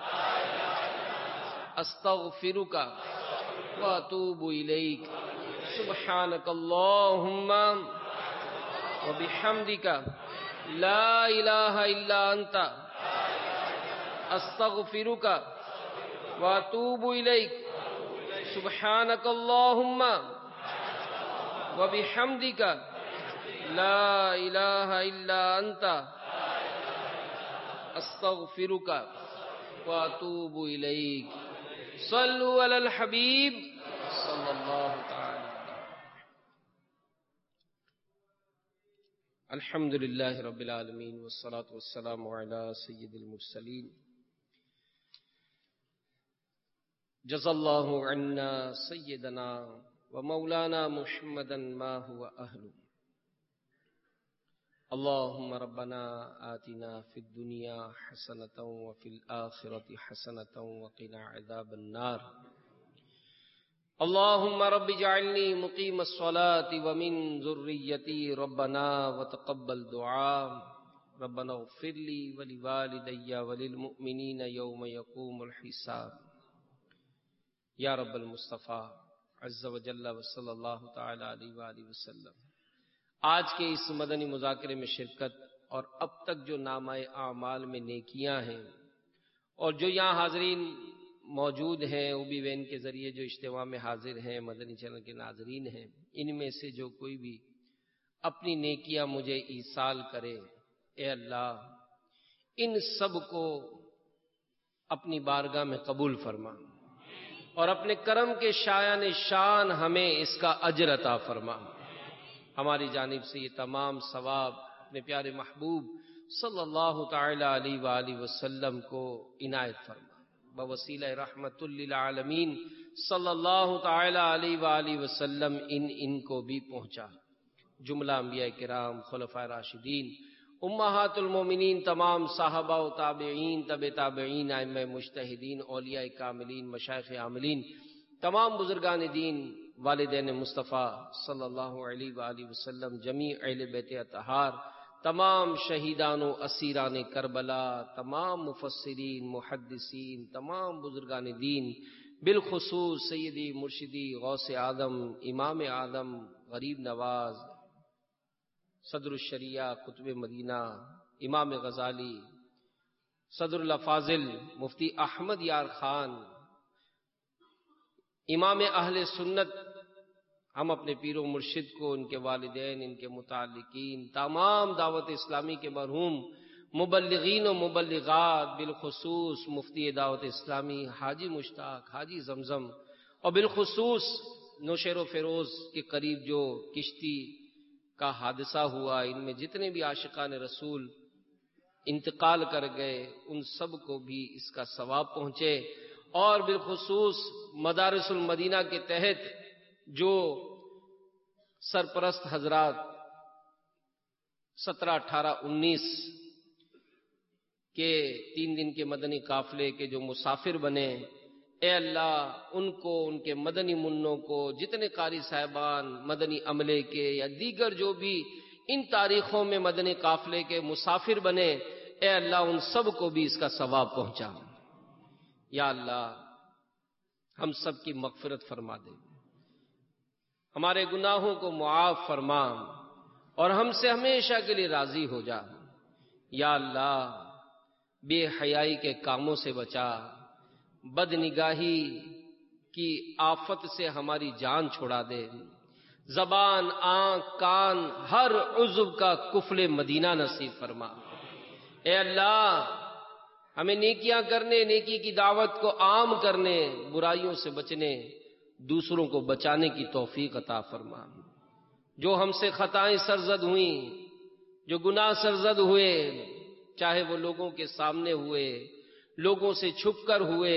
[SPEAKER 5] استغفرک واتوب الیک۔ سبحانک اللہم وبحمدک لا الہ الا انت استغفرک واتوب الیک۔ سبحانک اللہم وبحمدک لا الہ الا انت استغفرک واتوب الیک۔ صلو علی الحبیب صلی اللہ تعالی۔ الحمد للہ رب العالمین والصلاة والسلام علی سید المرسلین۔ جزا اللہ عنا سیدنا ومولانا محمدا ما هو اہل۔ اللہم ربنا آتنا فی الدنیا حسنة وفی الآخرة حسنة وقنا عذاب النار۔ اللهم رب اجعلني مقيم الصلاة ومن ذريتي ربنا وتقبل دعاء ربنا اغفر لي ولوالدي وللمؤمنين يوم يقوم الحساب یا رب المصطفیٰ عز وجل وصلی اللہ تعالی علیہ وآلہ وسلم. آج کے اس مدنی مذاکرے میں شرکت اور اب تک جو نامہ اعمال میں نیکیاں ہیں اور جو یہاں حاضرین موجود ہیں اوبی وین کے ذریعے جو اجتماع میں حاضر ہیں مدنی چینل کے ناظرین ہیں، ان میں سے جو کوئی بھی اپنی نیکیاں مجھے ایصال کرے، اے اللہ ان سب کو اپنی بارگاہ میں قبول فرما اور اپنے کرم کے شایان شان ہمیں اس کا اجر عطا فرما. ہماری جانب سے یہ تمام ثواب اپنے پیارے محبوب صلی اللہ تعالی علیہ وآلہ وسلم کو عنایت فرما. بوسیلہ رحمت للعالمین صلی اللہ تعالی علیہ وآلہ وسلم ان ان کو بھی پہنچا. جملہ انبیاء کرام، خلفائے راشدین، امہات المومنین، تمام صحابہ و تابعین، تبع تابعین، ائمہ مجتہدین، اولیاء کاملین، مشائخ عاملین، تمام بزرگان دین، والدین مصطفیٰ صلی اللہ علیہ وآلہ وسلم، جمیع اہل بیت اطہار، تمام شہیدان و اسیران کربلا، تمام مفسرین، محدثین، تمام بزرگان دین، بالخصوص سیدی مرشدی غوث اعظم، امام اعظم، غریب نواز، صدر الشریعہ، قطب مدینہ، امام غزالی، صدر الافاضل مفتی احمد یار خان، امام اہل سنت، ہم اپنے پیر و مرشد کو، ان کے والدین، ان کے متعلقین، تمام دعوت اسلامی کے مرحوم مبلغین و مبلغات، بالخصوص مفتی دعوت اسلامی حاجی مشتاق، حاجی زمزم، اور بالخصوص نوشہر و فیروز کے قریب جو کشتی کا حادثہ ہوا، ان میں جتنے بھی عاشقان رسول انتقال کر گئے، ان سب کو بھی اس کا ثواب پہنچے. اور بالخصوص مدارس المدینہ کے تحت جو سرپرست حضرات سترہ اٹھارہ انیس کے تین دن کے مدنی قافلے کے جو مسافر بنے، اے اللہ ان کو، ان کے مدنی منوں کو، جتنے قاری صاحبان مدنی عملے کے یا دیگر جو بھی ان تاریخوں میں مدنی قافلے کے مسافر بنے، اے اللہ ان سب کو بھی اس کا ثواب پہنچا. یا اللہ ہم سب کی مغفرت فرما دے، ہمارے گناہوں کو معاف فرما اور ہم سے ہمیشہ کے لیے راضی ہو جا. یا اللہ بے حیائی کے کاموں سے بچا، بد نگاہی کی آفت سے ہماری جان چھڑا دے، زبان، آنکھ، کان، ہر عضو کا کفل مدینہ نصیب فرما. اے اللہ ہمیں نیکیاں کرنے، نیکی کی دعوت کو عام کرنے، برائیوں سے بچنے، دوسروں کو بچانے کی توفیق عطا فرما. جو ہم سے خطائیں سرزد ہوئیں، جو گناہ سرزد ہوئے، چاہے وہ لوگوں کے سامنے ہوئے، لوگوں سے چھپ کر ہوئے،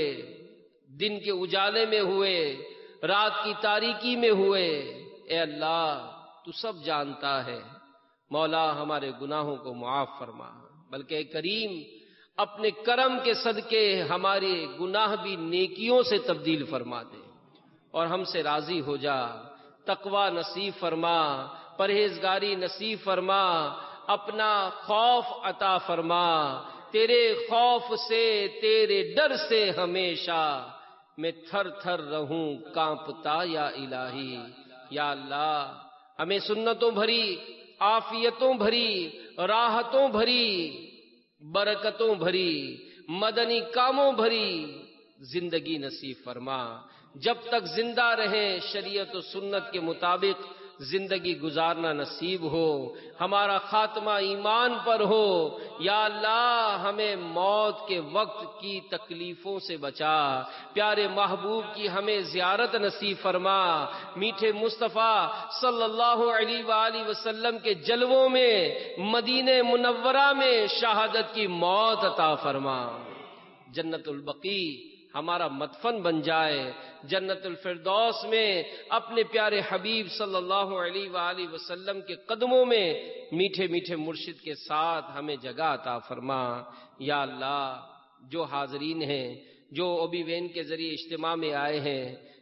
[SPEAKER 5] دن کے اجالے میں ہوئے، رات کی تاریکی میں ہوئے، اے اللہ تو سب جانتا ہے. مولا ہمارے گناہوں کو معاف فرما، بلکہ اے کریم اپنے کرم کے صدقے ہمارے گناہ بھی نیکیوں سے تبدیل فرما دے اور ہم سے راضی ہو جا. تقوی نصیب فرما، پرہیزگاری نصیب فرما، اپنا خوف عطا فرما. تیرے خوف سے، تیرے ڈر سے ہمیشہ میں تھر تھر رہوں کانپتا یا الہی. یا اللہ ہمیں سنتوں بھری، عافیتوں بھری، راحتوں بھری، برکتوں بھری، مدنی کاموں بھری زندگی نصیب فرما. جب تک زندہ رہیں شریعت و سنت کے مطابق زندگی گزارنا نصیب ہو، ہمارا خاتمہ ایمان پر ہو. یا اللہ ہمیں موت کے وقت کی تکلیفوں سے بچا، پیارے محبوب کی ہمیں زیارت نصیب فرما. میٹھے مصطفیٰ صلی اللہ علیہ وآلہ وسلم کے جلووں میں مدینہ منورہ میں شہادت کی موت عطا فرما. جنت البقیع ہمارا مدفن بن جائے، جنت الفردوس میں اپنے پیارے حبیب صلی اللہ علیہ وآلہ وسلم کے قدموں میں میٹھے میٹھے مرشد کے ساتھ ہمیں جگہ عطا فرما. یا اللہ جو حاضرین ہیں، جو اوبی وین کے ذریعے اجتماع میں آئے ہیں،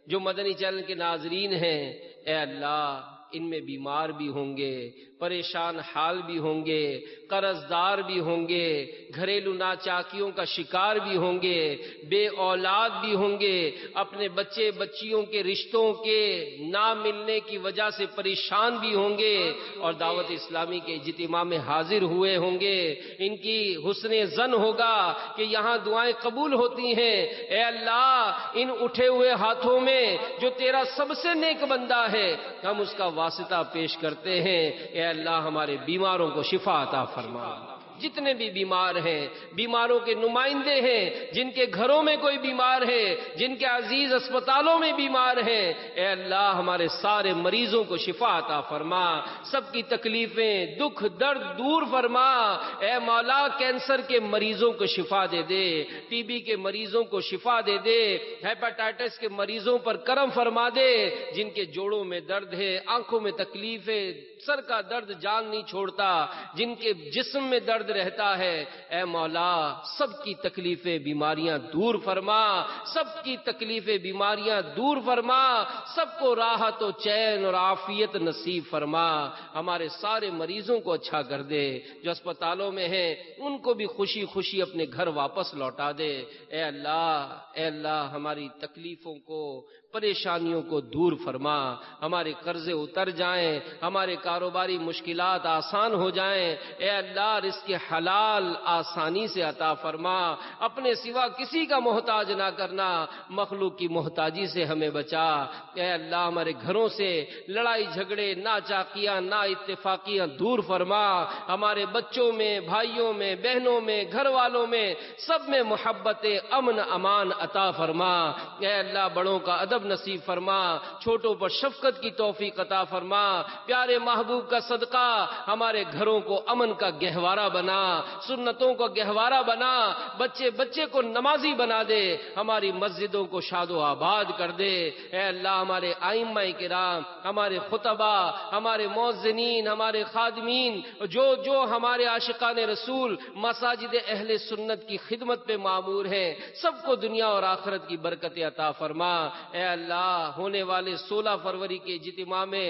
[SPEAKER 5] جو مدنی چینل کے ناظرین ہیں، اے اللہ ان میں بیمار بھی ہوں گے، پریشان حال بھی ہوں گے، قرض دار بھی ہوں گے، گھریلو ناچاکیوں کا شکار بھی ہوں گے، بے اولاد بھی ہوں گے، اپنے بچے بچیوں کے رشتوں کے نہ ملنے کی وجہ سے پریشان بھی ہوں گے، اور دعوت اسلامی کے اجتماع میں حاضر ہوئے ہوں گے۔ ان کی حسن ظن ہوگا کہ یہاں دعائیں قبول ہوتی ہیں۔ اے اللہ ان اٹھے ہوئے ہاتھوں میں جو تیرا سب سے نیک بندہ ہے، ہم اس کا واسطہ پیش کرتے ہیں۔ اے اللہ ہمارے بیماروں کو شفا عطا فرما۔ جتنے بھی بیمار ہیں، بیماروں کے نمائندے ہیں، جن کے گھروں میں کوئی بیمار ہے، جن کے عزیز اسپتالوں میں بیمار ہیں، اے اللہ ہمارے سارے مریضوں کو شفا عطا فرما، سب کی تکلیفیں دکھ درد دور فرما۔ اے مولا کینسر کے مریضوں کو شفا دے دے، ٹی بی کے مریضوں کو شفا دے دے، ہیپاٹائٹس کے مریضوں پر کرم فرما دے، جن کے جوڑوں میں درد ہے، آنکھوں میں تکلیف ہے، سر کا درد جان نہیں چھوڑتا، جن کے جسم میں درد رہتا ہے، اے مولا سب کی تکلیفیں بیماریاں دور فرما، سب کی تکلیفیں بیماریاں دور فرما، سب کو راحت و چین اور عافیت نصیب فرما۔ ہمارے سارے مریضوں کو اچھا کر دے، جو اسپتالوں میں ہیں ان کو بھی خوشی خوشی اپنے گھر واپس لوٹا دے۔ اے اللہ اے اللہ ہماری تکلیفوں کو پریشانیوں کو دور فرما، ہمارے قرضے اتر جائیں، ہمارے کاروباری مشکلات آسان ہو جائیں۔ اے اللہ رزق حلال آسانی سے عطا فرما، اپنے سوا کسی کا محتاج نہ کرنا، مخلوق کی محتاجی سے ہمیں بچا۔ اے اللہ ہمارے گھروں سے لڑائی جھگڑے ناچاکیاں نا اتفاقیاں دور فرما، ہمارے بچوں میں، بھائیوں میں، بہنوں میں، گھر والوں میں، سب میں محبت امن امان عطا فرما۔ اے اللہ بڑوں کا ادب نصیب فرما، چھوٹوں پر شفقت کی توفیق عطا فرما۔ پیارے محبوب کا صدقہ ہمارے گھروں کو امن کا گہوارہ بنا، سنتوں کو گہوارہ بنا، بچے بچے کو نمازی بنا دے، ہماری مسجدوں کو شاد و آباد کر دے۔ اے اللہ ہمارے ائمہ کرام، ہمارے خطبہ، ہمارے مؤذنین، ہمارے خادمین، جو جو ہمارے عاشقان رسول مساجد اہل سنت کی خدمت پہ معمور ہیں، سب کو دنیا اور آخرت کی برکت عطا فرما۔ اے اللہ ہونے والے سولہ فروری کے اجتماع میں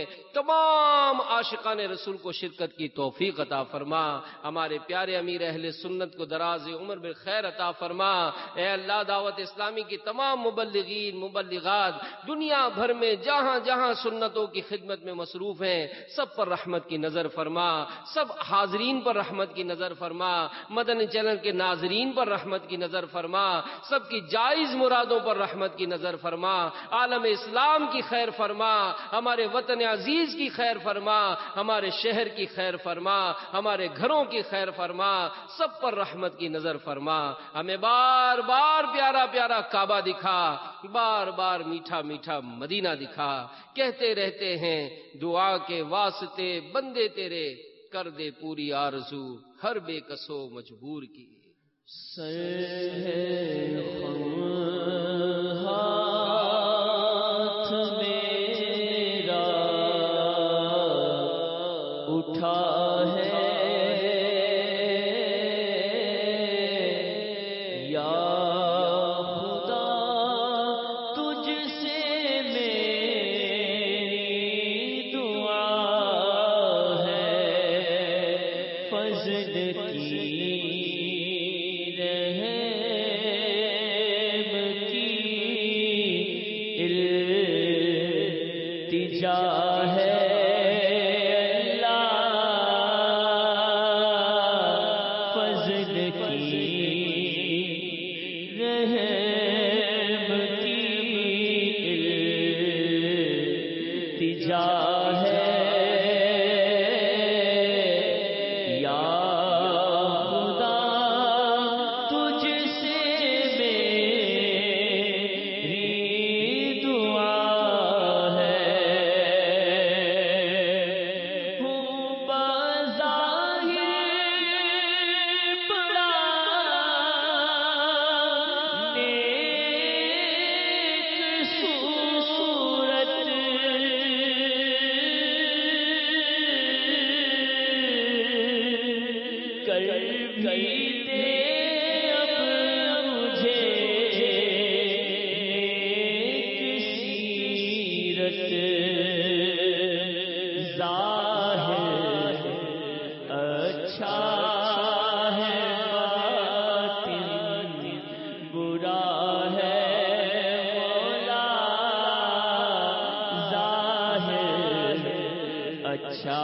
[SPEAKER 5] تمام عاشقان رسول کو شرکت کی توفیق عطا فرما، ہمارے پیارے امیر اہل سنت کو دراز عمر بالخیر عطا فرما۔ اے اللہ دعوت اسلامی کی تمام مبلغین مبلغات دنیا بھر میں جہاں جہاں سنتوں کی خدمت میں مصروف ہیں، سب پر رحمت کی نظر فرما، سب حاضرین پر رحمت کی نظر فرما، مدنی چینل کے ناظرین پر رحمت کی نظر فرما، سب کی جائز مرادوں پر رحمت کی نظر فرما، عالم اسلام کی خیر فرما، ہمارے وطن عزیز کی خیر فرما، ہمارے شہر کی خیر فرما، ہمارے گھروں کی خیر فرما، سب پر رحمت کی نظر فرما۔ ہمیں بار بار پیارا پیارا کعبہ دکھا، بار بار میٹھا میٹھا مدینہ دکھا، کہتے رہتے ہیں دعا کے واسطے بندے تیرے، کر دے پوری آرزو ہر بے کسو مجبور کی۔
[SPEAKER 20] اچھا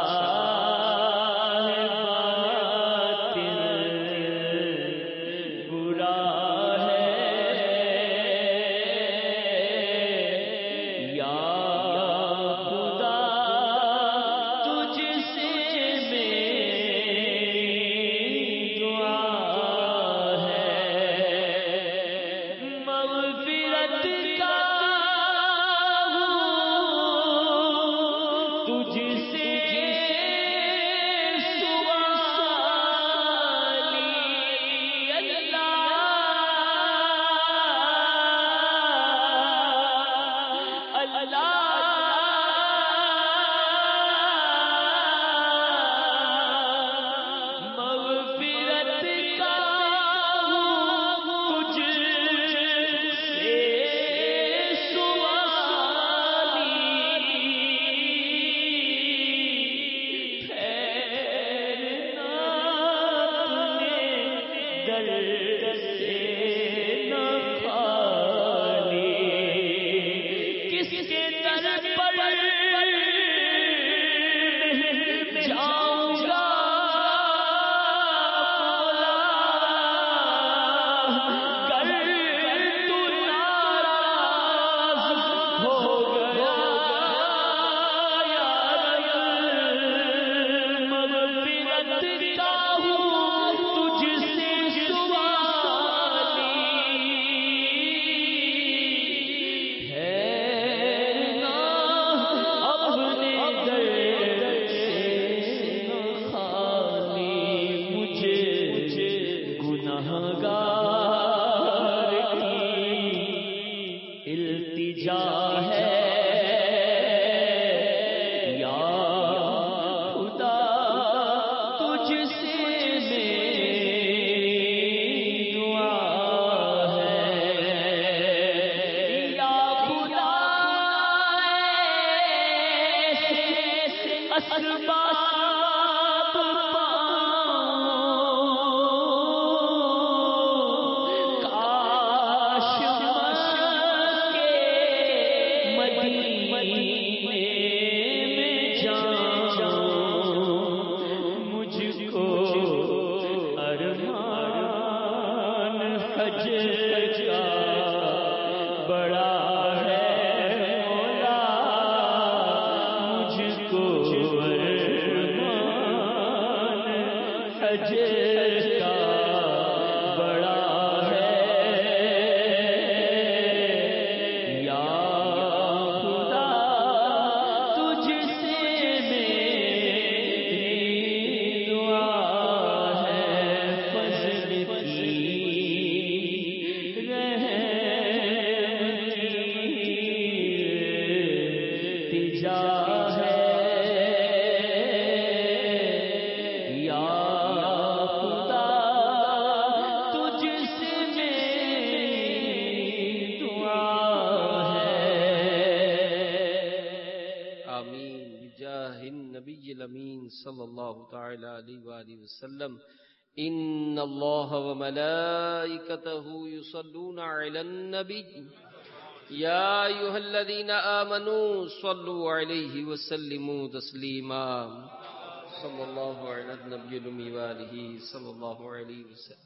[SPEAKER 5] صلی اللہ تعالی علیہ وآلہ وسلم ان اللہ وملائکتہ یصلون علی النبی یا ایھا الذین آمنوا صلوا علیہ وسلموا تسلیما صلی اللہ علی النبی الأمی وآلہ صلی اللہ علیہ وسلم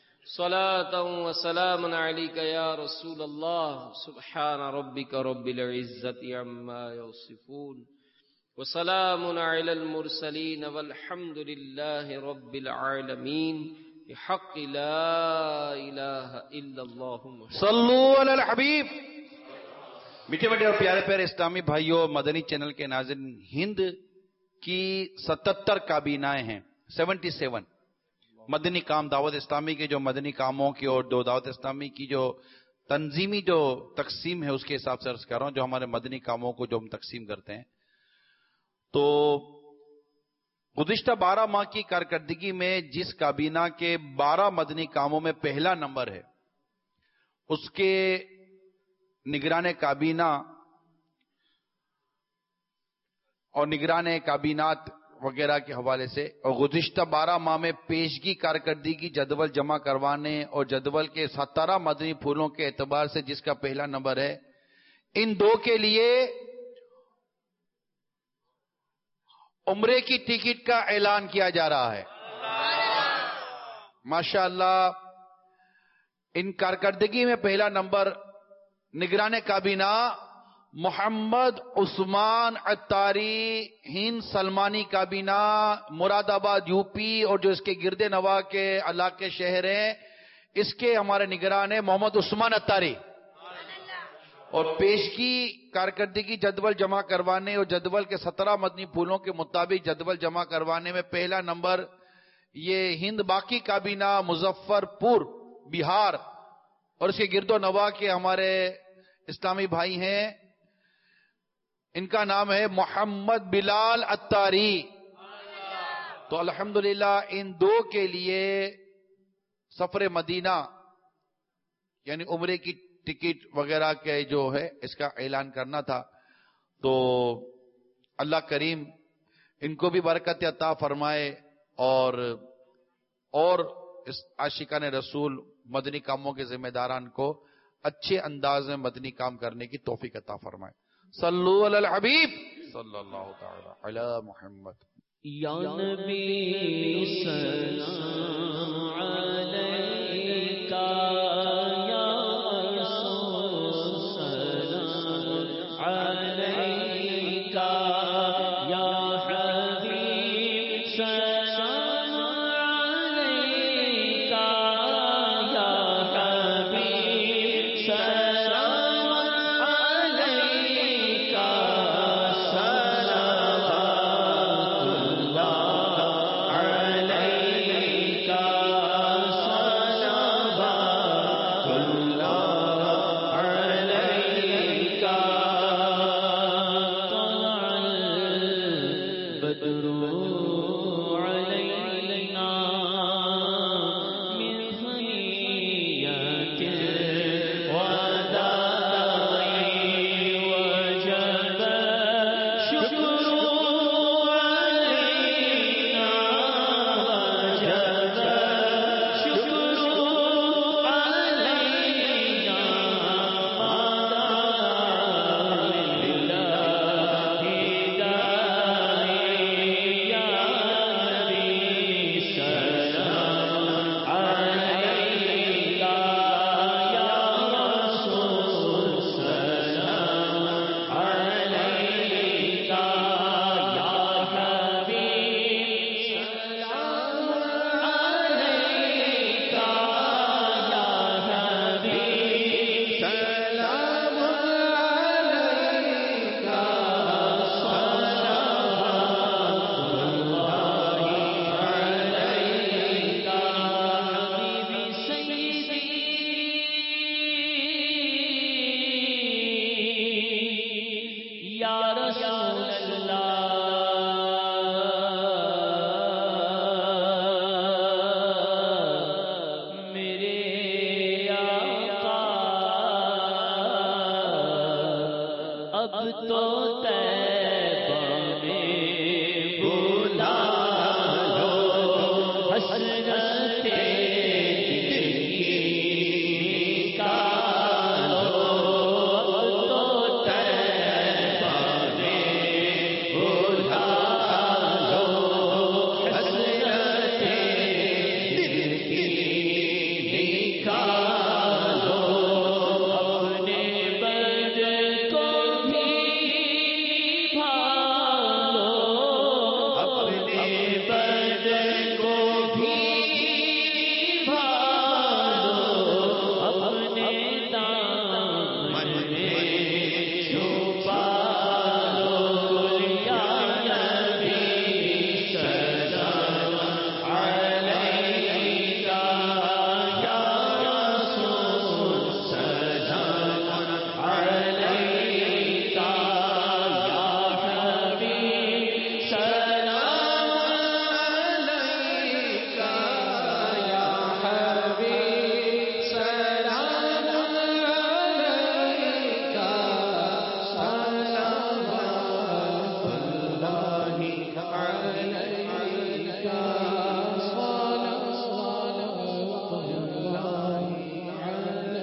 [SPEAKER 5] صلاة و سلام علیک یا رسول اللہ سبحان ربک رب العزت عما یصفون وسلام علی المرسلین والحمد للہ رب العالمین بحق لا الہ الا اللہ
[SPEAKER 8] صلو علی الحبیب. میٹھے میٹھے اور پیارے پیارے اسلامی بھائیوں، مدنی چینل کے ناظرین، ہند کی ستتر کابینائیں ہیں، سیونٹی سیون مدنی کام دعوت اسلامی کے جو مدنی کاموں کی اور دو دعوت اسلامی کی جو تنظیمی جو تقسیم ہے اس کے حساب سے عرض کر رہا ہوں، جو ہمارے مدنی کاموں کو جو ہم تقسیم کرتے ہیں. تو گزشتہ بارہ ماہ کی کارکردگی میں جس کابینہ کے بارہ مدنی کاموں میں پہلا نمبر ہے، اس کے نگران کابینہ اور نگران کابینات وغیرہ کے حوالے سے، اور گزشتہ بارہ ماہ میں پیشگی کارکردگی جدول جمع کروانے اور جدول کے سترہ مدنی پھولوں کے اعتبار سے جس کا پہلا نمبر ہے، ان دو کے لیے عمرے کی ٹکٹ کا اعلان کیا جا رہا ہے. ماشاءاللہ ان کارکردگی میں پہلا نمبر نگران کابینہ محمد عثمان عطاری، ہند سلمانی کابینہ، مراد آباد یو پی، اور جو اس کے گرد نواح کے علاقے شہر ہیں اس کے ہمارے نگران ہیں محمد عثمان عطاری. اور پیشگی کارکردگی جدول جمع کروانے اور جدول کے سترہ مدنی پھولوں کے مطابق جدول جمع کروانے میں پہلا نمبر یہ ہند باقی کابینہ مظفر پور بہار اور اس کے گرد و نواح کے ہمارے اسلامی بھائی ہیں. ان کا نام ہے محمد بلال عطاری. تو الحمدللہ ان دو کے لیے سفر مدینہ یعنی عمرے کی ٹکٹ وغیرہ کے جو ہے اس کا اعلان کرنا تھا. تو اللہ کریم ان کو بھی برکت عطا فرمائے اور اور اس عاشقان رسول مدنی کاموں کے ذمہ داران کو اچھے انداز میں مدنی کام کرنے کی توفیق عطا فرمائے. صلو علی الحبیب صلی اللہ تعالی علی محمد.
[SPEAKER 20] یا نبی سلام علیکہ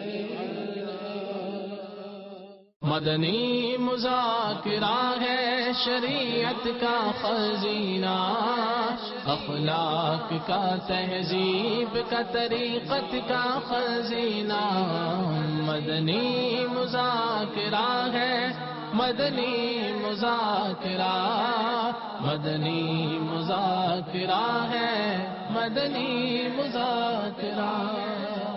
[SPEAKER 20] مدنی مذاکرہ ہے شریعت کا خزینہ، اخلاق کا تہذیب کا طریقت کا خزینہ، مدنی مذاکرہ ہے، مدنی مذاکرہ، مدنی مذاکرہ ہے، مدنی مذاکرہ۔